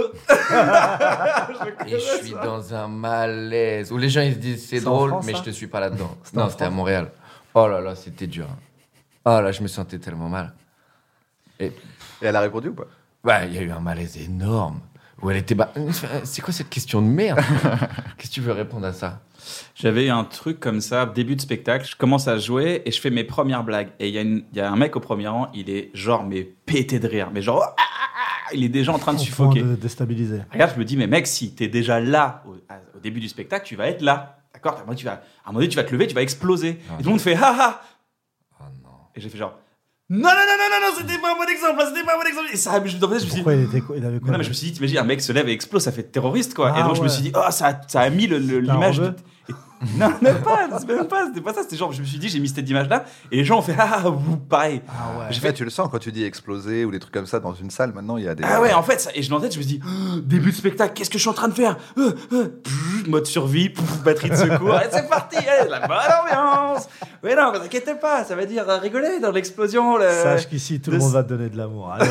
et je suis dans un malaise où les gens ils se disent c'est C'est en drôle France, mais ça je te suis pas là-dedans. C'était en Non, c'était à France Montréal. Oh là là, c'était dur. Oh là, je me sentais tellement mal. Et Et elle a répondu ou pas? ouais, il y a eu un malaise énorme. où elle était... Bah, c'est quoi cette question de merde? Qu'est-ce que tu veux répondre à ça? J'avais un truc comme ça, début de spectacle, je commence à jouer et je fais mes premières blagues. Et il y, a une- il y a un mec au premier rang, il est genre, mais pété de rire. Mais genre, ah, ah, ah, il est déjà en train de Au suffoquer. point de déstabiliser. Regarde, je me dis, mais mec, si t'es déjà là au, à- au début du spectacle, tu vas être là. D'accord? Moi, tu vas, à un moment donné, tu vas te lever, tu vas exploser. Ah, et tout le monde fait, ha ha. Oh non. Et j'ai fait genre, non, non, non, non, non, non, c'était pas un bon exemple, là, c'était pas un bon exemple. Et ça, je, dans ma tête, je me suis dit, Pourquoi il, était, quoi- il avait quoi non, mais je me suis dit, t'imagines, un mec se lève et explose, ça fait terroriste, quoi. Ah, et donc, je me ouais. suis dit, oh, ça, a- ça a mis le- le- C'était un l'image. De... rebeu et- Non, même pas, c'est même pas, c'était pas ça. C'était genre, je me suis dit, j'ai mis cette image-là, et les gens ont fait, ah, ah, vous, pareil. Ah ouais. J'ai En fait, fait, tu le sens quand tu dis exploser ou des trucs comme ça dans une salle. Maintenant, il y a des. ah ouais, en fait, ça, et je l'ai en tête, je me dis, oh, début de spectacle, qu'est-ce que je suis en train de faire euh, euh, pff, Mode survie, pff, batterie de secours, et c'est parti, allez, la bonne ambiance. Mais non, ne t'inquiète pas, ça va dire euh, rigoler dans l'explosion. Le... Sache qu'ici, tout de- le monde va te donner de l'amour. Allez,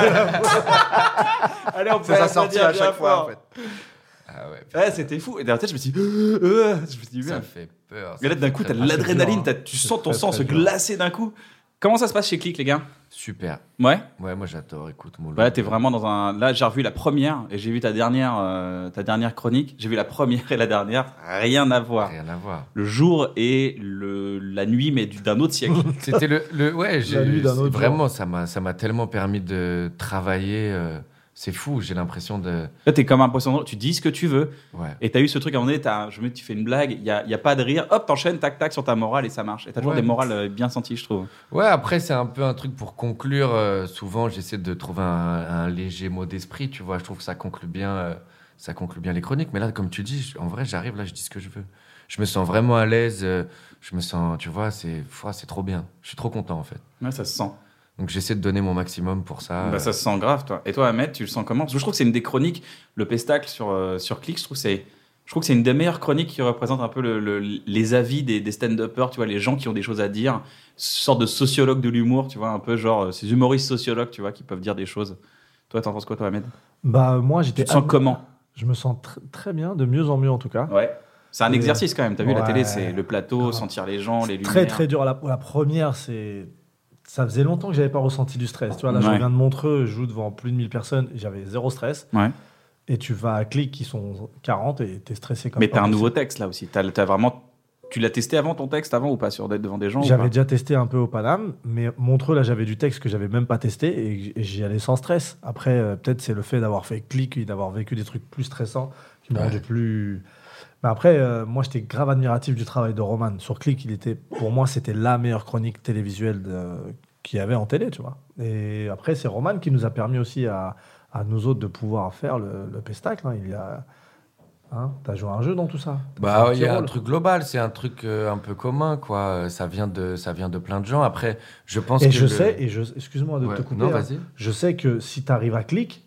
Allez, on peut Ça va sortir à applaudir chaque bien fois, fort. en fait. Ah ouais, Ouais, c'était fou. Et dans la tête, je me suis dit, euh, euh, je me suis dit, ça merde. fait peur. Et là, d'un coup, t'as de Ah, c'est l'adrénaline, dur, hein. t'as- tu C'est sens ton très, sang très se dur. glacer d'un coup. Comment ça se passe chez Click, les gars? Super. Ouais. Ouais, moi j'adore, écoute, mon Ouais, t'es vraiment dans un. Là, j'ai revu la première et j'ai vu ta dernière, euh, ta dernière chronique. J'ai vu la première et la dernière. Rien à voir. Rien à voir. Le jour et le la nuit, mais du- d'un autre siècle. C'était le, le ouais, j'ai, nuit d'un c'est autre vraiment, ça m'a, ça m'a tellement permis de travailler. euh, c'est fou, j'ai l'impression de. Là, t'es comme impressionnant. Tu dis ce que tu veux. Ouais. Et t'as eu ce truc à un moment donné. T'as, je me dis, tu fais une blague. Il y a, y a pas de rire. Hop, t'enchaînes, tac, tac, sur ta morale et ça marche. Et t'as toujours Ouais. des morales euh, bien senties, je trouve. Ouais, après, c'est un peu un truc pour conclure. euh, souvent, j'essaie de trouver un, un léger mot d'esprit, tu vois. Je trouve que ça conclut bien, euh, ça conclut bien les chroniques. Mais là, comme tu dis, je- en vrai, j'arrive là, je dis ce que je veux. Je me sens vraiment à l'aise. euh, je me sens, tu vois, c'est, pff, c'est trop bien. Je suis trop content, en fait. Ouais, ça se sent. Donc, j'essaie de donner mon maximum pour ça. Bah, euh, ça se sent grave, toi. Et toi, Ahmed, tu le sens comment? Parce que je trouve que c'est une des chroniques, le pestacle sur, euh, sur Click, je trouve que c'est. Je trouve que c'est une des meilleures chroniques qui représente un peu le, le- les avis des, des stand-uppers, tu vois, les gens qui ont des choses à dire, une sorte de sociologue de l'humour, tu vois, un peu genre euh, ces humoristes sociologues, tu vois, qui peuvent dire des choses. Toi, t'en penses quoi, toi, Ahmed? bah, moi, j'étais. Tu te sens am- comment? Je me sens tr- très bien, de mieux en mieux en tout cas. Ouais. C'est un Et- exercice quand même. T'as vu, la Ouais. télé, c'est le plateau, Grave. sentir les gens, les lumières. Très très dur. La, la première, c'est. Ça faisait longtemps que j'avais pas ressenti du stress. Tu vois, là, je Ouais. reviens de Montreux, je joue devant plus de mille personnes, et j'avais zéro stress. Ouais. Et tu vas à Click, qui sont quarante, et t'es stressé comme Mais pas t'as un possible. nouveau texte là aussi. T'as, t'as vraiment. Tu l'as testé avant ton texte, avant ou pas, sur d'être devant des gens ou J'avais pas déjà testé un peu au Paname, mais Montreux, là, j'avais du texte que j'avais même pas testé et et j'y allais sans stress. Après, euh, peut-être c'est le fait d'avoir fait Click et d'avoir vécu des trucs plus stressants qui m'ont Ouais. rendu plus. Mais après, euh, moi, j'étais grave admiratif du travail de Roman. Sur Click, il était, pour moi, c'était la meilleure chronique télévisuelle de- qu'il y avait en télé, tu vois. Et après, c'est Roman qui nous a permis aussi à, à nous autres de pouvoir faire le, le pestacle. Hein. Il y a. Hein, t'as joué à un jeu dans tout ça? T'as Bah, joué un il y a petit un rôle. truc global, c'est un truc euh, un peu commun, quoi. Euh, Ça vient de, ça vient de plein de gens. Après, je pense Et que je le- sais, et je, excuse-moi de Ouais. te couper, Non, hein. vas-y. Je sais que si tu arrives à Click,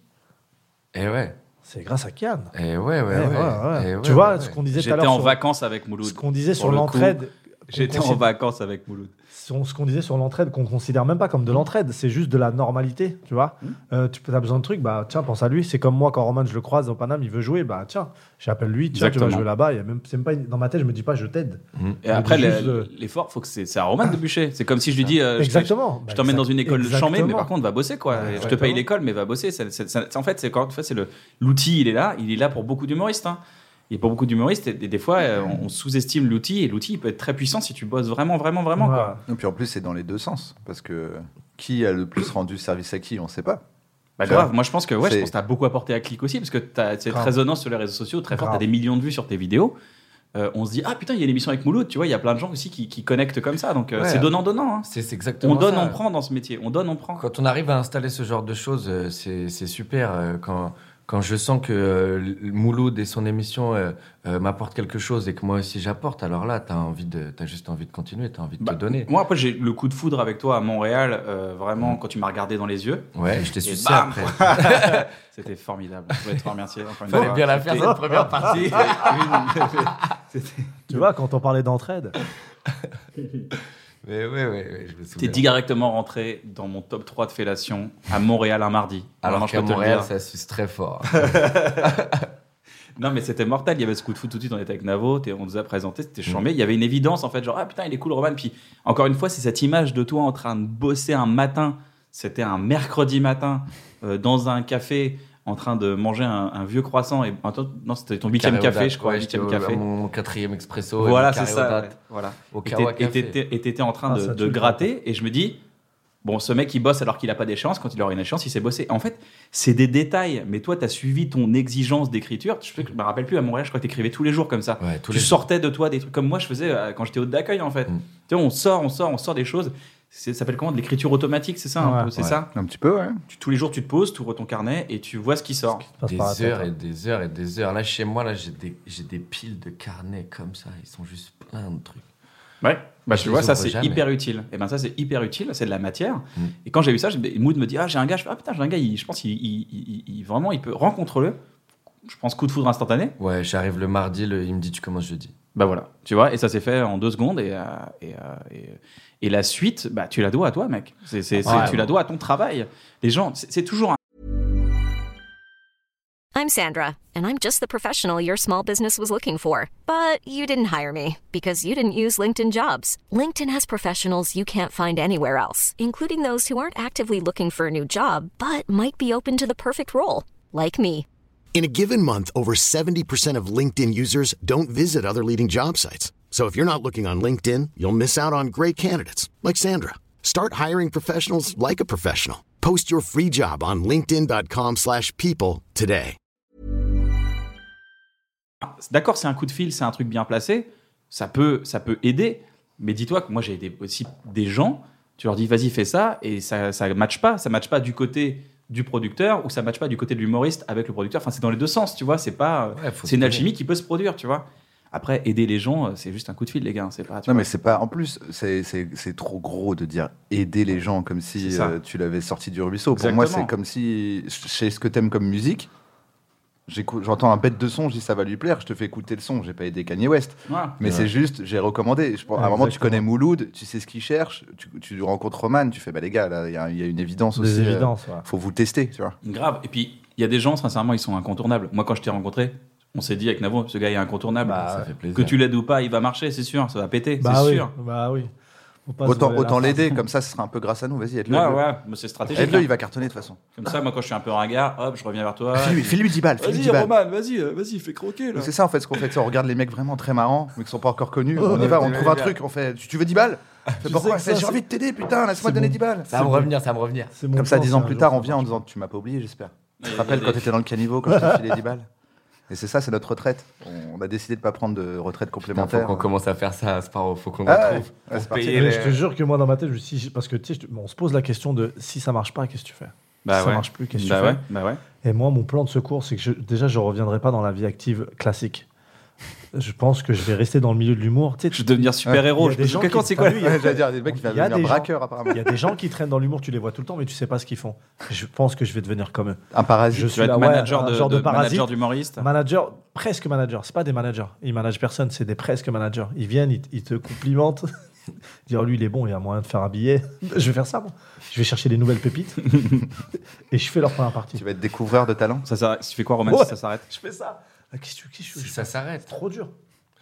Et ouais, c'est grâce à Kian. et ouais, ouais, Ouais, ouais. ouais, ouais. Et ouais, Tu vois, ouais, ce ouais. qu'on disait tout à J'étais l'heure en sur, vacances avec Mouloud. ce qu'on disait Pour sur le coup, l'entraide. J'étais qu'on en considère- vacances avec Mouloud. son- ce qu'on disait sur l'entraide qu'on considère même pas comme de l'entraide, c'est juste de la normalité, tu vois. Mmh. Euh, tu as besoin de trucs, bah tiens, pense à lui. C'est comme moi quand Roman je le croise au Paname, il veut jouer, bah tiens, j'appelle lui, tiens, tu Exactement. vas jouer là-bas. Il y a même, c'est même pas une- dans ma tête, je me dis pas, je t'aide. Mhm. Et après, juste, le- euh, l'effort, faut que c'est, c'est à Roman de bûcher. C'est comme si je lui dis, euh, je te- Exactement. je Bah, t'emmène dans exact- une école exactement. chambée, mais par contre, va bosser, quoi. Ouais, je te exactement. paye l'école, mais va bosser. C'est- c'est- c'est- en fait, c'est quand, en fait, c'est le, l'outil, il est là, il est là pour beaucoup d'humoristes, hein. Et pour beaucoup d'humoristes, et, et des fois, euh, on, on sous-estime l'outil, et l'outil, il peut être très puissant si tu bosses vraiment, vraiment, vraiment, Ouais. quoi. Et puis en plus, c'est dans les deux sens. Parce que qui a le plus rendu service à qui, on ne sait pas. Bah, Tu vois, grave, moi je pense que ouais, je c'est- pense que t'as beaucoup apporté à Click aussi, parce que t'as cette Grave. résonance sur les réseaux sociaux très forte, Grave. t'as des millions de vues sur tes vidéos. Euh, on se dit, ah putain, il y a une émission avec Mouloud, tu vois, il y a plein de gens aussi qui, qui connectent comme ça, donc euh, Ouais. c'est donnant-donnant. Hein. C'est, c'est exactement On donne, ça. on prend dans ce métier, on donne, on prend. Quand on arrive à installer ce genre de choses, euh, c'est, c'est super. euh, Quand, quand je sens que euh, Mouloud et son émission euh, euh, m'apportent quelque chose et que moi aussi j'apporte, alors là, t'as envie de, t'as juste envie de continuer, t'as envie de Bah, te donner. Moi, après, j'ai le coup de foudre avec toi à Montréal, euh, vraiment, quand tu m'as regardé dans les yeux. Ouais, je t'ai Et sucé bam après. C'était formidable. Je voulais te remercier encore une Fallait fois. bien la faire C'était- cette première partie. C'était- Tu vois, quand on parlait d'entraide, Mais ouais, ouais, ouais, je me T'es souviens. directement rentré dans mon top trois de fellation à Montréal un mardi. Alors Vraiment, je qu'à peux te le Montréal, dire. ça suce très fort. Non, mais c'était mortel. Il y avait ce coup de foot tout de suite. On était avec Navo, t'es- on nous a présenté, c'était Mm. charmé. Il y avait une évidence, en fait, genre, ah putain, il est cool, Roman. Puis, encore une fois, c'est cette image de toi en train de bosser un matin. C'était un mercredi matin, euh, dans un café, en train de manger un, un vieux croissant. Et, attends, non, c'était ton huitième Carré aux café, dates, je crois. ouais, j'étais huitième au- café. Mon quatrième expresso. Voilà, et c'est mon carré aux ça. dates ouais, Voilà. Au Et Kawa t'é- et Café. t'étais et t'étais en train Ah, de, ça de tue le gratter. Et je me dis, bon, ce mec, il bosse alors qu'il n'a pas d'échéance. Quand il aura une échéance, il sait bosser. En fait, c'est des détails. Mais toi, tu as suivi ton exigence d'écriture. Je ne me rappelle plus, à Montréal, je crois que tu écrivais tous les jours comme ça. Ouais, tous tu les sortais de toi des trucs comme moi, je faisais euh, quand j'étais hôte d'accueil, en fait. Mm. Tu vois, on sort, on sort, on sort des choses. C'est- Ça s'appelle comment? De l'écriture automatique, c'est ça un Ouais. peu, C'est Ouais. ça Un petit peu, ouais. Tu- Tous les jours, tu te poses, tu ouvres ton carnet et tu vois ce qui sort. Passe Des par la tête, heures hein. et des heures et des heures. Là, chez moi, là, j'ai des, j'ai des piles de carnets comme ça. Ils sont juste plein de trucs. Ouais. Bah, Je tu les vois, ça, ouvre c'est jamais. hyper utile. Et ben ça, c'est hyper utile. C'est de la matière. Mm. Et quand j'ai vu ça, je- Mood me dit, ah, j'ai un gars. Je fais, ah putain, j'ai un gars. Il, je pense qu'il, il, il- il- vraiment, il peut rencontre-le. Je pense coup de foudre instantané. Ouais, j'arrive le mardi, le- il me dit tu commences jeudi. Bah voilà, tu vois, et ça s'est fait en deux secondes, et, euh, et, euh, et, et la suite, bah, tu la dois à toi, mec. C'est, c'est, c'est- Ouais, tu la dois à ton travail. Les gens, c'est, c'est toujours un... I'm Sandra, and I'm just the professional your small business was looking for. But you didn't hire me because you didn't use LinkedIn Jobs. LinkedIn has professionals you can't find anywhere else, including those who aren't actively looking for a new job, but might be open to the perfect role, like me. In a given month, over seventy percent of LinkedIn users don't visit other leading job sites. So if you're not looking on LinkedIn, you'll miss out on great candidates like Sandra. Start hiring professionals like a professional. Post your free job on linkedin.com slash people today. D'accord, c'est un coup de fil, c'est un truc bien placé, ça peut, ça peut aider, mais dis-toi que moi, j'ai aidé aussi des gens, tu leur dis, vas-y, fais ça, et ça ne matche pas. Ça ne matche pas du côté du producteur ou ça ne matche pas du côté de l'humoriste avec le producteur. Enfin, c'est dans les deux sens, tu vois. C'est pas, Ouais, faut c'est une se alchimie qui peut se produire, tu vois. Après, aider les gens, c'est juste un coup de fil, les gars. C'est pas, tu Non, vois. mais c'est pas. En plus, c'est, c'est, c'est trop gros de dire aider les gens comme si C'est ça. euh, tu l'avais sorti du ruisseau. Pour moi, Exactement. c'est comme si je sais ce que t'aimes comme musique. J'écoute, j'entends un bête de son, je dis ça va lui plaire, je te fais écouter le son. J'ai pas aidé Kanye West, Voilà. mais Ouais. c'est juste, j'ai recommandé. Je pense, à un moment, tu Exactement. connais Mouloud, tu sais ce qu'il cherche, tu, tu rencontres Roman, tu fais bah les gars, là, il y, a- il y a une évidence Des aussi. euh, évidences, ouais. faut vous le tester, tu vois. Grave. Et puis, il y a des gens, sincèrement, ils sont incontournables. Moi, quand je t'ai rencontré, on s'est dit avec Navo, ce gars est incontournable. Bah, Ça ouais. fait plaisir. Que tu l'aides ou pas, il va marcher, c'est sûr. Ça va péter, Bah c'est oui, sûr. bah oui. Faut pas se Autant, voiler la autant face. l'aider, comme ça, ce sera un peu grâce à nous. Vas-y, aide-le. Ouais, aide-le. ouais, mais c'est stratégique. Aide-le, hein. il va cartonner de toute façon. Comme ça, moi, quand je suis un peu ringard, hop, je reviens vers toi. Fais-lui, fais-lui dix balles. fais-lui dix balles. vas-y, euh, vas-y, fais croquer, C'est ça en fait ce qu'on fait. Tu sais, on regarde les mecs vraiment très marrants, mais qui sont pas encore connus. On y va, on trouve un truc. On fait. Tu, tu veux dix balles Fais Tu pourquoi sais que Fais, ça, j'ai c'est- envie de t'aider, putain. Laisse-moi c'est te donner bon. dix balles. Ça va me revenir, ça va me revenir. C'est mon Comme ça, plan, dix ans c'est un plus jour, tard, ça on vient en marche. disant tu m'as pas oublié, j'espère. Tu Ouais, te rappelles et- quand t'étais dans le caniveau quand je t'ai filé dix balles Et c'est ça, c'est notre retraite. On a décidé de pas prendre de retraite Putain, faut complémentaire. qu'on commence à faire ça, Sparrow. Faut qu'on Ah en ouais. trouve. Ouais, c'est Pour parti. payer Mais les- je te jure que moi dans ma tête, je me suis dit, parce que tu sais, je te- on se pose la question de si ça marche pas, qu'est-ce que tu fais Bah Si ouais. ça marche plus, qu'est-ce que bah tu ouais, fais bah ouais. Et moi, mon plan de secours, c'est que je- déjà, je reviendrai pas dans la vie active classique. Je pense que je vais rester dans le milieu de l'humour. Tu sais, Je vais devenir super-héros. Il y a Je des me gens dis, qui- c'est quoi lui Ouais, J'allais dire, des mecs qui Il y a vont devenir des gens- braqueurs apparemment. il y a des gens qui traînent dans l'humour, tu les vois tout le temps, mais tu sais pas ce qu'ils font. Je pense que je vais devenir comme eux. Un parasite. Je Tu suis vas là, être ouais, manager un de, genre de de parasite. manager d'humoriste. Manager, presque manager. C'est pas des managers. Ils managent personne, c'est des presque managers. Ils viennent, ils, ils te complimentent. Dire lui, il est bon, il y a moyen de faire un billet. Je vais faire ça, moi. Je vais chercher des nouvelles pépites et je fais leur première partie. Tu vas être découvreur de talent. Ça s'arrête. Tu fais quoi, Roman, Ouais. si ça s'arrête? Je fais ça. Ah, Qu'est-ce que tu qu'est-ce que Si je ça fais s'arrête. C'est trop dur.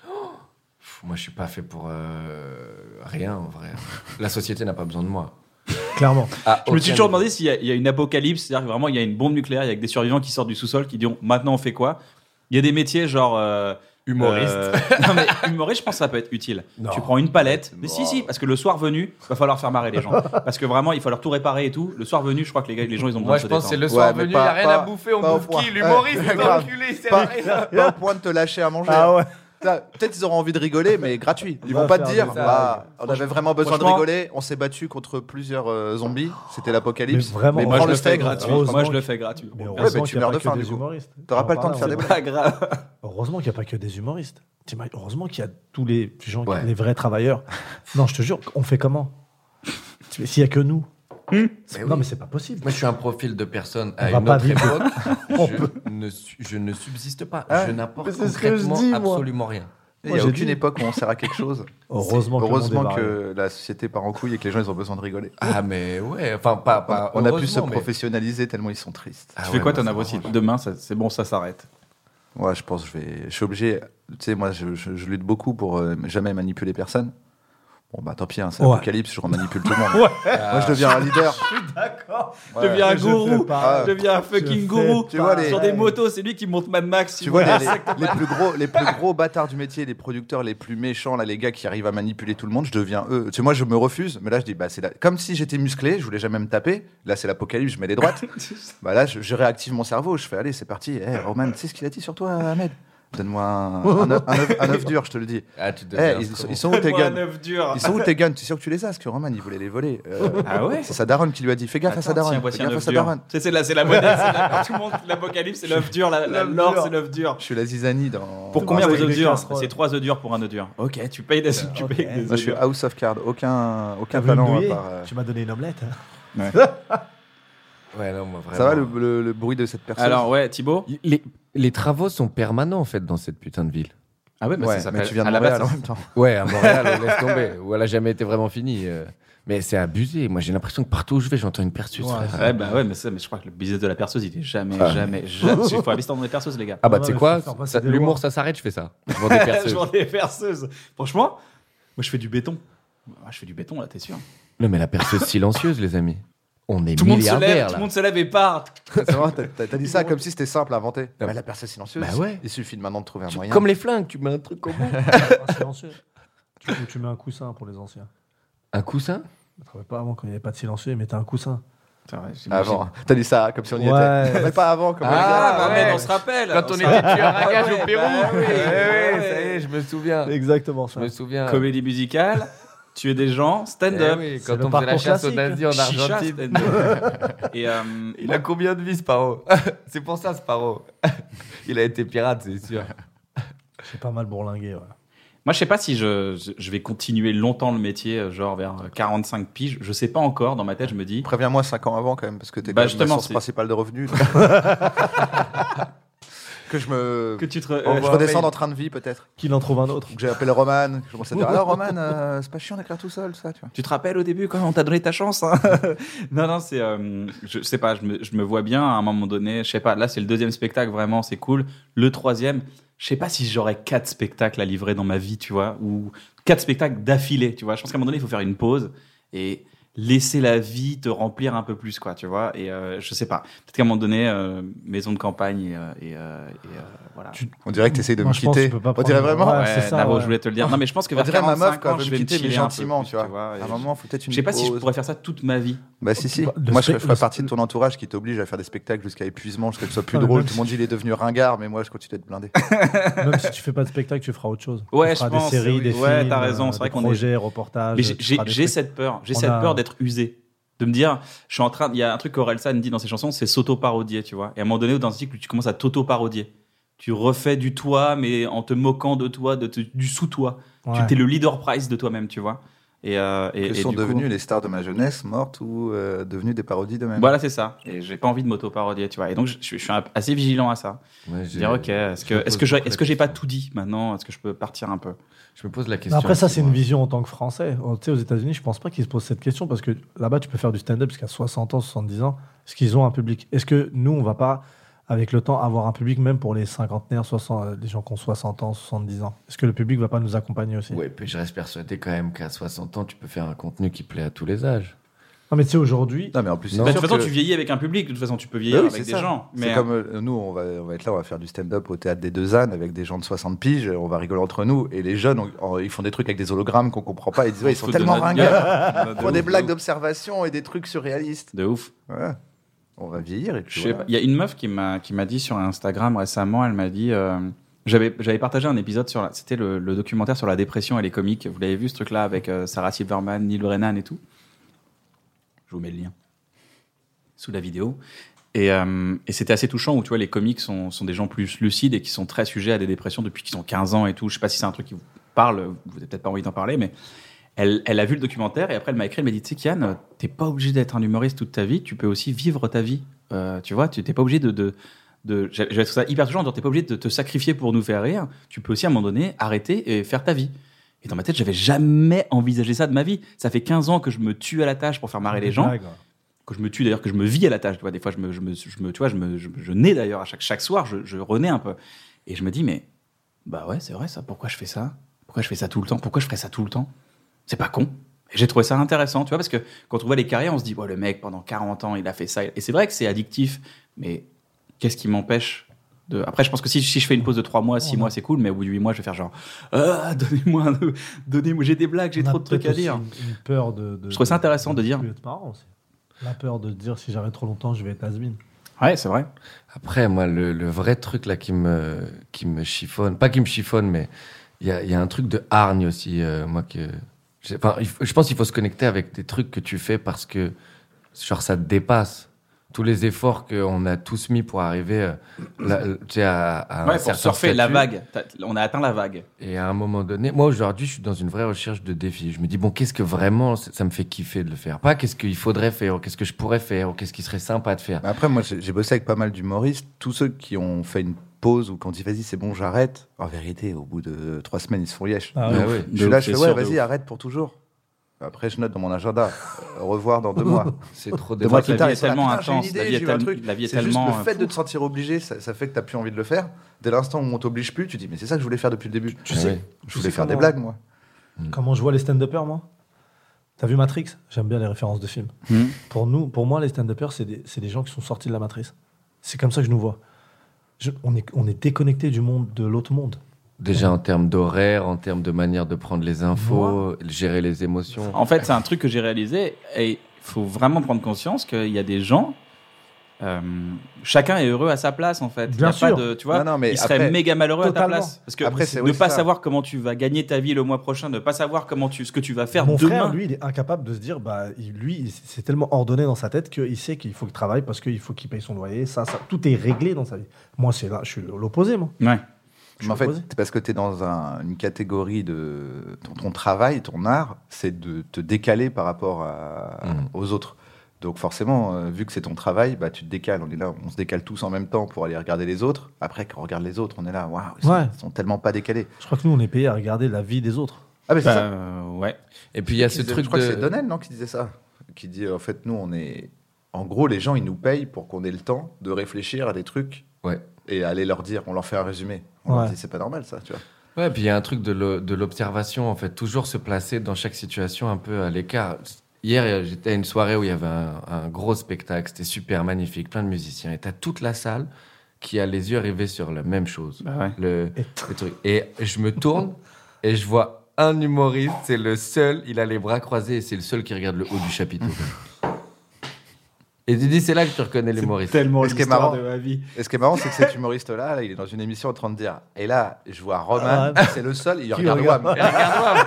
Pff, Moi, je suis pas fait pour euh, rien, en vrai. La société n'a pas besoin de moi. Clairement. Ah, Je me suis aucun toujours niveau. demandé s'il y, a- il y a une apocalypse, c'est-à-dire que vraiment il y a une bombe nucléaire, il y a que des survivants qui sortent du sous-sol qui disent maintenant on fait quoi? Il y a des métiers genre. euh, Humoriste. euh, non mais humoriste, je pense que ça peut être utile. Non. Tu prends une palette. Mais Bon. si, si, parce que le soir venu, va falloir faire marrer les gens. Parce que vraiment, il va falloir tout réparer et tout. Le soir venu, je crois que les, gars, les gens ils ont besoin Moi, de je se pense que c'est détendre. le soir Ouais, mais venu, il pas- n'y a rien pas- à bouffer, on pas au bouffe point. qui? L'humoriste, Ouais, il va grave. enculer, c'est Pas, rien. pas au point de te lâcher à manger. Ah ouais. Putain, peut-être ils auront envie de rigoler, mais gratuit. Ils On vont va pas te faire dire, des- bah, on avait vraiment besoin de franchement- rigoler, on s'est battu contre plusieurs euh, zombies, c'était Mais l'apocalypse. vraiment, mais Moi, prends je le le fais steak gratuit. heureusement Moi, je que- le fais gratuit. Mais Ouais, heureusement mais tu qu'il n'y a meurs pas de que faim, des du coup. humoristes. T'auras On pas le en temps de faire parle, des on- blagues. Pas grave. Heureusement qu'il n'y a pas que des humoristes. T'imagines- Heureusement qu'il y a tous les gens, qui- Ouais. les vrais travailleurs. Non, je te jure, on fait comment Tu- S'il n'y a que nous. Mais Non, oui. mais c'est pas possible. Moi, je suis un profil de personne On à va une pas autre vivre. époque. On je, ne, su- je ne subsiste pas. Ah, je n'apporte mais c'est ce que je concrètement dis, moi. absolument rien. Il Moi, n'y a j'ai aucune dit. époque où on sert à quelque chose. Heureusement, que, le monde Heureusement est barré. que la société part en couille et que les gens ils ont besoin de rigoler. Ah, mais ouais, enfin, pas. pas On a pu se heureusement, mais- professionnaliser tellement ils sont tristes. Ah Tu ouais, fais quoi, moi, ton ça avocat? m'arrange. Demain, ça- c'est bon, ça s'arrête. Ouais, je pense que je vais. Je suis obligé. Tu sais, moi, je, je- je lutte beaucoup pour euh, jamais manipuler personne. Bon, bah tant pis, hein, c'est Ouais. l'apocalypse, je remanipule tout le monde. Moi, je deviens un leader. D'accord. Ouais. Je deviens un Je gourou. fais pas. Je deviens un fucking gourou. Tu vois, les- Sur des motos, c'est lui qui monte Mad Max. Tu vois, les, les, les plus gros, les plus gros bâtards du métier, les producteurs les plus méchants, là, les gars qui arrivent à manipuler tout le monde, je deviens eux. Tu sais, moi, je me refuse, mais là, je dis, bah, c'est la- comme si j'étais musclé, je voulais jamais me taper. Là, c'est l'apocalypse, je mets les droites. Bah là, je, je réactive mon cerveau, je fais, allez, c'est parti. Hey, Roman, tu sais ce qu'il a dit sur toi, Ahmed? Donne-moi un, un, œuf- un, œuf- un œuf dur, je te le dis. Ah, tu Eh, deviens ils, comment ils sont où tes Donne-moi un guns? œuf dur. Ils sont où tes guns? Tu es sûr que tu les as? Parce que Roman, il voulait les voler. Euh, Ah ouais? c'est sa daronne qui lui a dit, fais gaffe à sa Attends, daronne. tiens, Fais voici un gaffe à œuf sa dur. daronne. Tu sais, c'est la, c'est la monnaie. c'est la- Tout le monde, l'apocalypse, c'est l'œuf dur. La, la L'œuf l'or, dur. c'est l'œuf dur. Je suis la zizanie dans. Pour combien avec vos œufs des durs? casseroles. C'est trois œufs durs pour un œuf dur. Ok, tu payes des, tu Ok. payes des Moi, je œufs suis durs. house of cards. Aucun, aucun T'as voulu me talent à douiller part. euh, Tu m'as donné une omelette. Ouais, non, moi, vraiment. Ça va le, le- le bruit de cette personne? Alors, ouais, Thibaut. Les, les travaux sont permanents, en fait, dans cette putain de ville. Ah ouais, mais Ouais, ça s'appelle. mais tu viens de à la Montréal base, en ça- même temps. Ouais, à Montréal, on laisse tomber. Ou elle a jamais été vraiment finie. euh. Mais c'est abusé. Moi, j'ai l'impression que partout où je vais, j'entends une perceuse. Ouais, frère. Ouais, bah ouais, mais, ça, mais je crois que le business de la perceuse, il est jamais, Ah. jamais, jamais. Il faut investir dans des perceuses, les gars. Ah bah, Ouais, tu sais mais quoi faut faire passer ça- des L'humour, lois. ça s'arrête, je fais ça. Je vends des Je perceuses. vends des perceuses. Franchement, moi, je fais du béton. Moi, je fais du béton, là, t'es sûr? Non, mais la perceuse silencieuse, les amis. On est Tout le monde se lève, milliardaires, tout là. le monde se lève et part. C'est vrai, t'as- t'as t'as dit ça comme si c'était simple à inventer. Ah. Bah, la perceuse silencieuse. Bah ouais. Il suffit de maintenant de trouver un Tu- moyen. Comme les flingues, tu mets un truc au bout. Un silencieux. Du coup, tu mets un coussin pour les anciens. Un coussin Je ne travaillais pas avant quand il n'y avait pas de silencieux, ils mettaient un coussin. Avant. T'as dit ça comme si on y Ouais. était. Mais pas avant, comme Ah, on Ah, ouais. mais on se rappelle. Quand on se était rappelle. tueur à gage Ouais, au Pérou. bah oui, Ouais, ouais, ouais. ça y est, je me souviens. Exactement Je ça. me souviens. Comédie musicale, tuer des gens, Eh stand-up. oui, C'est quand le on faisait la parcours chasse aux classique. nazis en Chicha, Argentine. stand-up. Et euh, Il a combien de vies, Sparrow? C'est pour ça, Sparrow. Il a été pirate, c'est sûr. J'ai pas mal bourlingué. Ouais. moi, je sais pas si je, je- je vais continuer longtemps le métier, euh, genre vers quarante-cinq piges. Je sais pas encore. Dans ma tête, je me dis. Préviens-moi cinq ans avant quand même, parce que t'es Bah, quand même justement, ma source c'est- principale de revenus. donc. que je me. Que tu te. re- je euh, voit un redescende mail. en train de vie peut-être. Qu'il en trouve un autre. Ou que j'appelle Roman. que Je commence à dire alors Roman, euh, c'est pas chiant d'écrire tout seul, ça, tu vois. Tu te rappelles au début quand on t'a donné ta chance hein Non, non, c'est. euh, je sais pas, je me, je me vois bien à un moment donné. Je sais pas, là, c'est le deuxième spectacle, vraiment, c'est cool. Le troisième, je sais pas si j'aurais quatre spectacles à livrer dans ma vie, tu vois, ou quatre spectacles d'affilée, tu vois. Je pense qu'à un moment donné, il faut faire une pause et laisser la vie te remplir un peu plus, quoi, tu vois. Et euh, je sais pas, peut-être qu'à un moment donné, euh, maison de campagne et, euh, et, euh, et, euh, voilà. Tu- On dirait que t'essayes de Moi, me je pense que quitter. tu peux pas On dirait prendre- vraiment. Ouais, Ouais, c'est ça, Navo, ouais. je voulais te le dire. Non, mais je pense que On vers dirait ma meuf quarante-cinq quand ans, elle veut je me vais me quitter, mais chiller un peu gentiment, plus, tu vois. et À un je- moment, faut peut-être une Je sais pas si je pause. pourrais faire ça toute ma vie. Bah si si. Le Moi je spec- ferais le- partie de ton entourage qui t'oblige à faire des spectacles jusqu'à épuisement, jusqu'à ce que ce soit plus Ouais, mais drôle. même Tout le monde dit il est devenu ringard, mais moi je continue d'être blindé. Même si tu fais pas de spectacle, tu feras autre chose. Ouais, tu feras je pense, des séries, oui. des Ouais, films, t'as raison, euh, c'est vrai des qu'on est- projets, reportages. Mais j'ai- tu j'ai feras des j'ai trucs. cette peur, j'ai On cette a- peur d'être usé, de me dire, je suis en train, il y a un truc qu'Orelsan dit dans ses chansons, c'est s'auto-parodier, tu vois. Et à un moment donné, dans un cycle, tu commences à t'auto-parodier. Tu refais du toi, mais en te moquant de toi, de te- du sous-toi. Ouais. Tu t'es le leader price de toi-même, tu vois. Et, euh, et, Que et sont du coup- devenus les stars de ma jeunesse, mortes ou euh, devenues des parodies d'eux-mêmes. Voilà, c'est ça. Et j'ai pas envie de m'auto-parodier, tu vois. Et donc, je, je suis un- assez vigilant à ça. Ouais, Je j'ai- dire, ok, est-ce que, je me est-ce pose que j'ai, beaucoup est-ce la que j'ai pas question. tout dit maintenant? Est-ce que je peux partir un peu? Je me pose la Mais question. après, ça, aussi, c'est une moi. vision en tant que Français. Oh, tu sais, aux États-Unis, je pense pas qu'ils se posent cette question parce que là-bas, tu peux faire du stand-up jusqu'à soixante ans, soixante-dix ans. Est-ce qu'ils ont un public? Est-ce que nous, on va pas, avec le temps, avoir un public même pour les cinquantenaires, soixante, euh, les gens qui ont soixante ans, soixante-dix ans? Est-ce que le public va pas nous accompagner aussi? Ouais, puis je reste persuadé quand même qu'à soixante ans, tu peux faire un contenu qui plaît à tous les âges. Non, mais tu sais, aujourd'hui, Non mais en plus, c'est Non. Bah, de sûr toute façon, que- tu vieillis avec un public. De toute façon, tu peux Bah vieillir oui, avec c'est des ça. gens. C'est Mais comme euh, nous, on va, on va être là, on va faire du stand-up au théâtre des Deux Ânes avec des gens de soixante piges, on va rigoler entre nous. Et les jeunes, on- on- ils font des trucs avec des hologrammes qu'on comprend pas. Ils disent, ouais, ils sont Foutre de tellement notre ringards. gueule. Ils De font des ouf, blagues de ouf. d'observation et des trucs surréalistes. De ouf. Ouais. On va vieillir et puis Je sais voilà. pas. Il y a une meuf qui m'a qui m'a dit sur Instagram récemment. Elle m'a dit. euh, j'avais j'avais partagé un épisode sur. La, c'était le, le documentaire sur la dépression et les comiques. Vous l'avez vu ce truc-là avec euh, Sarah Silverman, Neil Brennan et tout. Je vous mets le lien sous la vidéo. Et, euh, et c'était assez touchant où tu vois les comiques sont, sont des gens plus lucides et qui sont très sujets à des dépressions depuis qu'ils ont quinze ans et tout. Je sais pas si c'est un truc qui vous parle. Vous avez peut-être pas envie d'en parler, mais elle, elle a vu le documentaire et après elle m'a écrit, elle m'a dit, tu sais Kian, t'es pas obligé d'être un humoriste toute ta vie, tu peux aussi vivre ta vie. Euh, tu vois, tu t'es pas obligé de... de, de j'avais trouvé ça hyper touchant, genre t'es pas obligé de te sacrifier pour nous faire rire, tu peux aussi à un moment donné arrêter et faire ta vie. Et dans ma tête, j'avais jamais envisagé ça de ma vie. Ça fait quinze ans que je me tue à la tâche pour faire marrer les gens, blagues, ouais. que je me tue d'ailleurs, que je me vis à la tâche. Tu vois, des fois, je me, je me, je me, tu vois, je me, je, je nais d'ailleurs à chaque, chaque soir, je, je renais un peu. Et je me dis, mais bah ouais, c'est vrai ça. Pourquoi je fais ça? Pourquoi je fais ça tout le temps? Pourquoi je ferais ça tout le temps? C'est pas con. Et j'ai trouvé ça intéressant, tu vois, parce que quand on voit les carrières, on se dit, oh, le mec, pendant quarante ans, il a fait ça. Et c'est vrai que c'est addictif, mais qu'est-ce qui m'empêche de... Après, je pense que si, si je fais une pause de trois mois, six On a- mois, c'est cool, mais au bout de huit mois, je vais faire genre, ah, donnez-moi, un- donnez-moi, j'ai des blagues, j'ai On a trop de trucs à peut-être aussi dire. Une, une peur de, de- Je trouve ça intéressant de dire. plus être marrant aussi. La peur de dire si j'arrête trop longtemps, je vais être has-been. Ouais, c'est vrai. Après, moi, le, le vrai truc là qui me, qui me chiffonne, pas qui me chiffonne, mais il y a, il y a un truc de hargne aussi, euh, moi, que. j'ai- Enfin, il faut- je pense qu'il faut se connecter avec des trucs que tu fais parce que, genre, ça te dépasse. Tous les efforts qu'on a tous mis pour arriver euh, là, tu sais, à, à un Ouais, pour certain surfer la statut. vague. T'as- On a atteint la vague. Et à un moment donné, moi aujourd'hui, je suis dans une vraie recherche de défis. Je me dis, bon, qu'est-ce que vraiment ça ça me fait kiffer de le faire? Pas qu'est-ce qu'il faudrait faire, ou qu'est-ce que je pourrais faire, ou qu'est-ce qui serait sympa de faire. Mais après, moi, j'ai j'ai bossé avec pas mal d'humoristes. Tous ceux qui ont fait une pause ou qui ont dit vas-y, c'est bon, j'arrête. En vérité, au bout de trois semaines, ils se font lièche. Ah Bah ouais. ouais. Je suis là, je c'est fais sûr, ouais, de vas-y, ouf. arrête pour toujours. Après, je note dans mon agenda. Au revoir dans deux mois. C'est trop Deux de mois que plus la tard, vie ils est sont là, tellement putain, j'ai une intense, idée, la vie est j'ai eu un tel- truc. la vie est C'est juste tellement, le euh, fait de te sentir obligé, ça, ça fait que t'as plus envie de le faire. Dès l'instant où on t'oblige plus, tu dis mais c'est ça que je voulais faire depuis le début. Tu Ah sais, ouais. Je tu voulais sais faire des comment- blagues, moi. Comment je vois les stand-uppers, moi? T'as vu Matrix? J'aime bien les références de films. Hmm. Pour nous, pour moi, les stand-uppers, c'est des, c'est des gens qui sont sortis de la matrice. C'est comme ça que je nous vois. Je- on est, on est déconnecté du monde, de l'autre monde. Déjà en termes d'horaire, en termes de manière de prendre les infos, gérer les émotions. En fait, c'est un truc que j'ai réalisé et il faut vraiment prendre conscience qu'il y a des gens. euh, chacun est heureux à sa place en fait. Il y Bien a pas sûr. de, tu vois, Non, non, mais il serait après- méga malheureux Totalement. à ta place parce que Après, c'est- ne oui, pas c'est ça. savoir comment tu vas gagner ta vie le mois prochain, ne pas savoir comment tu, ce que tu vas faire Mon demain. frère, lui, il est incapable de se dire, bah, il- lui, il- c'est tellement ordonné dans sa tête qu'il sait qu'il faut qu'il travaille parce qu'il faut qu'il paye son loyer. Ça, ça, tout est réglé dans sa vie. Moi, c'est là, je suis l'opposé, moi. Ouais. Je Mais en suis fait, opposé. c'est parce que tu es dans un- une catégorie de. Ton, ton travail, ton art, c'est de te décaler par rapport à- Mhm. aux autres. Donc, forcément, euh, vu que c'est ton travail, bah, tu te décales. On est là, on se décale tous en même temps pour aller regarder les autres. Après, quand on regarde les autres, on est là, waouh, ils, sont- Ouais. ils sont tellement pas décalés. Je crois que nous, on est payé à regarder la vie des autres. Ah, mais c'est Bah, ça. euh, ouais. Et puis il y a Qui ce disait- truc je crois de. que c'est Donnel, non, qui disait ça. Qui dit, en fait, nous, on est. En gros, les gens, ils nous payent pour qu'on ait le temps de réfléchir à des trucs Ouais. et aller leur dire. On leur fait un résumé. On Ouais. leur dit, c'est pas normal, ça, tu vois. Ouais, puis il y a un truc de l'o- de l'observation, en fait, toujours se placer dans chaque situation un peu à l'écart. Hier, euh, j'étais à une soirée où il y avait un, un gros spectacle, c'était super magnifique, plein de musiciens, et t'as toute la salle qui a les yeux rivés sur la même chose. Bah ouais. Le, Et- le truc. Et je me tourne et je vois un humoriste, c'est le seul, il a les bras croisés et c'est le seul qui regarde le haut du chapiteau. Et tu dis, c'est là que tu reconnais l'humoriste. Tellement Et ce qui est l'histoire marrant- de ma vie. Et ce qui est marrant, c'est que cet humoriste-là, là, il est dans une émission en train de dire. Et là, je vois Roman, Ah, c'est le seul, il Qui regarde regarde Wham. Et regarde-moi.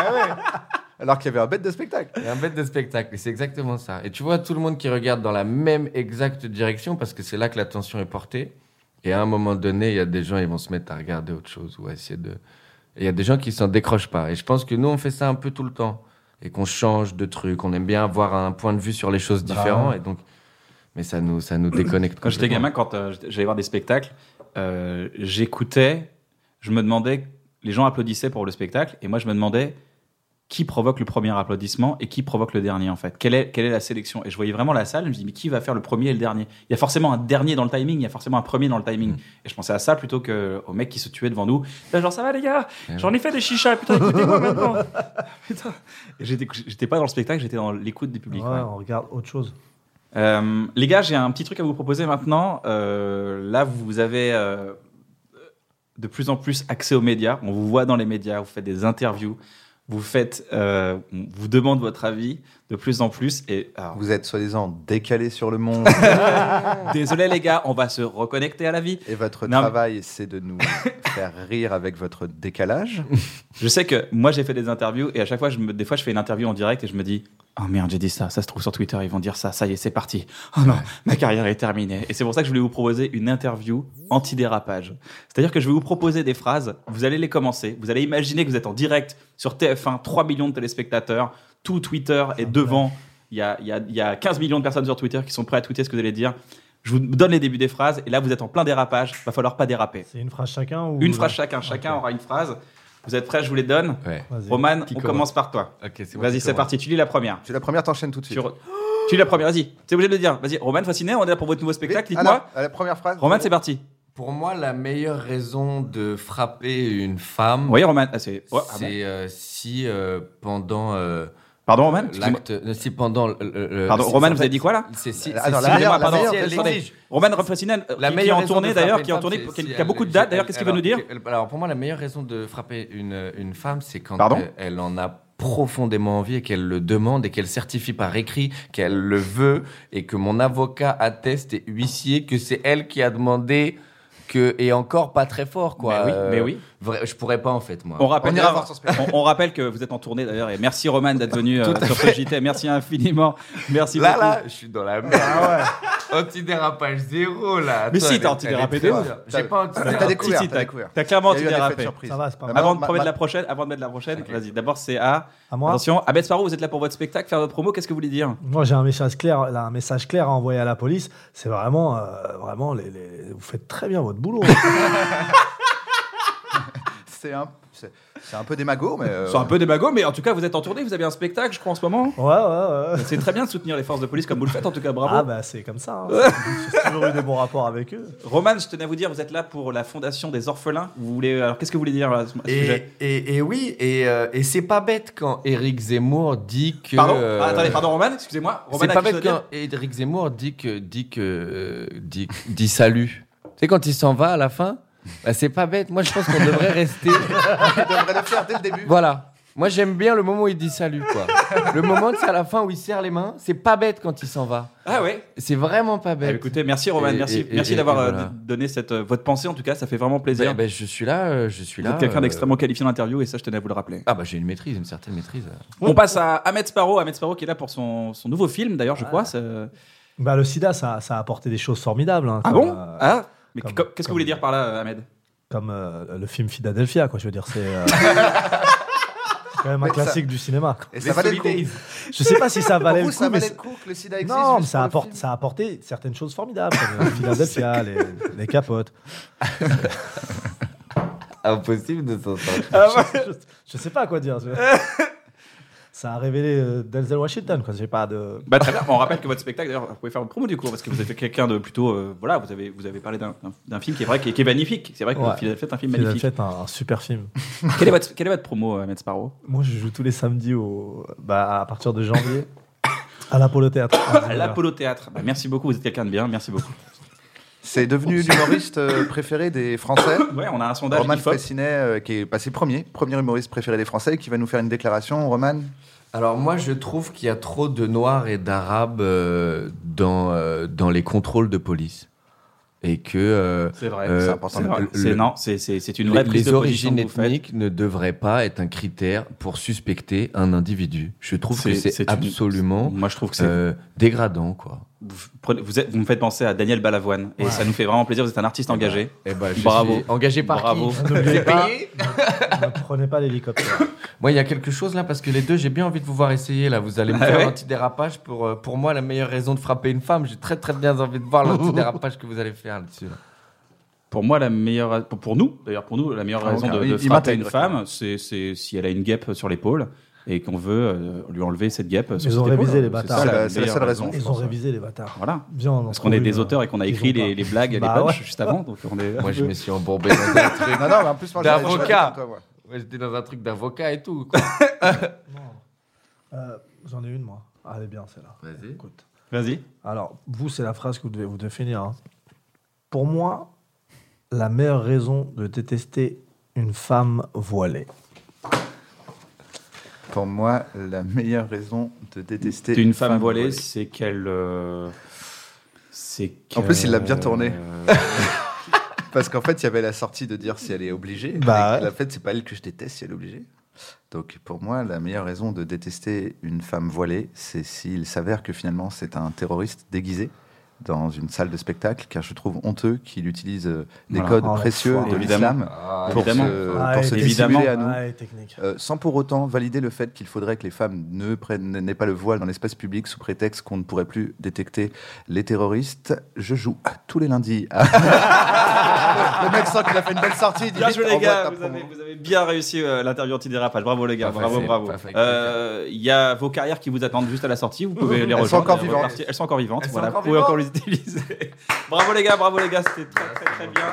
Alors qu'il y avait un bête de spectacle. Il y a un bête de spectacle, et c'est exactement ça. Et tu vois tout le monde qui regarde dans la même exacte direction, parce que c'est là que l'attention est portée. Et à un moment donné, il y a des gens, ils vont se mettre à regarder autre chose, ou à essayer de... Et il y a des gens qui s'en décrochent pas. Et je pense que nous, on fait ça un peu tout le temps. Et qu'on change de truc. On aime bien avoir un point de vue sur les choses différents. Et donc... Mais ça nous, ça nous déconnecte. Quand j'étais complètement. gamin, quand euh, j'étais- j'allais voir des spectacles, euh, j'écoutais, je me demandais, les gens applaudissaient pour le spectacle, et moi je me demandais qui provoque le premier applaudissement et qui provoque le dernier en fait. Quelle est, quelle est la sélection? Et je voyais vraiment la salle, je me dis mais qui va faire le premier et le dernier? Il y a forcément un dernier dans le timing, il y a forcément un premier dans le timing. Mm. Et je pensais à ça plutôt qu'au mec qui se tuait devant nous. Là, genre ça va les gars, Ouais. j'en ai fait des chichas, putain écoutez-moi maintenant. Putain. Et j'étais, j'étais pas dans le spectacle, j'étais dans l'écoute du public. Ouais, ouais. on regarde autre chose. Euh, les gars, j'ai un petit truc à vous proposer maintenant. Euh, là, vous avez euh, de plus en plus accès aux médias. On vous voit dans les médias, vous faites des interviews, vous faites, euh, on vous demande votre avis de plus en plus. Et alors, Vous êtes soi-disant décalé sur le monde. désolé les gars, on va se reconnecter à la vie. Et votre Non, mais- travail, c'est de nous faire rire avec votre décalage. Je sais que moi, j'ai fait des interviews et à chaque fois, je me, des fois, je fais une interview en direct et je me dis. Oh merde, j'ai dit ça, ça se trouve sur Twitter, ils vont dire ça, ça y est, c'est parti. Oh non, ma carrière est terminée. Et c'est pour ça que je voulais vous proposer une interview anti-dérapage. C'est-à-dire que je vais vous proposer des phrases, vous allez les commencer, vous allez imaginer que vous êtes en direct sur T F un, trois millions de téléspectateurs, tout Twitter est devant, il y a, il y, a, il y a quinze millions de personnes sur Twitter qui sont prêtes à tweeter ce que vous allez dire. Je vous donne les débuts des phrases et là, vous êtes en plein dérapage, va falloir pas déraper. C'est une phrase chacun ou... Une phrase chacun, chacun Ok. aura une phrase. Vous êtes prêts, je vous les donne. Ouais. Vas-y. Roman, Qui on commence commence par toi. Ok, c'est moi Vas-y, qui c'est commence. parti, tu lis la première. Tu es la première, t'enchaînes tout de suite. Tu, re- tu lis la première, vas-y. T'es obligé de le dire. Vas-y, Roman, fasciné, on est là pour votre nouveau spectacle, Oui, dites-moi. alors, à la première phrase. Roman, c'est parti. Pour moi, la meilleure raison de frapper une femme, Oui, Roman. Ah, c'est. Ouais, ah bon. c'est euh, si euh, pendant euh, Pardon, Roman. Excusez-moi. l'acte, euh, si pendant le, le- le- Pardon, c'est- Roman, c'est- vous avez dit quoi là? C'est si, Ah, c'est non, si- la meilleure- excusez-moi, la pardon, meilleure si elle raison- l'exige. Roman Refressinel, La qui, qui est meilleure en raison tournée de d'ailleurs, frapper qui est en une tournée, femme, qui, c'est qui si a beaucoup de elle- dates d'ailleurs. Qu'est-ce qu'il veut alors, nous dire? elle- Alors pour moi, la meilleure raison de frapper une, une femme, c'est quand Pardon elle, elle en a profondément envie et qu'elle le demande et qu'elle certifie par écrit qu'elle le veut et que mon avocat atteste et huissier que c'est elle qui a demandé que et encore pas très fort quoi. Mais oui, Euh, mais oui. vrai- je pourrais pas en fait moi. On rappelle, On ira d'ailleurs- voir son spectacle. on, on rappelle que vous êtes en tournée d'ailleurs et merci Roman d'être venu euh, sur ce J T. Merci infiniment. Merci Là beaucoup. là, je suis dans la merde. Antidérapage zéro là. Mais Toi, si, elle t'as est- antidérapé elle est de très ouf. bien. J'ai pas T'as antidérapé. découvert, Si, si, t'as t'as- découvert. t'as clairement Il y a eu un effet de antidérapé. surprise. Ça va, c'est pas mal. Avant de Ma- promettre ma- la prochaine, avant de mettre la prochaine, Ok. vas-y. D'abord c'est à. À moi. Attention, Abed Sparrow, vous êtes là pour votre spectacle, faire votre promo. Qu'est-ce que vous voulez dire? Moi, j'ai un message clair, là, un message clair à envoyer à la police. C'est vraiment, euh, vraiment, les, les- vous faites très bien votre boulot. C'est un, c'est, c'est un peu démago, mais. euh, C'est un peu démago, mais en tout cas, vous êtes en tournée, vous avez un spectacle, je crois, en ce moment. Ouais, ouais, ouais. C'est très bien de soutenir les forces de police comme vous le faites, en tout cas, bravo. Ah bah c'est comme ça. Hein. J'ai toujours eu des bons rapports avec eux. Roman, je tenais à vous dire, vous êtes là pour la Fondation des Orphelins. Vous voulez, alors qu'est-ce que vous voulez dire à ce à ce sujet? Et, et, et oui, et, euh, et c'est pas bête quand Éric Zemmour dit que. Pardon euh, Ah, attendez, pardon, Roman, excusez-moi. Roman, C'est a pas quelque chose bête à dire quand Éric Zemmour dit que dit que euh, dit, dit salut. Tu sais quand il s'en va à la fin, bah, c'est pas bête. Moi je pense qu'on devrait rester. Il devrait le faire dès le début. Voilà. Moi j'aime bien le moment où il dit salut quoi. Le moment c'est à la fin où il serre les mains, c'est pas bête quand il s'en va. Ah ouais. C'est vraiment pas Ah, bête. écoutez, merci Roman, Et- merci, et- merci et- d'avoir et euh, voilà. d- donné cette euh, votre pensée en tout cas, ça fait vraiment plaisir. Ben, ben, je suis là, euh, je suis Vous là. êtes quelqu'un euh, d'extrêmement qualifié en interview et ça, je tenais à vous le rappeler. Ah bah j'ai une maîtrise, une certaine maîtrise. On passe à Ahmed Sparrow, Ahmed Sparrow qui est là pour son, son nouveau film d'ailleurs, je crois. c'est- Bah le sida, ça, ça a apporté des choses formidables. Hein, Ah comme, bon euh, Ah mais comme- co- qu'est-ce que vous comme- voulez dire par là, Ahmed? Comme euh, le film Philadelphia, quoi. Je veux dire, c'est. euh, c'est quand même un Mais ça- classique du cinéma. quoi. Et ça valait le coup. Je sais pas si ça Pour valait vous, le coup, ça mais valait c'est- le coup que le sida existe. non, mais juste ça pour le apporte, film ça a apporté certaines choses formidables, comme euh, Philadelphia, les, les capotes. Impossible de s'en sortir. je, je sais pas quoi dire. je- Ça a révélé euh, Denzel Washington, quoi. J'ai pas de. Bah, très bien, on rappelle que votre spectacle, d'ailleurs, vous pouvez faire votre promo du coup, parce que vous êtes quelqu'un de plutôt. euh, voilà, vous avez, vous avez parlé d'un, d'un- d'un film qui est vrai, qui est, qui est magnifique. C'est vrai que Ouais. Philadelphie est un film magnifique. Philadelphia est un, un super film. Quel est, votre, quel est votre promo, Ahmed Sparrow? Moi, je joue tous les samedis au, bah, à partir de janvier à l'Apollo Théâtre. À l'Apollo Théâtre. Bah, merci beaucoup, vous êtes quelqu'un de bien, merci beaucoup. C'est devenu l'humoriste euh, préféré des Français. Ouais, on a un sondage Roman I F O P. Fressinet, euh, qui est passé premier, premier humoriste préféré des Français, qui va nous faire une déclaration. Roman, Alors moi je trouve qu'il y a trop de noirs et d'arabes euh, dans, euh, dans les contrôles de police. Et que euh, C'est vrai, Euh, c'est important c'est de vrai. le- C'est- non, c'est, c'est, c'est une les, vraie prise les de position origines que vous faites. ethniques ne devraient pas être un critère pour suspecter un individu. Je trouve que C'est- c'est, c'est une- absolument Moi, je trouve que c'est. euh, dégradant quoi. Vous, prenez- vous, êtes- vous me faites penser à Daniel Balavoine et Ouais. ça nous fait vraiment plaisir. Vous êtes un artiste engagé. Eh ben, je Bravo. suis engagé par Bravo. qui N'oubliez C'est pas, payé ne prenez pas l'hélicoptère. Moi, il y a quelque chose là, parce que les deux, j'ai bien envie de vous voir essayer là. Vous allez me Ah faire ouais l'antidérapage pour, euh, pour moi, la meilleure raison de frapper une femme. J'ai très très bien envie de voir l'antidérapage que vous allez faire là-dessus. là. Pour moi, la meilleure, pour, pour nous, d'ailleurs pour nous, la meilleure Ah, raison ok. de, de Il- il frapper une m'intègre. femme, c'est, c'est si elle a une guêpe sur l'épaule et qu'on veut euh, lui enlever cette guêpe. sur Ils cette ont épaule. révisé les C'est bâtards. ça, C'est la la- c'est la meilleure seule raison. je Ils ont pense. révisé les bâtards. Voilà. Viens, on en Parce qu'on est trouve des une, auteurs et qu'on a qu'ils écrit ont pas. les, les blagues et Bah les punchs ouais. juste avant. Donc on est. Moi, je me suis embourbé dans un truc. non, non, mais en plus, moi, j'avais- D'avocat. j'avais toi, moi. Ouais, j'étais dans un truc d'avocat et tout. quoi. Euh, J'en ai une, moi. Ah, elle est bien, celle-là. Vas-y. Écoute. Vas-y. Alors, vous, c'est la phrase que vous devez, vous devez finir. hein. Pour moi, la meilleure raison de détester une femme voilée. Pour moi, la meilleure raison de détester Une femme voilée, c'est qu'elle. euh, c'est En plus, il l'a bien qu'elle- tourné. Parce qu'en fait, il y avait la sortie de dire si elle est obligée. Bah Et ouais. En fait, c'est pas elle que je déteste si elle est obligée. Donc, pour moi, la meilleure raison de détester une femme voilée, c'est s'il s'avère que finalement, c'est un terroriste déguisé dans une salle de spectacle, car je trouve honteux qu'il utilise euh, des Voilà. codes Oh, précieux l'enfoiré. de Évidemment. l'islam Ah, pour évidemment. se, Ah, pour et se technique. dissimuler à nous. Ah, et technique. Euh, sans pour autant valider le fait qu'il faudrait que les femmes ne prennent, n'aient pas le voile dans l'espace public sous prétexte qu'on ne pourrait plus détecter les terroristes. Je joue tous les lundis. Le mec sent qu'il a fait une belle sortie. il dit, Bien vite, joué les envoie gars, ta vous promo. avez, vous avez bien réussi euh, l'interview anti-dérapage. Bravo les gars, Pas bravo, facile, bravo. pas facile. Euh, Il y a vos carrières qui vous attendent juste à la sortie, vous pouvez les Elles sont rejoindre. encore et vivantes. repartir. Elles sont encore vivantes, Elles sont voilà, encore vous pouvez encore les vivantes. utiliser. Bravo les gars, bravo les gars, c'était très très très bien.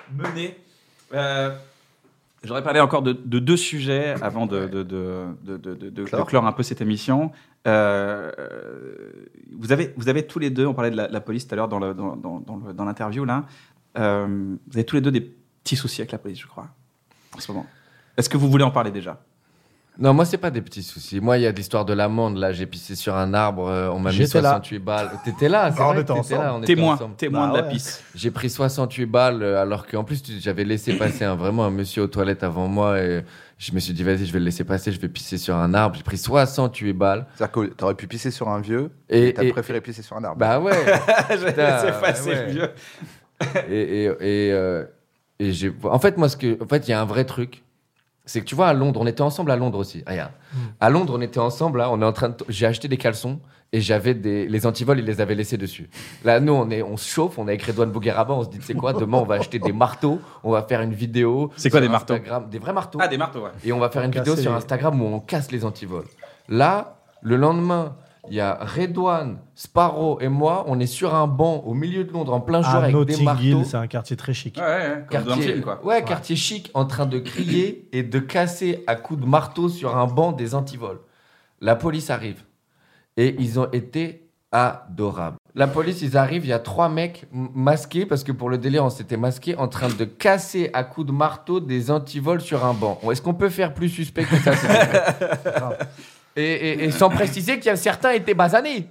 menée. Euh, J'aurais parlé encore de, de deux sujets avant de, de, de, de, de, de, de, de clore un peu cette émission. Euh, vous, avez, vous avez tous les deux, on parlait de la, la police tout à l'heure dans, le, dans, dans, dans, le, dans l'interview, là. Euh, vous avez tous les deux des petits soucis avec la police, je crois, en ce moment. Est-ce que vous voulez en parler déjà ? Non, moi, c'est pas des petits soucis. Moi, il y a l'histoire de l'amende. Là, j'ai pissé sur un arbre. euh, on m'a mis J'étais là. soixante-huit balles. T'étais là, c'est Ah, on vrai était que t'étais ensemble. là. On était Témoin, ensemble. témoin Bah de la ouais. pisse. J'ai pris soixante-huit balles, euh, alors qu'en plus, tu- j'avais laissé passer un, vraiment un monsieur aux toilettes avant moi. Et je me suis dit, vas-y, je vais le laisser passer. Je vais pisser sur un arbre. J'ai pris soixante-huit balles. C'est-à-dire que t'aurais pu pisser sur un vieux Et- et t'as et- préféré pisser sur un arbre. Bah ouais. J'ai Putain, laissé passer ouais. le vieux. et et, et, euh, et j'ai. En fait, moi, ce que, en fait, il y a un vrai truc. C'est que tu vois, à Londres, on était ensemble à Londres aussi. Regarde. Mm. À Londres, on était ensemble, là, on est en train de. J'ai acheté des caleçons et j'avais des. Les antivols, ils les avaient laissés dessus. Là, nous, on, est... on se chauffe, on est avec Redouane Bougueraba, on se dit, tu sais quoi, demain, on va acheter des marteaux, on va faire une vidéo. C'est quoi sur des marteaux Instagram, des vrais marteaux. Ah, des marteaux, ouais. Et on va faire une Pour vidéo casser sur les- Instagram où on casse les antivols. Là, le lendemain, il y a Redouane, Sparrow et moi, on est sur un banc au milieu de Londres, en plein jour, À avec des Notting marteaux. Hill, c'est un quartier très chic. Ouais, ouais, comme dans un Quartier, film, quoi. ouais, quartier chic, en train de crier et de casser à coups de marteau sur un banc des antivols. La police arrive et ils ont été adorables. La police, ils arrivent, il y a trois mecs m- masqués, parce que pour le délire, on s'était masqués, en train de casser à coups de marteau des antivols sur un banc. Est-ce qu'on peut faire plus suspect que ça, s'il vous plaît ? et, et, et sans préciser qu'il y a certains étaient basanés.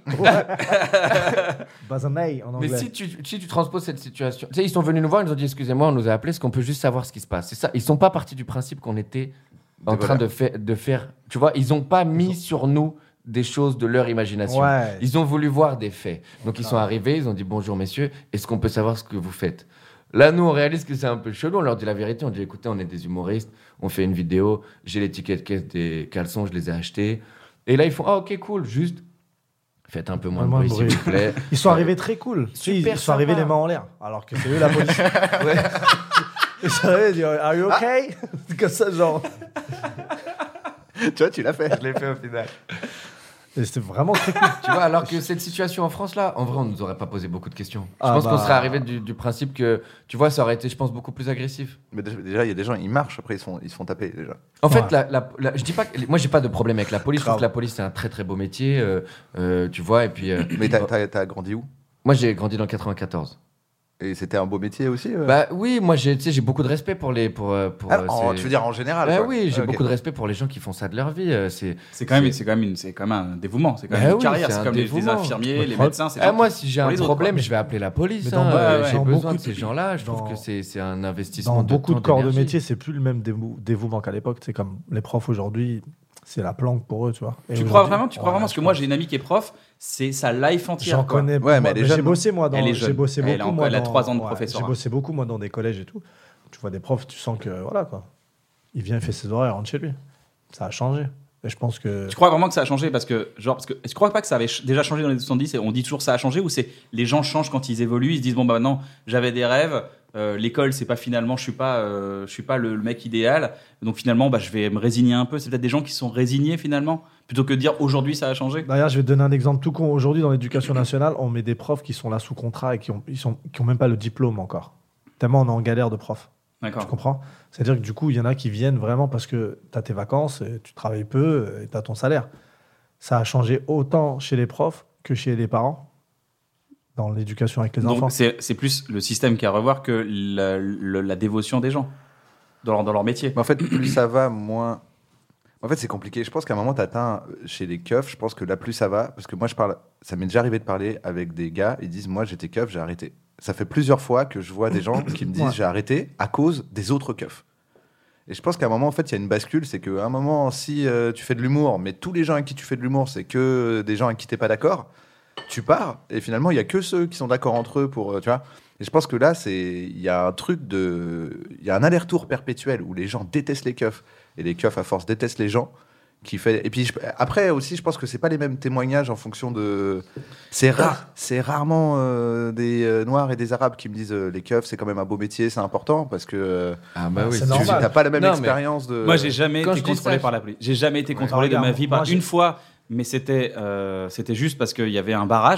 Bazanay en anglais. Mais si tu, si tu transposes cette situation, tu sais, ils sont venus nous voir, ils nous ont dit excusez-moi, on nous a appelés, est-ce qu'on peut juste savoir ce qui se passe ? C'est ça. Ils sont pas partis du principe qu'on était en Des train voleurs. de, fa- de faire. Tu vois, ils ont pas mis sur nous des choses de leur imagination. Ouais. Ils ont voulu voir des faits. Donc ils sont arrivés, ils ont dit bonjour messieurs, est-ce qu'on peut savoir ce que vous faites ? Là, nous, on réalise que c'est un peu chelou. On leur dit la vérité. On dit écoutez, on est des humoristes, on fait une vidéo, j'ai les tickets de caisse des caleçons, je les ai achetés. Et là, ils font ah, ok, cool, juste faites un peu moins de Moins de bruit, s'il bruit. vous plaît. Ils sont arrivés très cool. Tu sais, Ils, Super ils sont arrivés sympa. les mains en l'air. Alors que c'est eux la police. Ouais. Ils sont arrivés, ils disent Are you okay Comme ça, genre. Tu vois, tu l'as fait. Je l'ai fait au final. Et c'était vraiment très cool. Tu vois, alors que cette situation en France, là, en vrai, on ne nous aurait pas posé beaucoup de questions. Je Ah pense bah. qu'on serait arrivé du, du principe que, tu vois, ça aurait été, je pense, beaucoup plus agressif. Mais déjà- déjà, il y a des gens, ils marchent, après ils se font, ils se font taper déjà. En fait, Ouais. la, la- la- je dis pas que, moi, j'ai pas de problème avec la police. Je trouve Grave. que la police, c'est un très, très beau métier, euh, euh, tu vois, et puis... euh, Mais t'as, t'as- t'as grandi où ? moi, j'ai grandi dans le quatre-vingt-quatorze. Et c'était un beau métier aussi euh Bah oui, moi, j'ai, tu sais, j'ai beaucoup de respect pour les... Pour, euh, pour, Ah, euh, en- ces- Tu veux dire en général Bah quoi. oui, j'ai Ok. beaucoup de respect pour les gens qui font ça de leur vie. euh, c'est... C'est quand même, C'est- c'est quand même, une, c'est quand même un dévouement. C'est quand Bah même une oui, carrière. c'est C'est un comme les, les dévouement. infirmiers, les Ouais. médecins. C'est Ah, gens moi, qui- si j'ai pour un les autres, problème, quoi. je vais appeler la police. Mais dans- hein, ouais, euh, ouais, j'ai dans besoin beaucoup de ces gens-là. Je trouve dans- que c'est, c'est un investissement Dans de beaucoup temps, de corps de d'énergie. métier, c'est plus le même dévou- dévouement qu'à l'époque. C'est comme les profs aujourd'hui, c'est la planque pour eux, tu vois. Et Tu crois aujourd'hui- vraiment, tu crois Ouais, vraiment, parce je que moi pense. j'ai une amie qui est prof, c'est sa life entière. J'en quoi. connais. Ouais, mais moi, elle est j'ai jeune. bossé moi dans. Elle est J'ai jeune. bossé Elle beaucoup. a encore- moi, elle a dans- trois ans de ouais, professorat. J'ai bossé beaucoup moi dans des collèges et tout. Tu vois des profs, tu sens que voilà quoi. Il vient, il fait ses horaires, il rentre chez lui. Ça a changé. Et je pense que. Tu crois vraiment que ça a changé parce que genre parce que est-ce que tu crois pas que ça avait ch- déjà changé dans les soixante-dix et on dit toujours ça a changé ou c'est les gens changent quand ils évoluent, ils se disent bon bah maintenant j'avais des rêves, euh, l'école c'est pas finalement je suis pas euh, je suis pas le, le mec idéal donc finalement bah je vais me résigner un peu, c'est peut-être des gens qui sont résignés finalement plutôt que de dire aujourd'hui ça a changé. D'ailleurs, je vais te donner un exemple tout con. Aujourd'hui, dans l'éducation nationale, on met des profs qui sont là sous contrat et qui ont, ils sont, qui ont même pas le diplôme encore. Tellement on est en galère de profs. Tu D'accord. comprends? C'est-à-dire que du coup, il y en a qui viennent vraiment parce que tu as tes vacances, et tu travailles peu et tu as ton salaire. Ça a changé autant chez les profs que chez les parents dans l'éducation avec les enfants. Donc c'est c'est plus le système qui a à revoir que la, le- la dévotion des gens dans leur, dans leur métier. Mais en fait, plus ça va, moins. En fait, c'est compliqué. Je pense qu'à un moment, tu atteins chez les keufs. Je pense que là, plus ça va. Parce que moi, je parle. Ça m'est déjà arrivé de parler avec des gars. Ils disent moi, j'étais keuf, j'ai arrêté. Ça fait plusieurs fois que je vois des gens qui me disent Ouais. j'ai arrêté à cause des autres keufs. Et je pense qu'à un moment, en fait, il y a une bascule. C'est qu'à un moment, si euh, tu fais de l'humour, mais tous les gens avec qui tu fais de l'humour, c'est que des gens avec qui t'es pas d'accord, tu pars. Et finalement, il y a que ceux qui sont d'accord entre eux pour. euh, tu vois. Et je pense que là, c'est il y a un truc de. Il y a un aller-retour perpétuel où les gens détestent les keufs. Et les keufs, à force, détestent les gens. Qui fait... Et puis je- après aussi, je pense que c'est pas les mêmes témoignages en fonction de. C'est rare, c'est rarement euh, des euh, noirs et des arabes qui me disent euh, les keufs, c'est quand même un beau métier, c'est important parce que euh, Ah bah Ah, oui, c'est tu normal. n'as pas la même Non, mais- expérience de. Moi, j'ai jamais Quand été je dis contrôlé ça, par la police. J'ai jamais été contrôlé de regarde, ma vie par moi, j'ai- une fois, mais c'était euh, c'était juste parce qu'il y avait un barrage.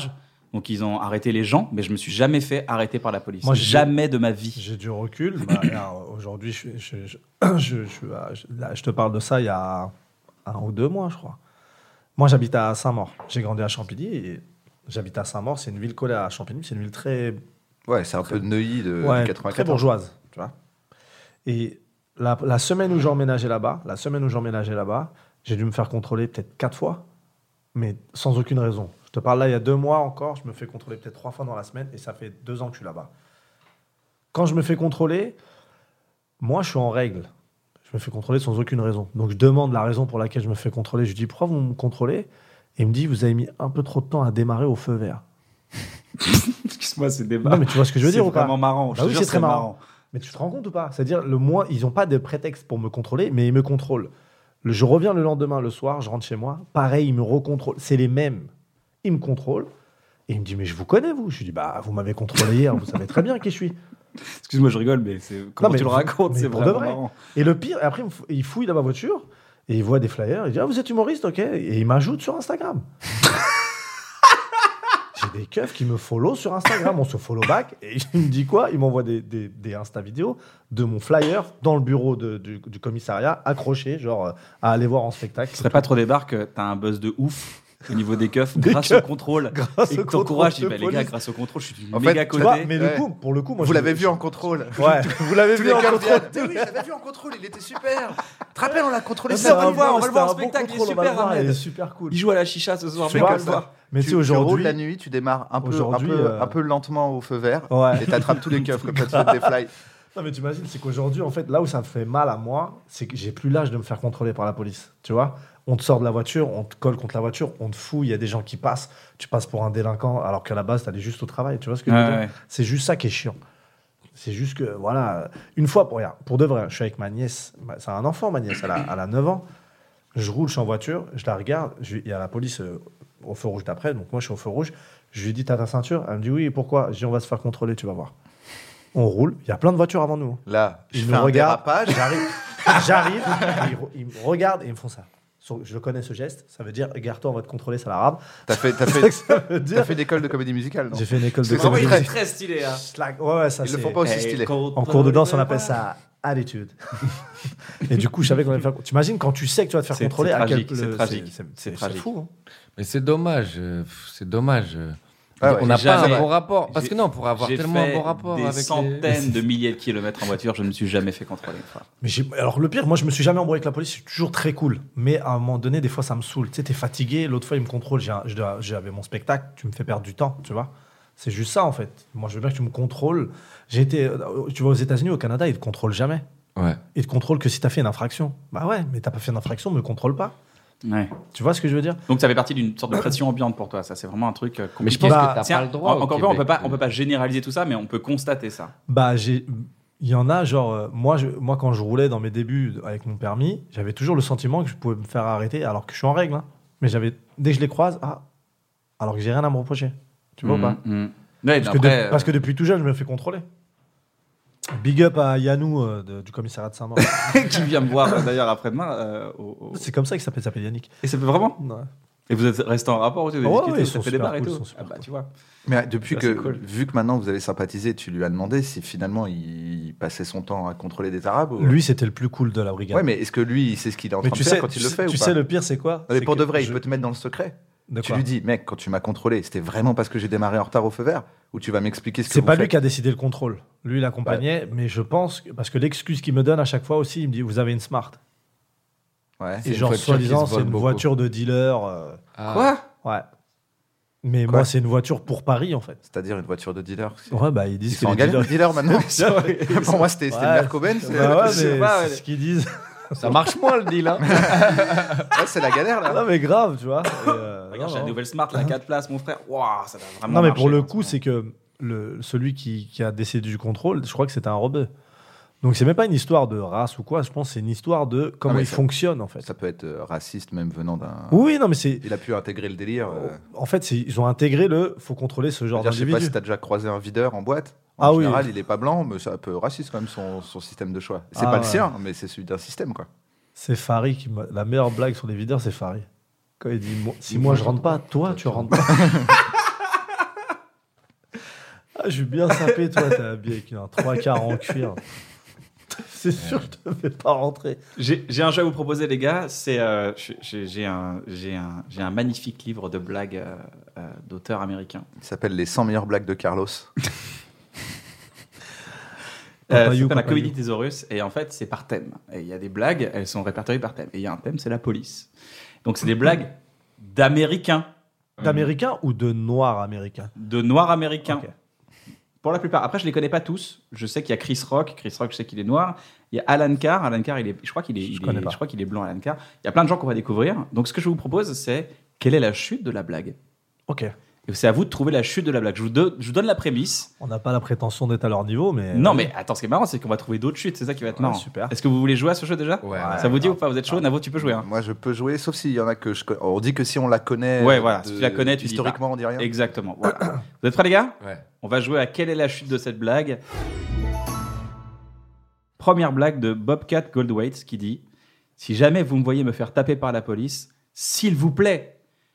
Donc ils ont arrêté les gens, mais je me suis jamais fait arrêter par la police. Moi, j'ai- jamais de ma vie. J'ai du recul. Bah, alors, aujourd'hui, je, suis- je, je, je, je suis à- je- là, je te parle de ça il y a un ou deux mois, je crois. Moi, j'habite à Saint-Maur. J'ai grandi à Champigny et j'habite à Saint-Maur. C'est une ville collée à Champigny. C'est une ville très, Ouais, c'est un peu de Neuilly de, ouais, du très quatre-vingt-quatorze. bourgeoise, tu vois. Et la, la semaine où j'ai emménagé là-bas, la semaine où j'ai emménagé là-bas, j'ai dû me faire contrôler peut-être quatre fois, mais sans aucune raison. Je te parle là, il y a deux mois encore, je me fais contrôler peut-être trois fois dans la semaine et ça fait deux ans que je suis là-bas. Quand je me fais contrôler, moi, je suis en règle. Je me fais contrôler sans aucune raison. Donc, je demande la raison pour laquelle je me fais contrôler. Je lui dis, pourquoi vous me contrôlez? Et il me dit, vous avez mis un peu trop de temps à démarrer au feu vert. Excuse-moi, c'est débat. Non, mais tu vois ce que je veux dire ou C'est pas? vraiment marrant. je Bah te oui, jure, c'est très marrant. Mais tu te rends compte ou pas? C'est-à-dire, le moins, ils n'ont pas de prétexte pour me contrôler, mais ils me contrôlent. Le- je reviens le lendemain, le soir, je rentre chez moi. Pareil, ils me recontrôlent. C'est les mêmes. Ils me contrôlent. Et il me dit, mais je vous connais, vous. Je lui dis, bah, vous m'avez contrôlé hier, vous savez très bien qui je suis. Excuse-moi, je rigole, mais c'est comment mais tu le vous- racontes, mais c'est pour de vraiment vrai. marrant. Et le pire, après, il me f- il fouille dans ma voiture et il voit des flyers. Il dit, ah, vous êtes humoriste, ok. Et il m'ajoute sur Instagram. J'ai des keufs qui me follow sur Instagram. On se follow back. Et il me dit quoi? Il m'envoie des, des, des Insta vidéos de mon flyer dans le bureau de- du, du commissariat, accroché, genre euh, à aller voir en spectacle. Ce serait pas trop des barres que t'as un buzz de ouf au niveau des keufs Des grâce keufs. au contrôle. Grâce Et au que t'encourages, tu dis, contrôle de bah, les gars, police. grâce au contrôle, je suis En méga fait, Tu vois, codé. mais Ouais. du coup, pour le coup, moi, Vous je- l'avez vu en contrôle. Ouais, vous l'avez Tous vu les en keufs contrôle. viennent. Oui, je l'avais vu en contrôle, il était super. Tu te rappelles, on l'a contrôlé. C'est ça on va va le voir, on va le C'était voir en un bon spectacle, il est contrôle, on va le super, voir, Ahmed. il est super cool. Il joue à la chicha ce soir, Je fais viens comme le ça. voir. Mais tu, tu sais, tu roules aujourd'hui, la nuit, tu démarres un peu, un Aujourd'hui, peu, euh, un peu lentement au feu vert Ouais. et t'attrapes tous les keufs comme ça, tu fais des fly. Non, mais tu imagines, c'est qu'aujourd'hui, en fait, là où ça me fait mal à moi, c'est que j'ai plus l'âge de me faire contrôler par la police. Tu vois, on te sort de la voiture, on te colle contre la voiture, on te fouille, il y a des gens qui passent, tu passes pour un délinquant, alors qu'à la base, t'allais juste au travail. Tu vois ce que je veux Ouais, dire? ouais. C'est juste ça qui est chiant. C'est juste que, voilà, une fois, pour, regarde, pour de vrai, je suis avec ma nièce, ma- c'est un enfant, ma nièce, elle a, elle a neuf ans. Je roule, je suis en voiture, je la regarde, je- il y a la police euh, au feu rouge d'après, donc moi je suis au feu rouge. Je lui dis, t'as ta ceinture? Elle me dit, oui, pourquoi? Je dis, on va se faire contrôler, tu vas voir. On roule, il y a plein de voitures avant nous. Là, je Ils fais me un regardent, dérapage. j'arrive, j'arrive, et ils, re- ils me regardent et ils me font ça. So- Je connais ce geste, ça veut dire, regarde-toi, on va te contrôler, ça l'arabe. T'as fait, t'as C'est fait, ça veut t'as dire. fait une école de comédie musicale, non? J'ai fait une école de C'est comédie. vrai. très stylé, hein. Slack. Ouais, ouais, ça Ils le c'est- font pas aussi Hey, stylé. cold En cours de danse, on blooded appelle ça attitude. Et du coup, je savais qu'on allait me faire. Tu imagines quand tu sais que tu vas te faire C'est- contrôler c'est à quel tragique, c'est le- tragique, c'est- c'est c'est tragique. fou. hein. Mais c'est dommage, euh, pff, c'est dommage. euh. Ah ouais, on n'a j'ai pas jamais- un bon rapport. Parce j'ai- que non, pour avoir J'ai tellement un fait bon rapport des avec les- centaines de milliers de kilomètres en voiture, je ne me suis jamais fait contrôler. Enfin, Mais j'ai- alors le pire, moi je me suis jamais embrouillé avec la police, c'est toujours très cool. Mais à un moment donné, des fois ça me saoule. Tu sais, t'es fatigué, l'autre fois il me contrôle, j'ai un- je dois- j'avais mon spectacle, tu me fais perdre du temps, tu vois. C'est juste ça en fait. Moi je veux bien que tu me contrôles. J'ai été, euh, tu vas aux États-Unis, au Canada, ils te contrôlent jamais. Ouais. Ils te contrôlent que si t'as fait une infraction. Bah ouais, mais t'as pas fait une infraction, me contrôle pas. ouais. Tu vois ce que je veux dire? Donc ça fait partie d'une sorte de pression ambiante pour toi. Ça, c'est vraiment un truc euh, compliqué. Mais je pense Bah, que t'as Tiens, pas le droit. en- au encore une fois, on peut Québec pas, on peut pas généraliser tout ça, mais on peut constater ça. Bah, j'ai. Il y en a, genre, euh, moi, je, moi, quand je roulais dans mes débuts avec mon permis, j'avais toujours le sentiment que je pouvais me faire arrêter alors que je suis en règle. hein. Mais j'avais, dès que je les croise, ah, alors que j'ai rien à me reprocher. Tu vois ou pas? Mm, mm. Ouais, Parce, que après, de- parce que depuis tout jeune, je me fais contrôler. Big up à Yannou euh, de- du commissariat de Saint-Maur. euh, qui vient me voir euh, d'ailleurs après-demain. euh, au- au- C'est comme ça qu'il s'appelle, il s'appelle Yannick. Et ça peut vraiment. Ouais. Et vous êtes resté en rapport aussi, vous avez Ouais, discuté, ouais, ils ça sont fait des super bars et cool, tout. ils sont super Ah bah cool. tu vois. Mais depuis Ça, que, c'est cool. vu que maintenant vous avez sympathisé, tu lui as demandé si finalement il passait son temps à contrôler des Arabes. Ou... Lui, c'était le plus cool de la brigade. Ouais, mais est-ce que lui, il sait ce qu'il est en Mais train tu de faire sais, quand tu il le sais- fait tu ou pas sais, le pire, c'est quoi? Non, mais C'est pour que de vrai, je- il peut te mettre dans le secret. De Tu quoi lui dis, mec, quand tu m'as contrôlé, c'était vraiment parce que j'ai démarré en retard au feu vert? Ou tu vas m'expliquer ce que C'est vous pas lui faites? qui a décidé le contrôle. Lui, il accompagnait, mais je pense, que- parce que l'excuse qu'il me donne à chaque fois aussi, il me dit, vous avez une Smart. Ouais. C'est Et une genre, voiture soi-disant, qui se c'est vole une beaucoup. voiture de dealer. euh, Ah. Quoi? Ouais. Mais Quoi moi, c'est une voiture pour Paris, en fait. C'est-à-dire une voiture de dealer. c'est- Ouais, bah, ils disent Ils que sont en les galère, dealers... les dealers maintenant. Pour moi, c'était c'était Ouais. une Merco-Benz. c'est- Bah ouais, Je sais mais pas, c'est ouais. ce qu'ils disent. Ça marche moins le deal, hein. Ouais, c'est la galère là. non, mais grave, tu vois. Et, euh, Regarde, non, j'ai la non. nouvelle Smart, la quatre places, mon frère. Waouh, ça va vraiment. Non, mais marcher, pour le en ce coup, moment. c'est que le, celui qui, qui a décidé du contrôle, je crois que c'était un rebeu. Donc, c'est même pas une histoire de race ou quoi. Je pense que c'est une histoire de comment Ah, mais il ça- fonctionne, en fait. Ça peut être euh, raciste même venant d'un. Oui, non, mais c'est. Il a pu intégrer le délire. euh. En fait, c'est- ils ont intégré le. Faut contrôler ce genre C'est-à-dire, je sais pas d'individu. si t'as déjà croisé un videur en boîte. En Ah oui. général, il est pas blanc, mais c'est un peu raciste quand même son, son système de choix. C'est Ah pas le ouais. sien, mais c'est celui d'un système quoi. C'est Farid qui m'a... La meilleure blague sur les videurs, c'est Farid. Quand il dit moi- si moi je rentre pas, toi tu rentres pas. Ah, je vais bien saper, toi, t'es habillé avec un trois quarts en cuir. C'est sûr, je ne vais pas rentrer. J'ai j'ai un jeu à vous proposer, les gars. C'est euh, j'ai j'ai un, j'ai un, j'ai un magnifique livre de blagues euh, euh, d'auteurs américains. Il s'appelle Les cent meilleures blagues de Carlos. Euh, Papayou, c'est la papayou. comédie Thésaurus et en fait c'est par thème. Et il y a des blagues, elles sont répertoriées par thème. Et il y a un thème, c'est la police. Donc c'est des blagues d'Américains, D'américains ou de noirs américains? de Noirs américains. Ok. Pour la plupart. Après je les connais pas tous. Je sais qu'il y a Chris Rock. Chris Rock, je sais qu'il est noir. Il y a Alan Carr. Alan Carr, il est, je crois qu'il est, Je il connais est- pas. je crois qu'il est blanc. Alan Carr. Il y a plein de gens qu'on va découvrir. Donc ce que je vous propose, c'est quelle est la chute de la blague. Ok. Et c'est à vous de trouver la chute de la blague. Je vous, do- je vous donne la prémisse. On n'a pas la prétention d'être à leur niveau, mais. Non, mais attends, ce qui est marrant, c'est qu'on va trouver d'autres chutes. C'est ça qui va être Ouais, marrant. super. Est-ce que vous voulez jouer à ce jeu déjà Ouais, Ça ouais, vous dit grave. ou pas? Vous êtes chaud? Navo, tu peux jouer. Hein. Moi, je peux jouer, sauf s'il y en a que je connais. On dit que si on la connaît. Ouais, voilà, de- si tu la connais, tu dis historiquement, on dit rien. Exactement. Voilà. Vous êtes prêts, les gars? Ouais. On va jouer à quelle est la chute de cette blague. Première blague de Bobcat Goldthwait qui dit: si jamais vous me voyez me faire taper par la police, s'il vous plaît.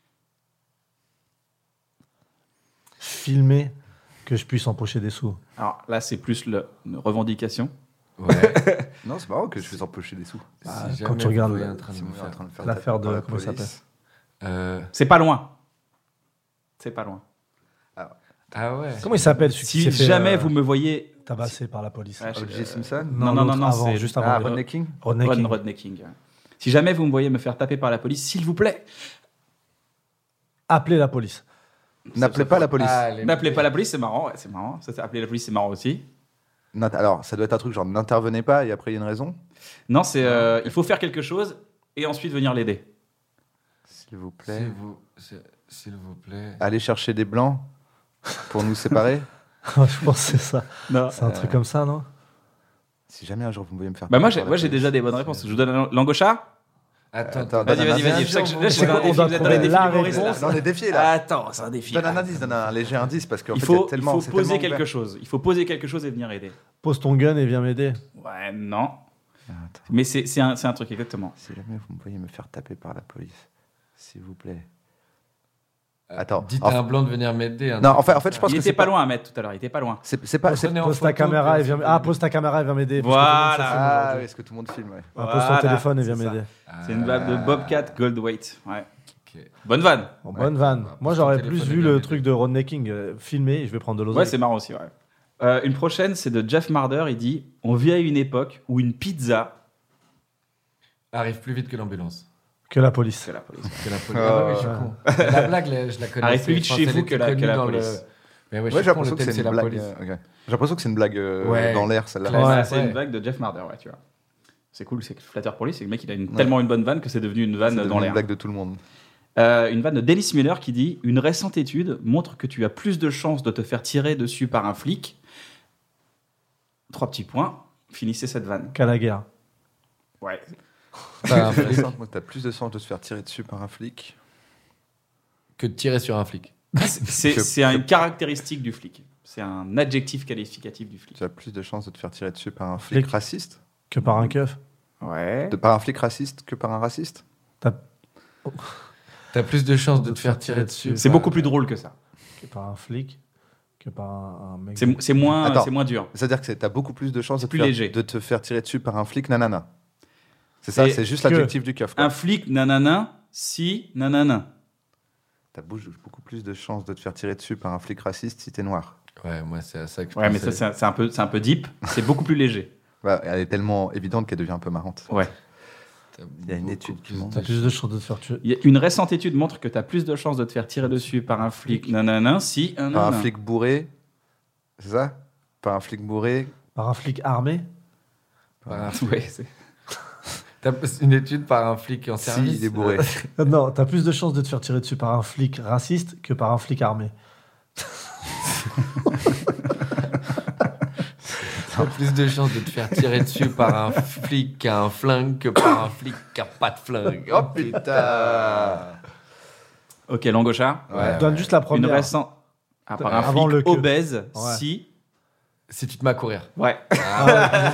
Filmer que je puisse empocher des sous. Alors là, c'est plus le, une revendication. Ouais. Non, c'est marrant que je fais empocher des sous. Ah, Si quand jamais tu regardes vous voyez le- en train de Si me on est en faire- train de faire L'affaire taper par de- la comment ça police. Euh, C'est pas loin. C'est pas loin. Ah ouais. Comment il s'appelle celui qui Si s'est fait, jamais euh, vous me voyez. tabasser par la police? Ah, je- O J Simpson. Non, non, non, l'autre non, avant, c'est- juste avant. Ah, le- Rodney King. Rodney Ron King. Rodney King. Si jamais vous me voyez me faire taper par la police, s'il vous plaît. Appelez la police. N'appelez pas la police. Ah, les- N'appelez pas la police, c'est marrant. Ouais, c'est marrant. Ça, c'est- appeler la police, c'est marrant aussi. N'int- Alors, ça doit être un truc genre n'intervenez pas et après il y a une raison. Non, c'est euh, il faut faire quelque chose et ensuite venir l'aider. S'il vous plaît. S'il vous, s'il- s'il vous plaît. Allez chercher des blancs pour nous séparer. Je pense que c'est ça. Non. C'est un truc comme ça, non? Si jamais un jour vous me voyez me faire. Bah moi, taper j'ai, par la moi j'ai police. déjà des bonnes réponses. Je vous donne l'angocha. Attends, Attends, Vas-y, donne un vas-y, vas-y. indice. Je sais que je- on là, je suis doit dans un défi. trouver Vous êtes dans les défis la humoristes, là. réponse. Non, les défis là. Attends, c'est un défi. Donne un indice, donne un léger indice parce qu'en Il fait, faut, c'est tellement. il faut c'est poser tellement quelque ouvert. chose. Il faut poser quelque chose et venir aider. Pose ton gun et viens m'aider. Ouais, non. Attends. Mais c'est, c'est, un, c'est un truc, exactement. Si jamais vous me voyez me faire taper par la police, s'il vous plaît. Euh, Attends. Dites Enfin- à un blanc de venir m'aider. un Non, truc en fait- comme en fait, ça. je pense Il que était c'est pas pas- loin à mettre tout à l'heure. Il était pas loin. C'est c'est pas. c'est- Prenez en Pose ta photo, caméra et puis viens. on Ah, se pose ta caméra et viens m'aider. parce que Voilà. tout le monde se filme Ah aujourd'hui. oui, est-ce que tout le monde filme ouais. Ah, pose ton Voilà, téléphone et c'est viens ça. m'aider. C'est une vanne de Bobcat Goldthwait. Ouais. Ok. Bonne vanne. Bon, Ouais. bonne vanne. Bah, Moi, pose j'aurais ton plus téléphone et vu viens le m'aider. truc de Rodney King euh, filmé et je vais prendre de l'oseille. Ouais, c'est marrant aussi. Ouais. Euh, une prochaine, c'est de Jeff Marder. Il dit: on vit à une époque où une pizza. Arrive plus vite que l'ambulance. Que la police. Que la police. Que la police. Ah ouais, je suis Ouais. con. La blague, là, je la connais. Arrive plus vite chez vous que la- que la police. Mais ouais, je Ouais, suis j'ai con, l'impression le que thème, c'est c'est une la blague. police. euh, ok. J'ai l'impression que c'est une blague euh, Ouais. dans l'air celle-là. Claire. Ouais, Ouais, c'est ouais. une vague de Jeff Marder, ouais, tu vois. C'est cool, c'est flatteur pour lui, c'est que le mec il a une, Ouais. tellement une bonne vanne que c'est devenu une C'est vanne devenu dans une l'air. blague de tout le monde. Euh, une vanne de Dennis Miller qui dit: une récente étude montre que tu as plus de chances de te faire tirer dessus par un flic. Trois petits points, finissez cette vanne. Qu'à la guerre. Ouais. Pas un flic. Intéressant, moi, t'as plus de chances de se faire tirer dessus par un flic. Que de tirer sur un flic. C'est Que- c'est une caractéristique du flic. C'est un adjectif qualificatif du flic. Tu as plus de chances de te faire tirer dessus par un flic Flic. raciste. Que par un keuf. Ouais. De par un flic raciste que par un raciste. T'as- T'as plus de chances de te faire tirer dessus. C'est par- beaucoup plus drôle que ça. Que par un flic. Que par un, un mec. C'est c'est moins, Attends. c'est moins dur. C'est-à-dire que tu as beaucoup plus de chances de, te plus faire- léger. de te faire tirer dessus par un flic nanana. C'est ça, Et c'est juste que- l'adjectif du keuf. Un flic nanana, si nanana. Tu as beaucoup plus de chances de te faire tirer dessus par un flic raciste si t'es noir. Ouais, moi, c'est à ça que je Ouais, mais ça pensais. c'est un- c'est un peu, c'est un peu deep. C'est beaucoup plus léger. Bah, elle est tellement évidente qu'elle devient un peu marrante. Ouais. T'as Il y a une beaucoup étude qui plus montre. T'as de plus de chances de te faire tuer. Il y a une récente étude montre que tu as plus de chances de te faire tirer dessus par un flic nanana si un Par un nanana. flic bourré, c'est ça Par un flic bourré. Par un flic armé. Par un- Ouais, c'est- T'as une étude par un flic en Si, service. il est bourré. Euh, Non, t'as plus de chances de te faire tirer dessus par un flic raciste que par un flic armé. T'as plus de chances de te faire tirer dessus par un flic qui a un flingue que par un flic qui a pas de flingue. Oh putain Ok, Langocha. Ouais, Donne ouais. juste la Une première. récente. Ah, par un Avant flic le que. obèse Ouais. si. Si tu te mets à courir. Ouais. Ah,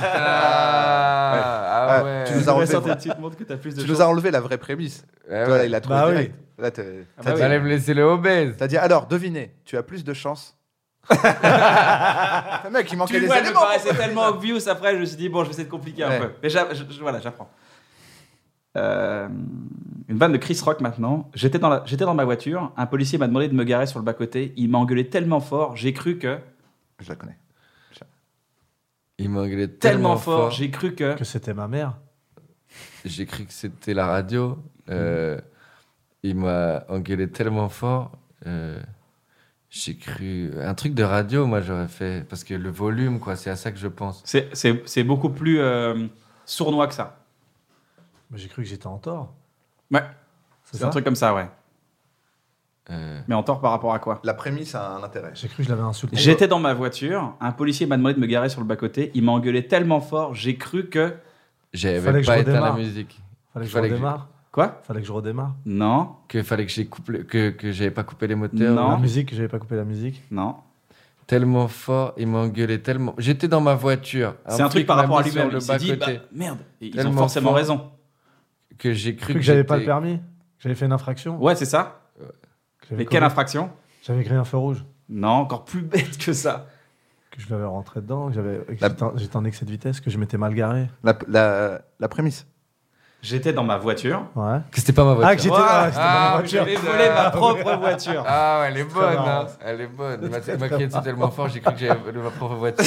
ah ouais. Tu nous as Une enlevé, récente étude montre que tu as plus de tu chances. nous as enlevé la vraie prémisse. Ouais, Toi, ouais. là, il a trouvé Bah oui. direct. Là, t'es- Ah t'as bah dit- Fallait me laisser le obèse. t'as dit, alors, devinez, tu as plus de chances Le mec, il manquait Tu des vois, elle me éléments. paraissait tellement obvious après, je me suis dit, bon, je vais essayer de compliquer un Ouais. peu. Mais j'a- je- je- voilà, j'apprends. Euh, une vanne de Chris Rock maintenant. J'étais dans, la- j'étais dans ma voiture, un policier m'a demandé de me garer sur le bas-côté. Il m'a engueulé tellement fort, j'ai cru que. Je la connais. Il m'a engueulé Tellement, tellement, fort, fort. j'ai cru que. Que c'était ma mère. J'ai cru que c'était la radio. Euh, il m'a engueulé tellement fort. Euh, j'ai cru. Un truc de radio, moi, j'aurais fait. Parce que le volume, quoi, c'est à ça que je pense. C'est, c'est, c'est beaucoup plus euh, sournois que ça. Mais j'ai cru que j'étais en tort. Ouais, C'est, c'est ça un truc comme ça, ouais. Euh, Mais en tort par rapport à quoi? La prémisse a un intérêt. J'ai cru que je l'avais insulté. J'étais dans ma voiture, un policier m'a demandé de me garer sur le bas-côté. Il m'a engueulé tellement fort, j'ai cru que. J'avais Fallait que je pas éteint la redémarre. musique. Fallait que je Fallait que redémarre. Quoi? Fallait que je redémarre. Non, Que fallait que j'ai coupé, que, que j'avais pas coupé les moteurs. Non. La musique, j'avais pas coupé la musique. non. Tellement fort, il m'a engueulé tellement. J'étais dans ma voiture. C'est un truc flic par m'a rapport à mis lui-même. sur Il s'est dit, bah, bas-côté. merde, ils ont Tellement forcément fort. raison. Que j'ai J'ai cru cru que, que j'avais pas j'étais- le permis. Que j'avais fait une infraction. Ouais, c'est ça. que j'avais Mais quelle commis. infraction? J'avais créé un feu rouge. Non, encore plus bête que ça. Que je l'avais rentré dedans. Que j'avais... que La- j'étais, en... j'étais en excès de vitesse. Que je m'étais mal garé. La, la, la prémisse. J'étais dans ma voiture. Ouais. Que c'était pas ma voiture. Ah, que j'étais, Voilà. ah, c'était dans ma Ah, voiture. J'avais volé ma propre voiture. Ah, ouais, elle est bonne, marrant. hein. Elle est bonne. Il m'a- très Il m'a très crié dessus tellement fort, j'ai cru que j'avais volé ma propre voiture.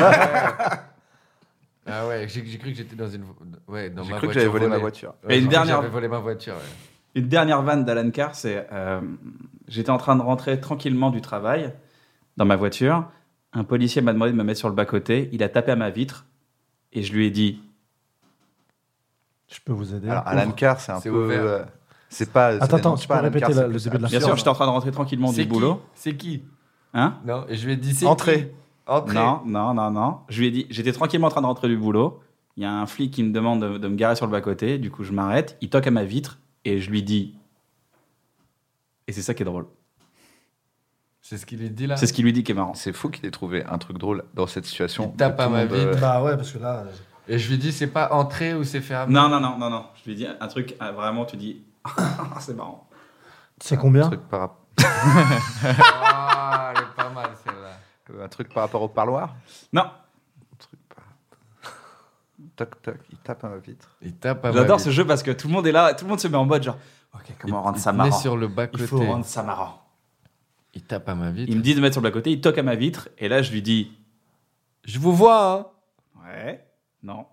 Ah ouais, j'ai j'ai cru que j'étais dans une. vo- Ouais, dans J'ai ma cru que voiture j'avais volé ma volée. voiture. Ouais, Et une j'ai cru que dernière- J'avais volé ma voiture, ouais. Une dernière vanne d'Alan Carr, c'est euh, j'étais en train de rentrer tranquillement du travail dans ma voiture. Un policier m'a demandé de me mettre sur le bas-côté. Il a tapé à ma vitre et je lui ai dit Je peux vous aider. Alors, Alan Carr, c'est un C'est peu. ouvert. euh, C'est pas. ça Attends, attends, dénonce tu pas peux Alan répéter Carr, la- c'est le plus début de la Bien absurde. sûr, j'étais en train de rentrer tranquillement C'est du qui boulot. C'est qui Hein? Non, et je lui ai dit c'est Entrée. qui Entrée. Non, non, non, non. Je lui ai dit, j'étais tranquillement en train de rentrer du boulot. Il y a un flic qui me demande de, de me garer sur le bas-côté. Du coup, je m'arrête. Il toque à ma vitre et je lui dis. Et c'est ça qui est drôle. C'est ce qu'il lui dit là. C'est ce qu'il lui dit qui est marrant. C'est fou qu'il ait trouvé un truc drôle dans cette situation. Il tape que à tout le ma monde, euh, vitre. Bah ouais, parce que là. Et je lui dis c'est pas entrée ou c'est fermé. Non, non, non, non, non. Je lui ai dit un truc, ah, vraiment, tu dis. C'est marrant. C'est combien? un truc par, rap- Ah, elle est pas mal celle-là. un truc par rapport au parloir. Non, Un truc par- Toc toc, il tape à ma vitre. Il tape à ma j'adore vitre. ce jeu parce que tout le monde est là, tout le monde se met en mode genre. Ok, comment Il- rendre il ça te met marrant? sur le bas côté. Il faut rendre ça marrant. Il tape à ma vitre. Il me dit de mettre sur le bas-côté, il toque à ma vitre, et là je lui dis Je vous vois, hein. ouais, non.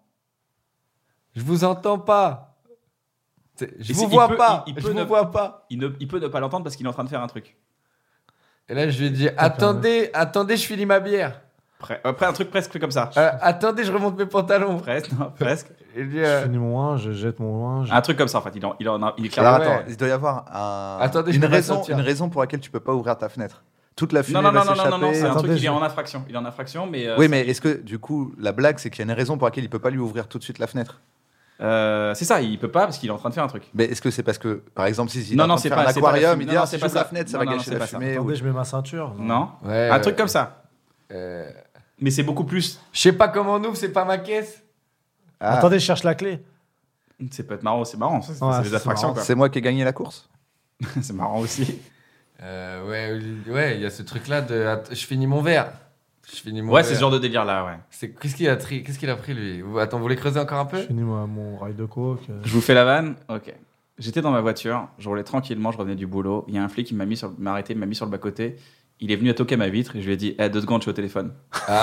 Je vous entends pas. C'est- Je Et vous c'est- il vois peut- pas. il- il je peut vous ne- vois pas. Il, ne, il peut ne pas l'entendre parce qu'il est en train de faire un truc. Et là, je lui ai dit attendez, attendez, je finis ma bière. Près- Après un truc presque comme ça. Euh, attendez, je remonte mes pantalons. Presque, non, presque. Il dit, Je euh, finis mon linge, je jette mon linge. Un truc comme ça en fait. Il en, il en a, il est Alors clairement. ouais. attends, il doit y avoir un- Attendez, je une, peux pas raison, sortir. une raison pour laquelle tu peux pas ouvrir ta fenêtre. Toute la fumée Non, non, va non, non, non, non, non, s'échapper. c'est un Attendez, truc, il est je- en infraction. Il est en infraction, mais. euh, Oui, c'est- mais est-ce que du coup, la blague, c'est qu'il y a une raison pour laquelle il peut pas lui ouvrir tout de suite la fenêtre? Euh, c'est ça, il peut pas parce qu'il est en train de faire un truc. Mais est-ce que c'est parce que, par exemple, si il est Non, en non, train de c'est faire pas- un c'est pas la aquarium, fumée. il Non, dit non, ah, c'est si pas j'ouvre la ça. fenêtre, ça Non, va non, gâcher c'est la pas ça. fumée. Attendez, ou- je mets ma ceinture. Non. ouais, Un truc euh, comme ça. euh, Mais c'est beaucoup plus. Je sais pas comment on ouvre, c'est pas ma caisse. Ah, Attendez, je cherche la clé. C'est peut être marrant, c'est marrant. C'est Ouais, c'est des c'est infractions marrant. quoi. c'est moi qui ai gagné la course. C'est marrant aussi. Euh, ouais, il- ouais, il y a ce truc-là de att- je finis mon verre. Je finis mon Ouais, verre. c'est ce genre de délire là, ouais. C'est qu'est-ce qu'il a pris Qu'est-ce qu'il a pris lui Vous- Attends, vous voulez creuser encore un peu Je finis mon, mon rail de coke. euh. Je vous fais la vanne. Ok. J'étais dans ma voiture, je roulais tranquillement, je revenais du boulot. Il y a un flic qui m'a mis sur, m'a arrêté, il m'a mis sur le bas côté. Il est venu à toquer à ma vitre et je lui ai dit, eh, deux secondes, je suis au téléphone.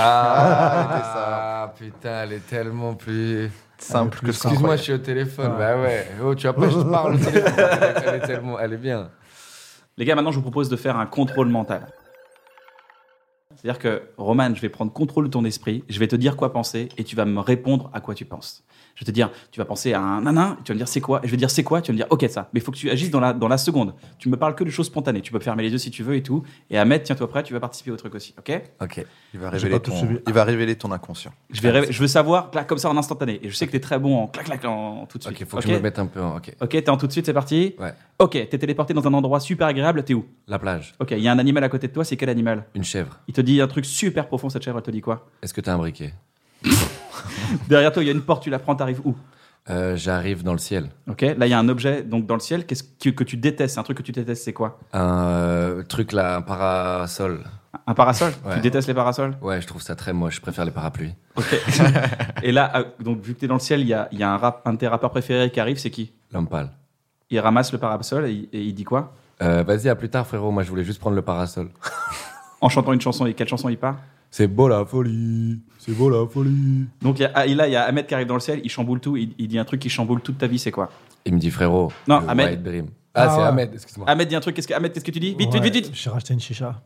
Ah, putain, elle est tellement plus. Simple que ça. Excuse-moi, je suis au téléphone. Ouais. Bah ouais. Oh, tu vas pas, je te parle au téléphone. Elle est, elle est tellement, elle est bien. Les gars, maintenant, je vous propose de faire un contrôle mental. C'est-à-dire que, Roman, je vais prendre contrôle de ton esprit, je vais te dire quoi penser et tu vas me répondre à quoi tu penses. Je vais te dire, tu vas penser à un nanan, tu vas me dire c'est quoi, et je vais dire c'est quoi, tu vas me dire ok ça. Mais il faut que tu agisses dans la, dans la seconde. Tu me parles que de choses spontanées. Tu peux fermer les yeux si tu veux et tout. Et Ahmed, tiens-toi prêt, tu vas participer au truc aussi, ok? Ok. Il va J'ai révéler pas tout ton, suivi. il va révéler ton inconscient. Je, vais, rêver- je veux savoir, clac, comme ça en instantané. Et je sais que t'es très bon en clac clac en tout de suite. Ok, faut que je me mette un peu en. Ok. Ok, t'es en tout de suite, c'est parti. Ouais. Ok, t'es téléporté dans un endroit super agréable, t'es où? La plage. Ok, il y a un animal à côté de toi, c'est quel animal? Une chèvre. Il te dit un truc super profond, cette chèvre, elle te dit quoi? Est-ce que t'as un briquet Derrière toi, il y a une porte, tu la prends, t'arrives où? Euh, j'arrive dans le ciel. Ok, là il y a un objet donc dans le ciel qu'est-ce que, que tu détestes. C'est un truc que tu détestes, c'est quoi? Un euh, truc là, un parasol. Un parasol? Ouais. Tu détestes les parasols? Ouais, je trouve ça très moche. Je préfère les parapluies. Ok. Et là, euh, donc vu que t'es dans le ciel, il y a, il y a un, rap, un de tes rappeurs préférés qui arrive, c'est qui? L'homme pâle. Il ramasse le parasol et, il- et il dit quoi? Euh, vas-y, à plus tard, frérot. Moi, je voulais juste prendre le parasol. En chantant une chanson, et quelle chanson il part? C'est beau la folie. C'est beau la folie. Donc il y a, ah, et là, il y a Ahmed qui arrive dans le ciel, il chamboule tout, il, il dit un truc qui chamboule toute ta vie, c'est quoi? Il me dit frérot. Non, le Ahmed. White Dream. Ah, Ah c'est ouais. Ahmed, excuse-moi. Ahmed dit un truc, qu'est-ce que, Ahmed, qu'est-ce que tu dis? Vite, Ouais, vite, vite, vite! J'ai racheté une chicha.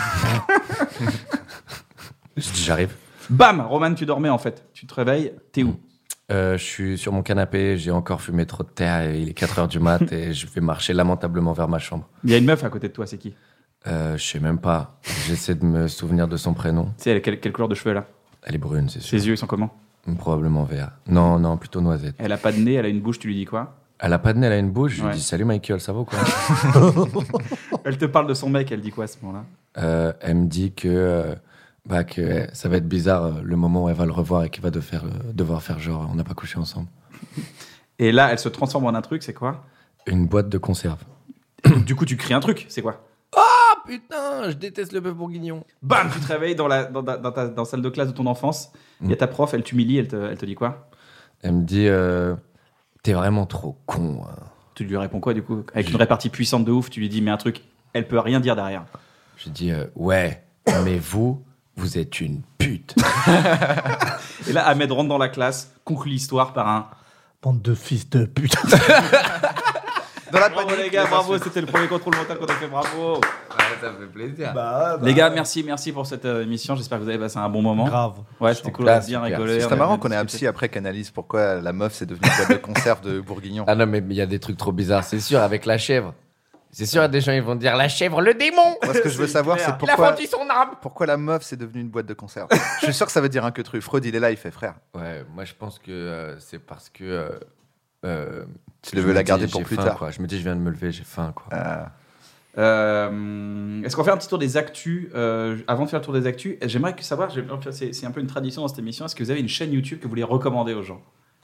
Je dis, j'arrive. Bam! Roman, tu dormais en fait. Tu te réveilles, t'es où? Euh, je suis sur mon canapé, j'ai encore fumé trop de terre et il est quatre heures du mat et je vais marcher lamentablement vers ma chambre. Il y a une meuf à côté de toi, c'est qui? Euh, je sais même pas. J'essaie de me souvenir de son prénom. Tu sais, elle a quelle, quelle couleur de cheveux là? Elle est brune, c'est sûr. Ses yeux, ils sont comment? Probablement vert. Non, non, plutôt noisette. Elle a pas de nez, elle a une bouche, tu lui dis quoi? Elle a pas de nez, elle a une bouche. Je Ouais. lui dis salut Michael, ça va ou quoi? Elle te parle de son mec, elle dit quoi à ce moment-là? Euh, Elle me dit que, euh, bah, que euh, ça va être bizarre euh, le moment où elle va le revoir et qu'il va de faire, euh, devoir faire genre on n'a pas couché ensemble. Et là, elle se transforme en un truc, c'est quoi? Une boîte de conserve. Du coup, tu cries un truc, c'est quoi? Ah putain, je déteste le bœuf bourguignon. Bam! Tu te réveilles dans la, dans, ta- dans ta dans la salle de classe de ton enfance, il y a ta prof, elle t'humilie, elle te, elle te dit quoi? Elle me dit euh, t'es vraiment trop con. hein. Tu lui réponds quoi du coup? Avec une répartie puissante de ouf, tu lui dis mais un truc, elle peut rien dire derrière. Je dis euh, ouais, mais vous, vous êtes une pute. Et là, Ahmed rentre dans la classe, conclut l'histoire par un Bande de fils de pute. Dans la bravo panique, les gars, les bravo, insultes. c'était le premier contrôle mental qu'on a fait, bravo. ça fait plaisir. Bah, Les gars, merci, merci pour cette euh, émission. J'espère que vous avez passé un bon moment. Grave. Ouais, c'était cool, on Ah, a bien super. rigolé. C'est on a marrant bien qu'on ait un discuté. psy après qui analyse pourquoi la meuf c'est devenu une boîte de conserve de bourguignon. Ah non, mais il y a des trucs trop bizarres, c'est sûr, avec la chèvre. C'est sûr, il y a des gens ils vont dire la chèvre, le démon. Moi, ce que je veux savoir, clair. c'est Il a pourquoi, vendu son âme. pourquoi la meuf c'est devenu une boîte de conserve. Je suis sûr que ça veut dire un que truc. Freud, il est là, il fait frère. Ouais, moi je pense que euh, c'est parce que. Euh, euh, Tu le je veux me la dis, garder pour j'ai plus faim, tard. quoi. Je me dis, je viens de me lever, j'ai faim, quoi. Euh, Euh, Est-ce qu'on fait un petit tour des actus euh, avant de faire le tour des actus? J'aimerais que savoir, j'ai- c'est c'est un peu une tradition dans cette émission. Est-ce que vous avez une chaîne YouTube que vous voulez recommander aux gens?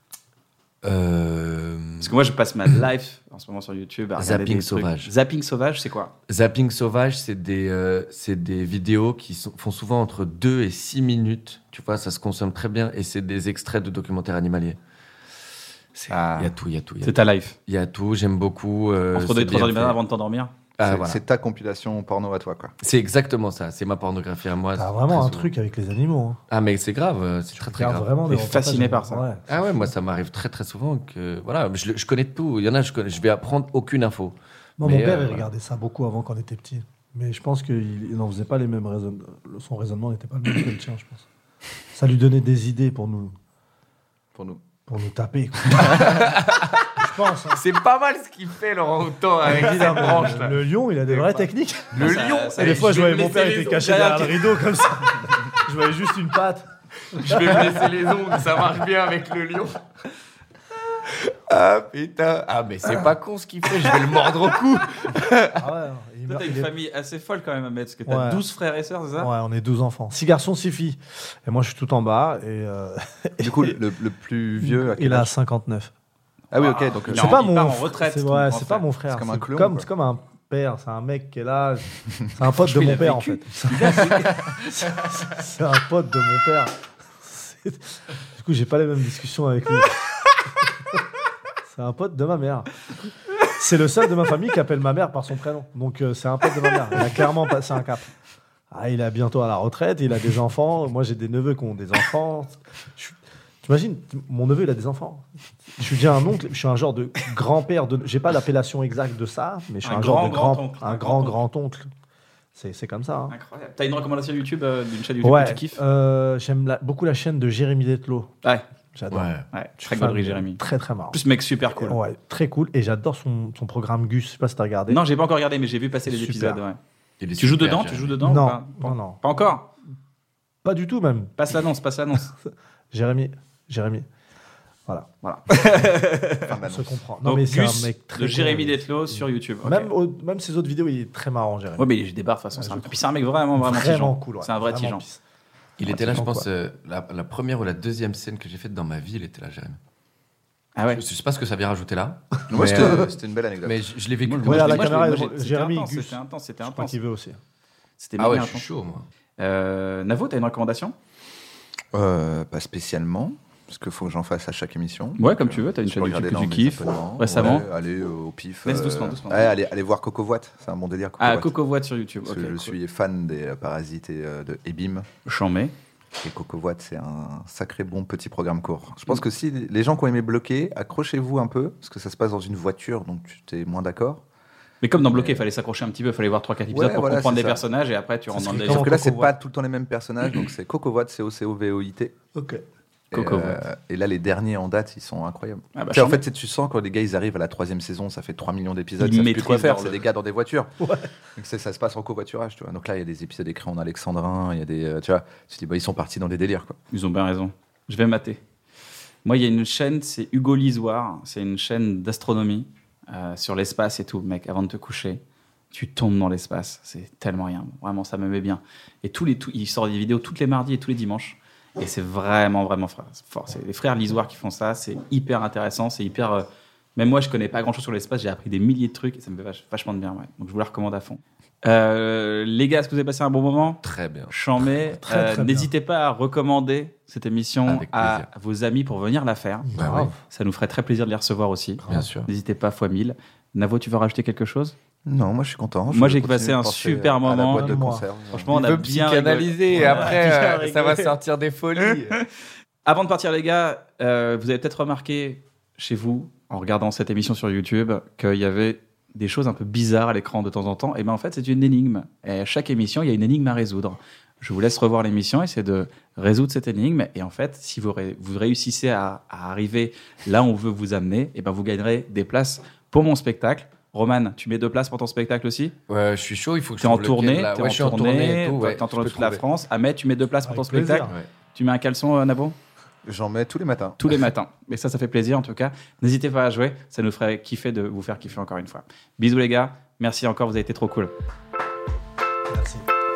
Euh, Parce que moi, je passe ma life en ce moment sur YouTube. À regarder Zapping des trucs. sauvage. Zapping sauvage, c'est quoi? Zapping sauvage, c'est des, euh, c'est des vidéos qui sont- font souvent entre deux et six minutes. Tu vois, ça se consomme très bien et c'est des extraits de documentaires animaliers. C'est- Il Ah. y a tout, il y a tout. Il y, C'est a ta life. tout. Il y a tout, j'aime beaucoup. euh, Entre deux c'est et trois heures du bien matin fait. avant de t'endormir. Ah, c'est voilà. c'est ta compilation porno à toi, quoi. C'est exactement ça, c'est ma pornographie à moi. T'as c'est vraiment très un souvent. truc avec les animaux. Hein. Ah, mais c'est grave, euh, c'est très très Regarde grave. vraiment des Mais fasciné reportages, par ça. ouais. Ah ouais, moi ça m'arrive très très souvent que voilà, je, je connais tout. Il y en a, je, connais, je vais apprendre aucune info. Moi, Mais, mon père, euh, il voilà. regardait ça beaucoup avant quand on était petit. Mais je pense qu'il il n'en faisait pas les mêmes raisonnements. Son raisonnement n'était pas le même que le tien, je pense. Ça lui donnait des idées pour nous, Pour nous. pour nous taper. quoi. je pense. hein. C'est pas mal ce qu'il fait Laurent Houtan avec cette Évidemment, branche le, là. le lion, il a des vraies techniques. Le Ça- lion. ça- Et des fois, je vais voyais me mon père laisser était les caché ongles. derrière le rideau comme ça. Je voyais juste une patte. Je vais me laisser les ongles, ça marche bien avec le lion. Ah putain. Ah mais c'est pas con ce qu'il fait, je vais le mordre au cou. Ah ouais, il Toi, meurt- t'as une il est- famille assez folle quand même, Ahmed, parce que t'as Ouais. douze frères et sœurs, c'est ça? Ouais, on est douze enfants. six garçons, six filles. Et moi, je suis tout en bas. Et euh, Du coup, le, le plus vieux. à quel il a âge cinquante-neuf. Ah oui, ok. Donc, Il euh, est C'est en- pas il mon part en f- retraite, C'est ton ouais, grand c'est pas frère. mon frère. C'est comme un C'est clone, comme, quoi. c'est comme un père. C'est un mec qui est là. C'est un pote de Franchement, il mon a père, en vécu. fait. C'est un pote de mon père. C'est- Du coup, j'ai pas les mêmes discussions avec lui. C'est un pote de ma mère. C'est le seul de ma famille qui appelle ma mère par son prénom. Donc, euh, c'est un pote de ma mère. Il a clairement passé un cap. Ah, il est bientôt à la retraite, il a des enfants. Moi, j'ai des neveux qui ont des enfants. Je suis- T'imagines, mon neveu, il a des enfants. Je suis déjà un oncle, je suis un genre de grand-père. De... J'ai pas l'appellation exacte de ça, mais je suis Un un, genre de grand grand, grand-oncle. un Un grand grand-oncle. grand-oncle. C'est, c'est comme ça. hein. Incroyable. T'as une recommandation YouTube euh, d'une chaîne YouTube Ouais, que tu kiffes? euh, j'aime la- beaucoup la chaîne de Jérémy Detlo. Ouais, J'adore. Ouais. ouais. Je suis Très fan gaulerie, de- Jérémy. Très très marrant. En plus, mec, super cool. Ouais, très cool. Et j'adore son, son programme Gus. Je sais pas si t'as regardé. Non, j'ai pas encore regardé, mais j'ai vu passer les Super. épisodes. Ouais. Il est Tu joues super, dedans? Tu Jérémy. joues dedans ou non, pas? non, non. Pas encore? Pas du tout même. Passe l'annonce, passe l'annonce. Jérémy, Jérémy. Voilà. Voilà. Enfin, On se maintenant. comprend. Non Donc, mais c'est Gus un mec très de Jérémy cool. Detlo sur YouTube. Ok. Même, au- même ses autres vidéos, il est très marrant, Jérémy. Ouais, mais j'ai des barres de toute façon. Ouais, c'est un... je Puis c'est un mec vraiment, vraiment, Vraiment tigeant. cool. ouais. C'est un vrai Vraiment tigeant. pisse. Il était là, je Pratiquement, pense, quoi. euh, la, la première ou la deuxième scène que j'ai faite dans ma vie, il était là, Jérémy. Ah ouais. Je sais pas ce que ça vient rajouter là. Moi, mais, c'était euh, c'était une belle anecdote. mais je, je l'ai vécu. Moi, comme Regarde je- la moi, je- caméra, moi, j'ai- c'était Jérémy, intense, Gus. C'était intense, c'était Je crois intense. qu'il veut aussi. C'était Ah ouais, méga je suis intense. chaud, moi. Euh, Navo, t'as une recommandation? Euh, pas spécialement, parce qu'il faut que j'en fasse à chaque émission. Ouais, Donc, comme tu veux, t'as une je chaîne peux YouTube regarder que dans tu mes kiffes, abonnements. récemment. Ouais, allez euh, au pif. Laisse doucement, doucement. Ouais, allez, allez voir Coco Watt, c'est un bon délire. Coco Ah, Watt. Coco Watt sur YouTube. Parce Ok, que je cool. suis fan des euh, Parasites et euh, de Ebim. Chambé. Et Coco Watt, c'est un sacré bon petit programme court. Je pense que si les gens qui ont aimé Bloqué, accrochez-vous un peu, parce que ça se passe dans une voiture, donc tu es moins d'accord. Mais comme dans Bloqué, il fallait s'accrocher un petit peu, il fallait voir trois quatre épisodes Ouais, pour voilà, comprendre c'est les ça. personnages et après tu rentres dans le serait délire. Sauf que là, Coco c'est Watt. pas tout le temps les mêmes personnages, donc c'est Coco Watt, C O C O V O I T. Ok. Et, Coco euh, Watt. et là, les derniers en date, ils sont incroyables. Ah bah, Tu sais, en chambé. fait, c'est- tu sens quand les gars ils arrivent à la troisième saison, ça fait trois millions d'épisodes, Ils ils savent plus quoi maîtrisent faire, leur- c'est des gars dans des voitures. Donc c'est- ça se passe en covoiturage, tu vois. Donc là, il y a des épisodes écrits en alexandrin, il y a des, euh, tu vois, tu te dis, bah, ils sont partis dans des délires, quoi. Ils ont bien raison. Je vais mater. Moi, il y a une chaîne, c'est Hugo Lisoire. C'est une chaîne d'astronomie euh, sur l'espace et tout. Mec, avant de te coucher, tu tombes dans l'espace. C'est tellement rien. Vraiment, ça me met bien. Et tous les, tout, il sort des vidéos tous les mardis et tous les dimanches. Et c'est vraiment, vraiment fra- fort. C'est les frères Lisoire qui font ça. C'est hyper intéressant. C'est hyper. euh, Même moi, je connais pas grand-chose sur l'espace. J'ai appris des milliers de trucs et ça me fait vach- vachement de bien. Ouais. Donc, je vous la recommande à fond. Euh, les gars, est-ce que vous avez passé un bon moment? Très bien. Chambé, Très, euh, très bien. n'hésitez pas à recommander cette émission Avec à plaisir. vos amis pour venir la faire. Bah oui, Ça nous ferait très plaisir de les recevoir aussi. bien sûr. N'hésitez pas, fois mille. Navo, tu veux rajouter quelque chose? Non, moi je suis content. Je Moi, vais j'ai continuer passé de un penser super à la moment. boîte de Moi. conserve. Franchement, on Il a veut bien psychanalyser et rigolé. après, On a bien euh, ça va rigolé. sortir des folies. Avant de partir, les gars, euh, vous avez peut-être remarqué chez vous, en regardant cette émission sur YouTube, qu'il y avait des choses un peu bizarres à l'écran de temps en temps. Et bien, en fait, c'est une énigme. Et à chaque émission, il y a une énigme à résoudre. Je vous laisse revoir l'émission, essayer de résoudre cette énigme. Et en fait, si vous, ré- vous réussissez à, à arriver là où on veut vous amener, et ben vous gagnerez des places pour mon spectacle. Roman, tu mets deux places pour ton spectacle aussi? Ouais, je suis chaud, il faut que je T'es en trouve lequel, tournée, là. t'es Ouais, en je suis en tournée, tournée et tout, ouais. t'es en tournée je toute peux la trouver. France. Ahmed, tu mets deux places pour ton Avec plaisir. spectacle. Ouais. Tu mets un caleçon, euh, Nabo? J'en mets tous les matins. Tous les matins. Mais ça, ça fait plaisir en tout cas. N'hésitez pas à jouer, ça nous ferait kiffer de vous faire kiffer encore une fois. Bisous les gars, merci encore, vous avez été trop cool. Merci.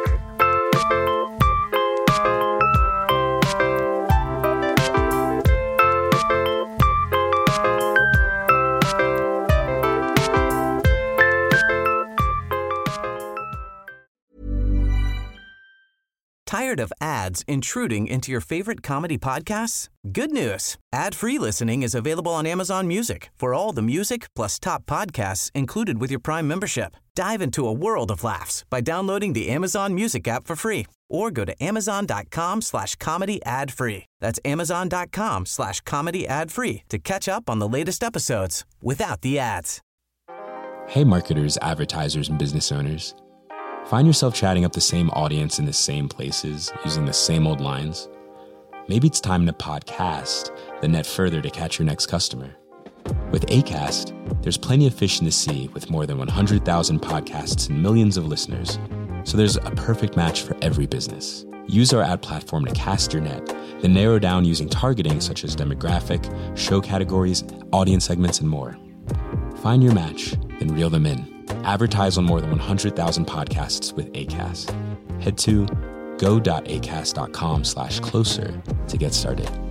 Tired of ads intruding into your favorite comedy podcasts? Good news. Ad-free listening is available on Amazon Music for all the music plus top podcasts included with your Prime membership. Dive into a world of laughs by downloading the Amazon Music app for free or go to amazon.com slash comedy ad free. That's amazon.com slash comedy ad free to catch up on the latest episodes without the ads. Hey marketers, advertisers, and business owners. Find yourself chatting up the same audience in the same places, using the same old lines? Maybe it's time to podcast, then net further to catch your next customer. With Acast, there's plenty of fish in the sea with more than one hundred thousand podcasts and millions of listeners. So there's a perfect match for every business. Use our ad platform to cast your net, then narrow down using targeting such as demographic, show categories, audience segments, and more. Find your match, then reel them in. Advertise on more than one hundred thousand podcasts with Acast. Head to go.acast.com slash closer to get started.